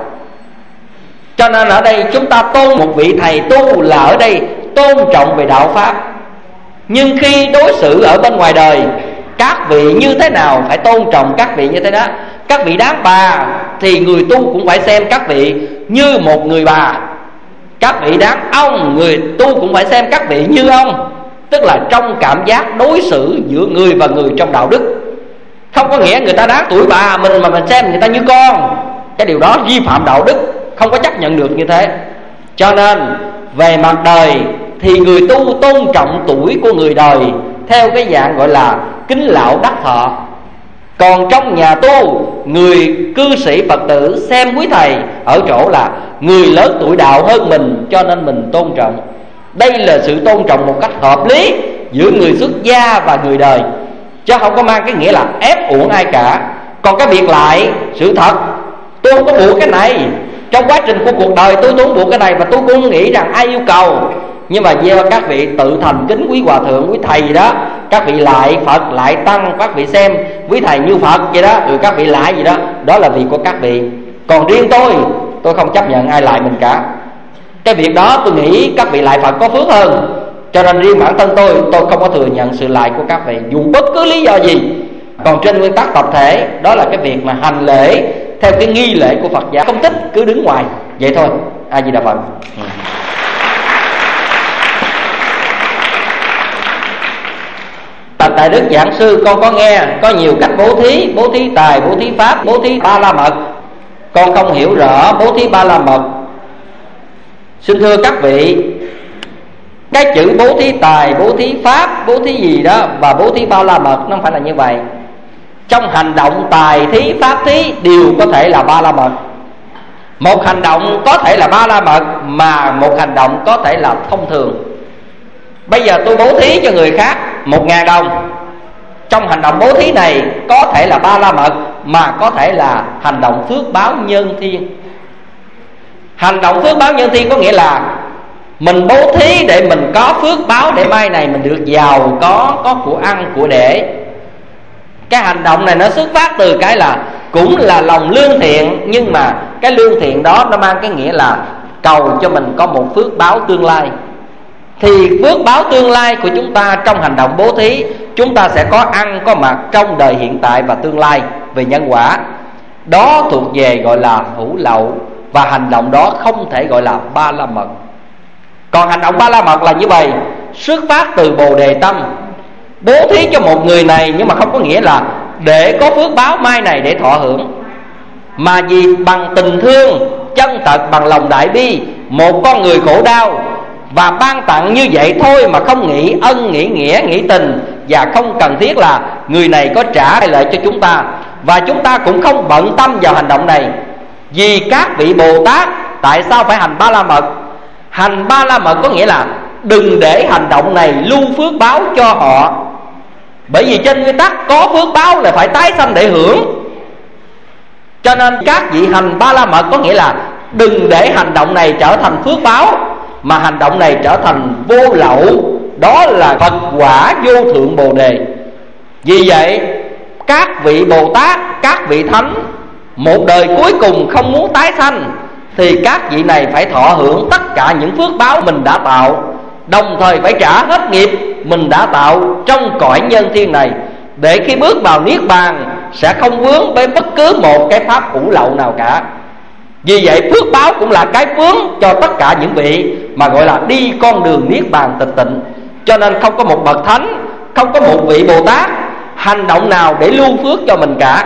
Cho nên ở đây chúng ta tôn một vị thầy tu là ở đây tôn trọng về đạo pháp. Nhưng khi đối xử ở bên ngoài đời, các vị như thế nào phải tôn trọng các vị như thế đó. Các vị đàn bà thì người tu cũng phải xem các vị như một người bà. Các vị đàn ông, người tu cũng phải xem các vị như ông. Tức là trong cảm giác đối xử giữa người và người trong đạo đức. Không có nghĩa người ta đáng tuổi bà mình mà mình xem người ta như con. Cái điều đó vi phạm đạo đức, không có chấp nhận được như thế. Cho nên về mặt đời thì người tu tôn trọng tuổi của người đời theo cái dạng gọi là kính lão đắc thọ. Còn trong nhà tu, người cư sĩ Phật tử xem quý thầy ở chỗ là người lớn tuổi đạo hơn mình, cho nên mình tôn trọng. Đây là sự tôn trọng một cách hợp lý giữa người xuất gia và người đời, chứ không có mang cái nghĩa là ép uổng ai cả. Còn cái việc lại, sự thật tôi không có buộc cái này. Trong quá trình của cuộc đời tôi, tôi không buộc cái này, và tôi cũng không nghĩ rằng ai yêu cầu. Nhưng mà do các vị tự thành kính quý hòa thượng, quý thầy gì đó, các vị lại Phật, lại Tăng, các vị xem quý thầy như Phật vậy đó, rồi các vị lại gì đó, đó là việc của các vị. Còn riêng tôi, tôi không chấp nhận ai lại mình cả. Cái việc đó tôi nghĩ các vị lại Phật có phước hơn. Cho nên riêng bản thân tôi, tôi không có thừa nhận sự lại của các vị dù bất cứ lý do gì. Còn trên nguyên tắc tập thể, đó là cái việc mà hành lễ theo cái nghi lễ của Phật giáo, không thích cứ đứng ngoài vậy thôi. A Di Đà Phật. Đại Đức Giảng Sư con có nghe có nhiều cách bố thí, bố thí tài, bố thí pháp, bố thí ba la mật. Con không hiểu rõ bố thí ba la mật. Xin thưa các vị, cái chữ bố thí tài, bố thí pháp, bố thí gì đó và bố thí ba la mật nó không phải là như vậy. Trong hành động tài thí, pháp thí đều có thể là ba la mật. Một hành động có thể là ba la mật, mà một hành động có thể là thông thường. Bây giờ tôi bố thí cho người khác một ngàn đồng. Trong hành động bố thí này có thể là ba la mật, mà có thể là hành động phước báo nhân thiên. Hành động phước báo nhân thiên có nghĩa là mình bố thí để mình có phước báo, để mai này mình được giàu có, có của ăn của để. Cái hành động này nó xuất phát từ cái là cũng là lòng lương thiện, nhưng mà cái lương thiện đó nó mang cái nghĩa là cầu cho mình có một phước báo tương lai. Thì phước báo tương lai của chúng ta trong hành động bố thí, chúng ta sẽ có ăn có mặc trong đời hiện tại và tương lai về nhân quả. Đó thuộc về gọi là hữu lậu, và hành động đó không thể gọi là ba la mật. Còn hành động ba la mật là như vậy, xuất phát từ bồ đề tâm, bố thí cho một người này, nhưng mà không có nghĩa là để có phước báo mai này để thọ hưởng, mà vì bằng tình thương chân thật, bằng lòng đại bi, một con người khổ đau và ban tặng như vậy thôi, mà không nghĩ ân, nghĩ nghĩa, nghĩ tình, và không cần thiết là người này có trả hay lợi cho chúng ta. Và chúng ta cũng không bận tâm vào hành động này. Vì các vị Bồ Tát tại sao phải hành ba la mật? Hành ba la mật có nghĩa là đừng để hành động này lưu phước báo cho họ. Bởi vì trên nguyên tắc có phước báo là phải tái sanh để hưởng. Cho nên các vị hành ba la mật có nghĩa là đừng để hành động này trở thành phước báo, mà hành động này trở thành vô lậu. Đó là Phật quả vô thượng Bồ Đề. Vì vậy các vị Bồ Tát, các vị Thánh một đời cuối cùng không muốn tái sanh, thì các vị này phải thọ hưởng tất cả những phước báo mình đã tạo, đồng thời phải trả hết nghiệp mình đã tạo trong cõi nhân thiên này, để khi bước vào Niết Bàn sẽ không vướng với bất cứ một cái pháp hữu lậu nào cả. Vì vậy phước báo cũng là cái vướng cho tất cả những vị mà gọi là đi con đường Niết Bàn tịch tịnh. Cho nên không có một bậc thánh, không có một vị Bồ Tát hành động nào để lưu phước cho mình cả.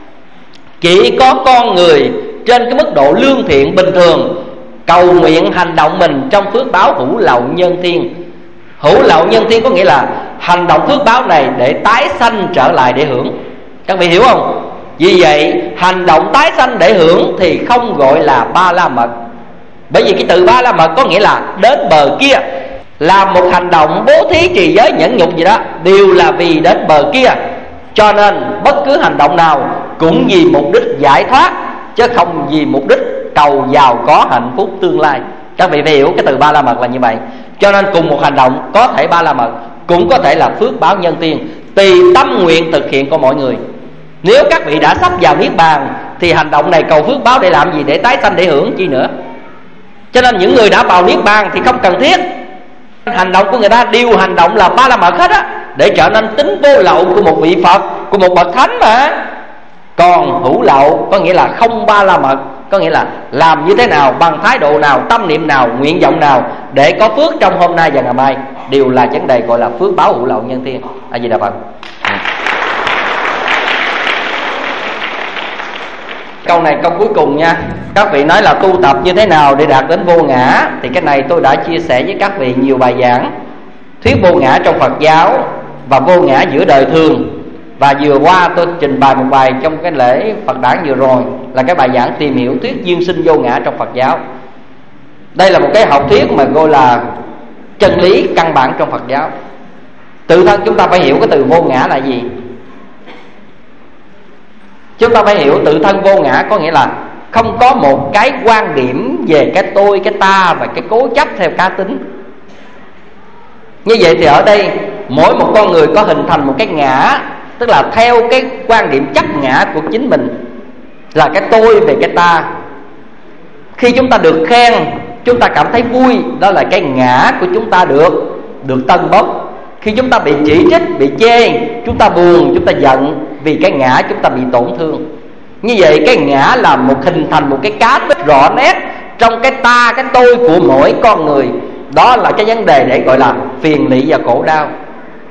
Chỉ có con người trên cái mức độ lương thiện bình thường cầu nguyện hành động mình trong phước báo hữu lậu nhân thiên. Hữu lậu nhân thiên có nghĩa là hành động phước báo này để tái sanh trở lại để hưởng. Các vị hiểu không? Vì vậy hành động tái sanh để hưởng thì không gọi là ba la mật. Bởi vì cái từ ba la mật có nghĩa là đến bờ kia. Làm một hành động bố thí, trì giới, nhẫn nhục gì đó đều là vì đến bờ kia. Cho nên bất cứ hành động nào cũng vì mục đích giải thoát, chứ không vì mục đích cầu giàu có hạnh phúc tương lai. Các vị phải hiểu cái từ ba la mật là như vậy. Cho nên cùng một hành động có thể ba la mật, cũng có thể là phước báo nhân tiên, tùy tâm nguyện thực hiện của mọi người. Nếu các vị đã sắp vào Niết Bàn thì hành động này cầu phước báo để làm gì? Để tái sanh để hưởng chi nữa. Cho nên những người đã vào Niết Bàn thì không cần thiết. Hành động của người ta đều hành động là ba la mật hết á, để trở nên tính vô lậu của một vị Phật, của một bậc thánh mà. Còn hữu lậu có nghĩa là không ba la mật, có nghĩa là làm như thế nào, bằng thái độ nào, tâm niệm nào, nguyện vọng nào để có phước trong hôm nay và ngày mai, đều là vấn đề gọi là phước báo hữu lậu nhân thiên. A Di Đà Phật. Câu này câu cuối cùng nha. Các vị nói là tu tập như thế nào để đạt đến vô ngã, thì cái này tôi đã chia sẻ với các vị nhiều bài giảng. Thuyết vô ngã trong Phật giáo và vô ngã giữa đời thường. Và vừa qua tôi trình bày một bài trong cái lễ Phật đản vừa rồi, là cái bài giảng tìm hiểu thuyết duyên sinh vô ngã trong Phật giáo. Đây là một cái học thuyết mà gọi là chân lý căn bản trong Phật giáo. Tự thân chúng ta phải hiểu cái từ vô ngã là gì. Chúng ta phải hiểu tự thân vô ngã có nghĩa là không có một cái quan điểm về cái tôi, cái ta và cái cố chấp theo cá tính. Như vậy thì ở đây mỗi một con người có hình thành một cái ngã, tức là theo cái quan điểm chấp ngã của chính mình, là cái tôi về cái ta. Khi chúng ta được khen, chúng ta cảm thấy vui, đó là cái ngã của chúng ta được được tân bốc. Khi chúng ta bị chỉ trích, bị chê, chúng ta buồn, chúng ta giận, vì cái ngã chúng ta bị tổn thương. Như vậy cái ngã là một hình thành một cái cá tích rõ nét trong cái ta, cái tôi của mỗi con người. Đó là cái vấn đề để gọi là phiền lụy và khổ đau.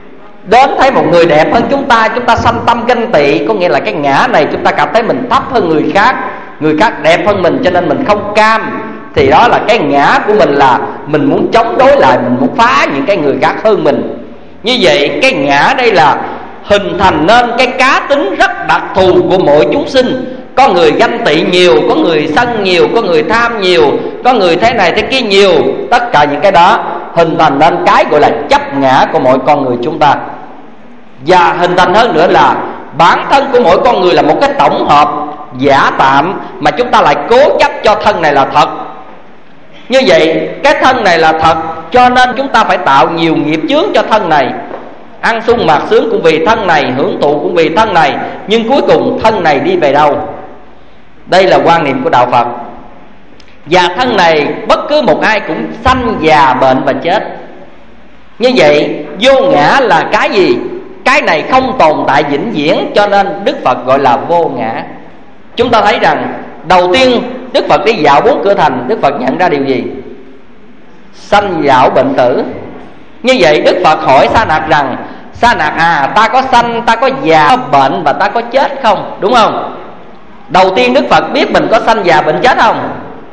đến thấy một người đẹp hơn chúng ta, chúng ta sanh tâm ganh tị. Có nghĩa là cái ngã này chúng ta cảm thấy mình thấp hơn người khác, người khác đẹp hơn mình cho nên mình không cam. Thì đó là cái ngã của mình, là mình muốn chống đối lại, mình muốn phá những cái người khác hơn mình. Như vậy cái ngã đây là hình thành nên cái cá tính rất đặc thù của mỗi chúng sinh. Có người ganh tị nhiều, có người sân nhiều, có người tham nhiều, có người thế này thế kia nhiều. Tất cả những cái đó hình thành nên cái gọi là chấp ngã của mỗi con người chúng ta. Và hình thành hơn nữa là bản thân của mỗi con người là một cái tổng hợp giả tạm, mà chúng ta lại cố chấp cho thân này là thật. Như vậy cái thân này là thật, cho nên chúng ta phải tạo nhiều nghiệp chướng cho thân này. Ăn sung mặc sướng cũng vì thân này, hưởng thụ cũng vì thân này, nhưng cuối cùng thân này đi về đâu? Đây là quan niệm của đạo Phật. Và thân này bất cứ một ai cũng sanh già bệnh và chết. Như vậy vô ngã là cái gì? Cái này không tồn tại vĩnh viễn, cho nên Đức Phật gọi là vô ngã. Chúng ta thấy rằng đầu tiên Đức Phật đi dạo bốn cửa thành, Đức Phật nhận ra điều gì? Sanh lão bệnh tử. Như vậy Đức Phật hỏi Sa Nạc rằng: Sa Nạc à, ta có sanh, ta có già, có bệnh và ta có chết không? Đúng không? Đầu tiên Đức Phật biết mình có sanh già bệnh chết không?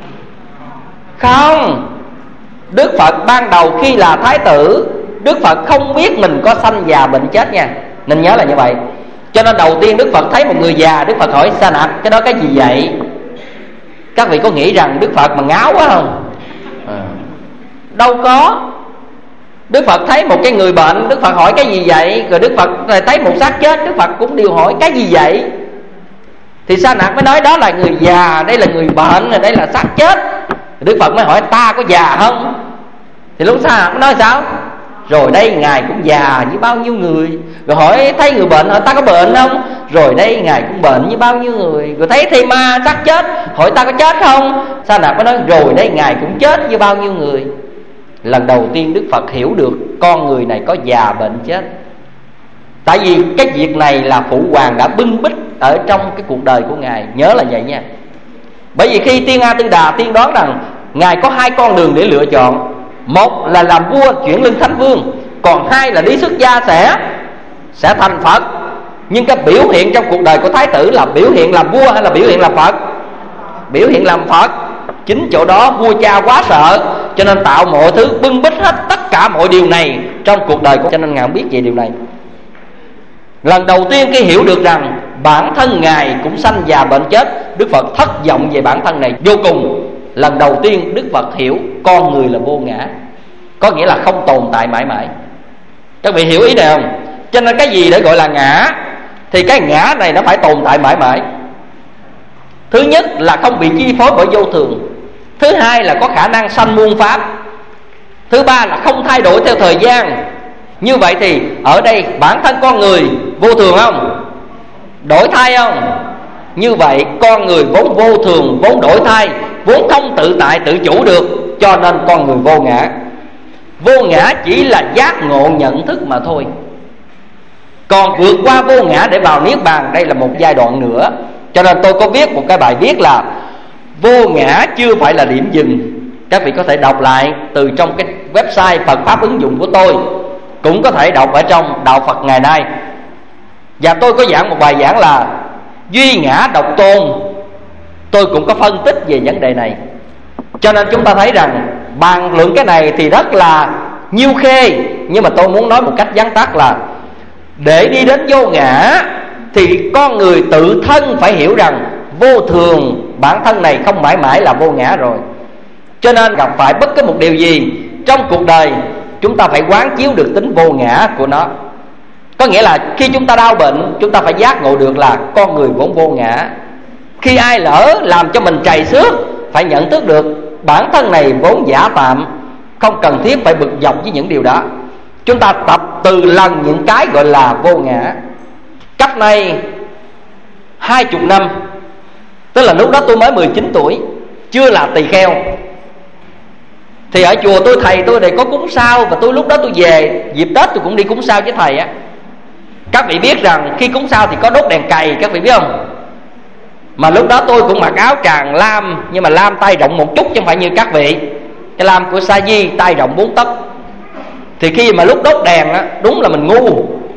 Không. Đức Phật ban đầu khi là Thái tử, Đức Phật không biết mình có sanh già bệnh chết nha, nên nhớ là như vậy. Cho nên đầu tiên Đức Phật thấy một người già, Đức Phật hỏi: Sa Nạc, cái đó cái gì vậy? Các vị có nghĩ rằng Đức Phật mà ngáo quá không? À, đâu có. Đức Phật thấy một cái người bệnh, Đức Phật hỏi cái gì vậy? Rồi Đức Phật thấy một xác chết, Đức Phật cũng đều hỏi cái gì vậy? Thì Sa Nạc mới nói đó là người già, đây là người bệnh, đây là xác chết. Đức Phật mới hỏi ta có già không? Thì lúc Sa Nạc mới nói sao? Rồi đây Ngài cũng già như bao nhiêu người. Rồi hỏi thấy người bệnh, hỏi ta có bệnh không? Rồi đây Ngài cũng bệnh như bao nhiêu người. Rồi thấy thây ma xác chết, hỏi ta có chết không? Sa Nạc mới nói rồi đây Ngài cũng chết như bao nhiêu người. Lần đầu tiên Đức Phật hiểu được con người này có già bệnh chết. Tại vì cái việc này là Phụ Hoàng đã bưng bít ở trong cái cuộc đời của Ngài. Nhớ là vậy nha. Bởi vì khi Tiên A Tư Đà tiên đoán rằng Ngài có hai con đường để lựa chọn. Một là làm vua chuyển lưng Thánh Vương, còn hai là đi xuất gia sẽ Sẽ thành Phật. Nhưng cái biểu hiện trong cuộc đời của Thái tử là biểu hiện làm vua hay là biểu hiện làm Phật? Biểu hiện làm Phật. Chính chỗ đó vua cha quá sợ, cho nên tạo mọi thứ bưng bít hết tất cả mọi điều này trong cuộc đời của. Cho nên Ngài không biết về điều này. Lần đầu tiên khi hiểu được rằng bản thân Ngài cũng sanh già bệnh chết, Đức Phật thất vọng về bản thân này vô cùng. Lần đầu tiên Đức Phật hiểu con người là vô ngã, có nghĩa là không tồn tại mãi mãi. Các vị hiểu ý này không? Cho nên cái gì để gọi là ngã? Thì cái ngã này nó phải tồn tại mãi mãi. Thứ nhất là không bị chi phối bởi vô thường. Thứ hai là có khả năng sanh muôn pháp. Thứ ba là không thay đổi theo thời gian. Như vậy thì ở đây bản thân con người vô thường không? Đổi thay không? Như vậy con người vốn vô thường, vốn đổi thay, vốn không tự tại tự chủ được, cho nên con người vô ngã. Vô ngã chỉ là giác ngộ nhận thức mà thôi. Còn vượt qua vô ngã để vào Niết Bàn, đây là một giai đoạn nữa. Cho nên tôi có viết một cái bài viết là vô ngã chưa phải là điểm dừng. Các vị có thể đọc lại từ trong cái website Phật Pháp ứng dụng của tôi, cũng có thể đọc ở trong Đạo Phật ngày nay. Và tôi có giảng một bài giảng là duy ngã độc tôn. Tôi cũng có phân tích về vấn đề này. Cho nên chúng ta thấy rằng bàn luận cái này thì rất là nhiêu khê, nhưng mà tôi muốn nói một cách vắn tắt là để đi đến vô ngã thì con người tự thân phải hiểu rằng vô thường, bản thân này không mãi mãi là vô ngã rồi. Cho nên gặp phải bất cứ một điều gì trong cuộc đời, chúng ta phải quán chiếu được tính vô ngã của nó. Có nghĩa là khi chúng ta đau bệnh, chúng ta phải giác ngộ được là con người vốn vô ngã. Khi ai lỡ làm cho mình trầy xước, phải nhận thức được bản thân này vốn giả tạm, không cần thiết phải bực dọc với những điều đó. Chúng ta tập từ lần những cái gọi là vô ngã. Cách này hai chục năm, tức là lúc đó tôi mới mười chín tuổi, chưa là tỳ kheo. Thì ở chùa tôi, thầy tôi này có cúng sao, và tôi lúc đó tôi về dịp Tết tôi cũng đi cúng sao với thầy á. Các vị biết rằng khi cúng sao thì có đốt đèn cày, các vị biết không? Mà lúc đó tôi cũng mặc áo tràng lam, nhưng mà lam tay rộng một chút chứ không phải như các vị. Cái lam của Sa Di tay rộng bốn tấc. Thì khi mà lúc đốt đèn á, đúng là mình ngu,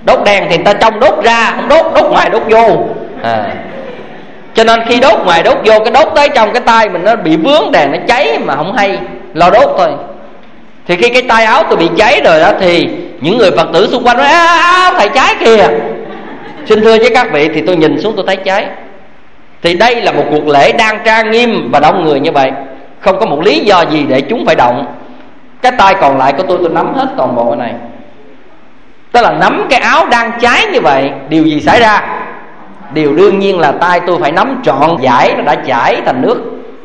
Đốt đèn thì người ta trong đốt ra, không đốt, đốt ngoài đốt vô à. Cho nên khi đốt ngoài đốt vô, cái đốt tới trong cái tay mình nó bị vướng đèn, nó cháy mà không hay, lo đốt thôi. Thì khi cái tay áo tôi bị cháy rồi đó, thì những người Phật tử xung quanh nói áo thầy cháy kìa. Xin thưa với các vị, thì tôi nhìn xuống tôi thấy cháy. Thì đây là một cuộc lễ đang trang nghiêm và đông người như vậy, không có một lý do gì để chúng phải động. Cái tay còn lại của tôi, tôi nắm hết toàn bộ cái này. Tức là nắm cái áo đang cháy như vậy. Điều gì xảy ra? Điều đương nhiên là tay tôi phải nắm trọn dải nó đã chảy thành nước.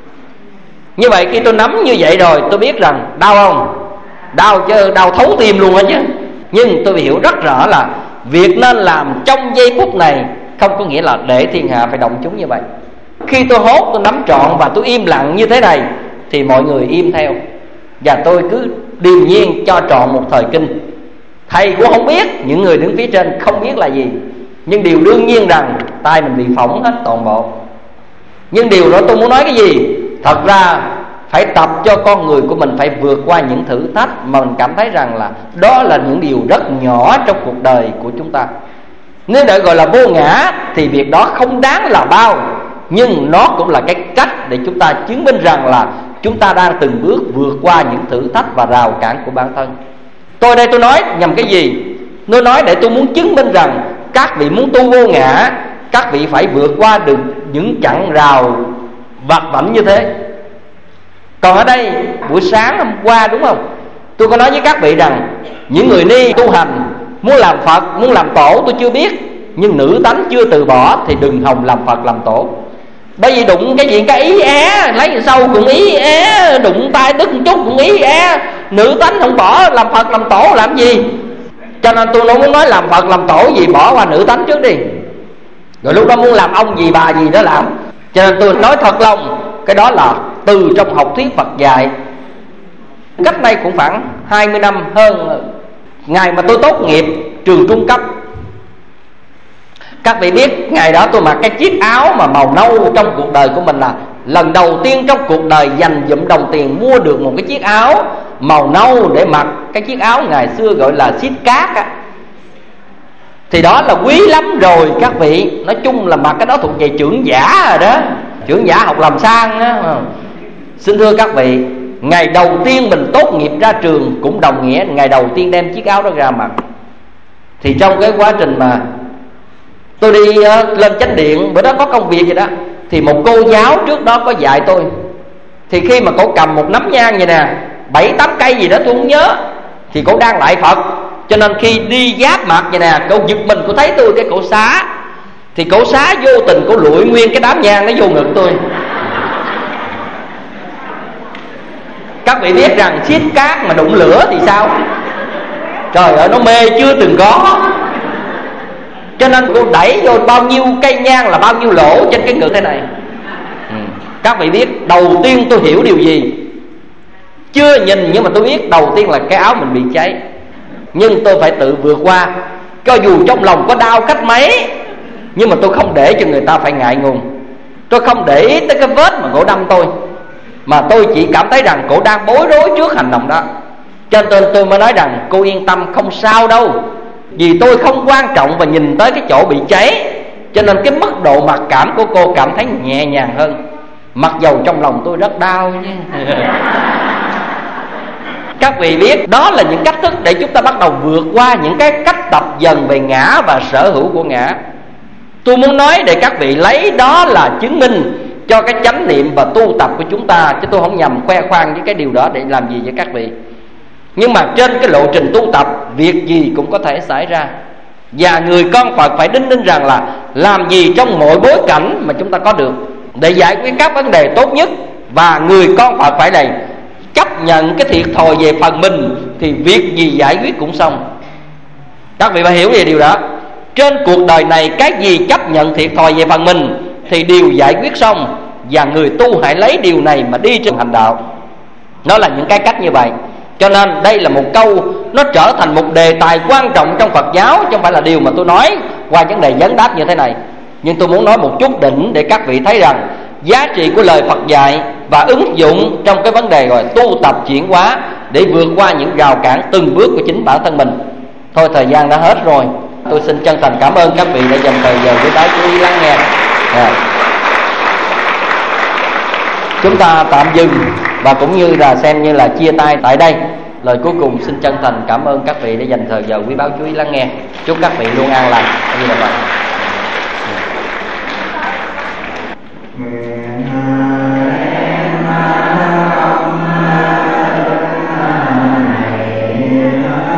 Như vậy khi tôi nắm như vậy rồi, tôi biết rằng đau không? Đau chứ, đau thấu tim luôn á chứ. Nhưng tôi hiểu rất rõ là việc nên làm trong giây phút này không có nghĩa là để thiên hạ phải động chúng như vậy. Khi tôi hốt, tôi nắm trọn và tôi im lặng như thế này, thì mọi người im theo. Và tôi cứ điềm nhiên cho trọn một thời kinh. Thầy cũng không biết, những người đứng phía trên không biết là gì. Nhưng điều đương nhiên rằng tay mình bị phỏng hết toàn bộ. Nhưng điều đó tôi muốn nói cái gì? Thật ra phải tập cho con người của mình phải vượt qua những thử thách mà mình cảm thấy rằng là đó là những điều rất nhỏ trong cuộc đời của chúng ta. Nếu để gọi là vô ngã thì việc đó không đáng là bao. Nhưng nó cũng là cái cách để chúng ta chứng minh rằng là chúng ta đang từng bước vượt qua những thử thách và rào cản của bản thân. Tôi đây tôi nói nhằm cái gì? Tôi nói để tôi muốn chứng minh rằng các vị muốn tu vô ngã, các vị phải vượt qua được những chặng rào vặt vãnh như thế. Còn ở đây buổi sáng hôm qua đúng không, tôi có nói với các vị rằng những người ni tu hành muốn làm Phật, muốn làm tổ tôi chưa biết, nhưng nữ tánh chưa từ bỏ thì đừng hòng làm Phật làm tổ. Bởi vì đụng cái gì cái ý é, lấy sâu cũng ý é, đụng tay tức một chút cũng ý é. Nữ tánh không bỏ làm Phật làm tổ làm gì. Cho nên tôi không muốn nói làm Phật làm tổ gì, bỏ qua nữ tánh trước đi, rồi lúc đó muốn làm ông gì bà gì đó làm. Cho nên tôi nói thật lòng, cái đó là từ trong học thuyết Phật dạy. Cách đây cũng khoảng hai mươi năm hơn, ngày mà tôi tốt nghiệp trường trung cấp. Các vị biết ngày đó tôi mặc cái chiếc áo mà màu nâu, trong cuộc đời của mình là lần đầu tiên trong cuộc đời dành dụm đồng tiền mua được một cái chiếc áo màu nâu để mặc. Cái chiếc áo ngày xưa gọi là xít cát á. Thì đó là quý lắm rồi các vị. Nói chung là mặc cái đó thuộc về trưởng giả rồi đó, trưởng giả học làm sang á. Xin thưa các vị, ngày đầu tiên mình tốt nghiệp ra trường cũng đồng nghĩa ngày đầu tiên đem chiếc áo đó ra mặc. Thì trong cái quá trình mà tôi đi uh, lên chánh điện, bữa đó có công việc gì đó, thì một cô giáo trước đó có dạy tôi. Thì khi mà cô cầm một nắm nhang vậy nè, bảy tám cây gì đó tôi không nhớ, thì cô đang lại Phật. Cho nên khi đi giáp mặt vậy nè, cô giật mình, cô thấy tôi cái cổ xá. Thì cổ xá vô tình cô lụi nguyên cái đám nhang nó vô ngực tôi. Các vị biết rằng xiết cát mà đụng lửa thì sao? Trời ơi, nó mê chưa từng có. Cho nên cô đẩy vô bao nhiêu cây nhang là bao nhiêu lỗ trên cái ngực thế này. ừ. Các vị biết đầu tiên tôi hiểu điều gì? Chưa nhìn nhưng mà tôi biết đầu tiên là cái áo mình bị cháy. Nhưng tôi phải tự vượt qua. Cho dù trong lòng có đau cách mấy, nhưng mà tôi không để cho người ta phải ngại ngùng. Tôi không để ý tới cái vết mà cổ đâm tôi, mà tôi chỉ cảm thấy rằng cổ đang bối rối trước hành động đó. Cho nên tôi mới nói rằng cô yên tâm, không sao đâu. Vì tôi không quan trọng và nhìn tới cái chỗ bị cháy, cho nên cái mức độ mặc cảm của cô cảm thấy nhẹ nhàng hơn. Mặc dầu trong lòng tôi rất đau chứ. Các vị biết đó là những cách thức để chúng ta bắt đầu vượt qua những cái cách tập dần về ngã và sở hữu của ngã. Tôi muốn nói để các vị lấy đó là chứng minh cho cái chánh niệm và tu tập của chúng ta, chứ tôi không nhằm khoe khoang với cái điều đó để làm gì với các vị. Nhưng mà trên cái lộ trình tu tập, việc gì cũng có thể xảy ra. Và người con Phật phải đính đính rằng là làm gì trong mọi bối cảnh mà chúng ta có được để giải quyết các vấn đề tốt nhất. Và người con Phật phải này chấp nhận cái thiệt thòi về phần mình, thì việc gì giải quyết cũng xong. Các vị phải hiểu về điều đó. Trên cuộc đời này cái gì chấp nhận thiệt thòi về phần mình thì đều giải quyết xong. Và người tu hãy lấy điều này mà đi trên hành đạo. Nó là những cái cách như vậy. Cho nên đây là một câu nó trở thành một đề tài quan trọng trong Phật giáo, chứ không phải là điều mà tôi nói qua vấn đề vấn đáp như thế này. Nhưng tôi muốn nói một chút đỉnh để các vị thấy rằng giá trị của lời Phật dạy và ứng dụng trong cái vấn đề gọi tu tập chuyển hóa để vượt qua những rào cản từng bước của chính bản thân mình. Thôi thời gian đã hết rồi. Tôi xin chân thành cảm ơn các vị đã dành thời giờ quý báu chú ý lắng nghe. À. Chúng ta tạm dừng và cũng như là xem như là chia tay tại đây. Lời cuối cùng xin chân thành cảm ơn các vị đã dành thời giờ quý báu chú ý lắng nghe. Chúc các vị luôn an lành. Như là vậy. Nguyện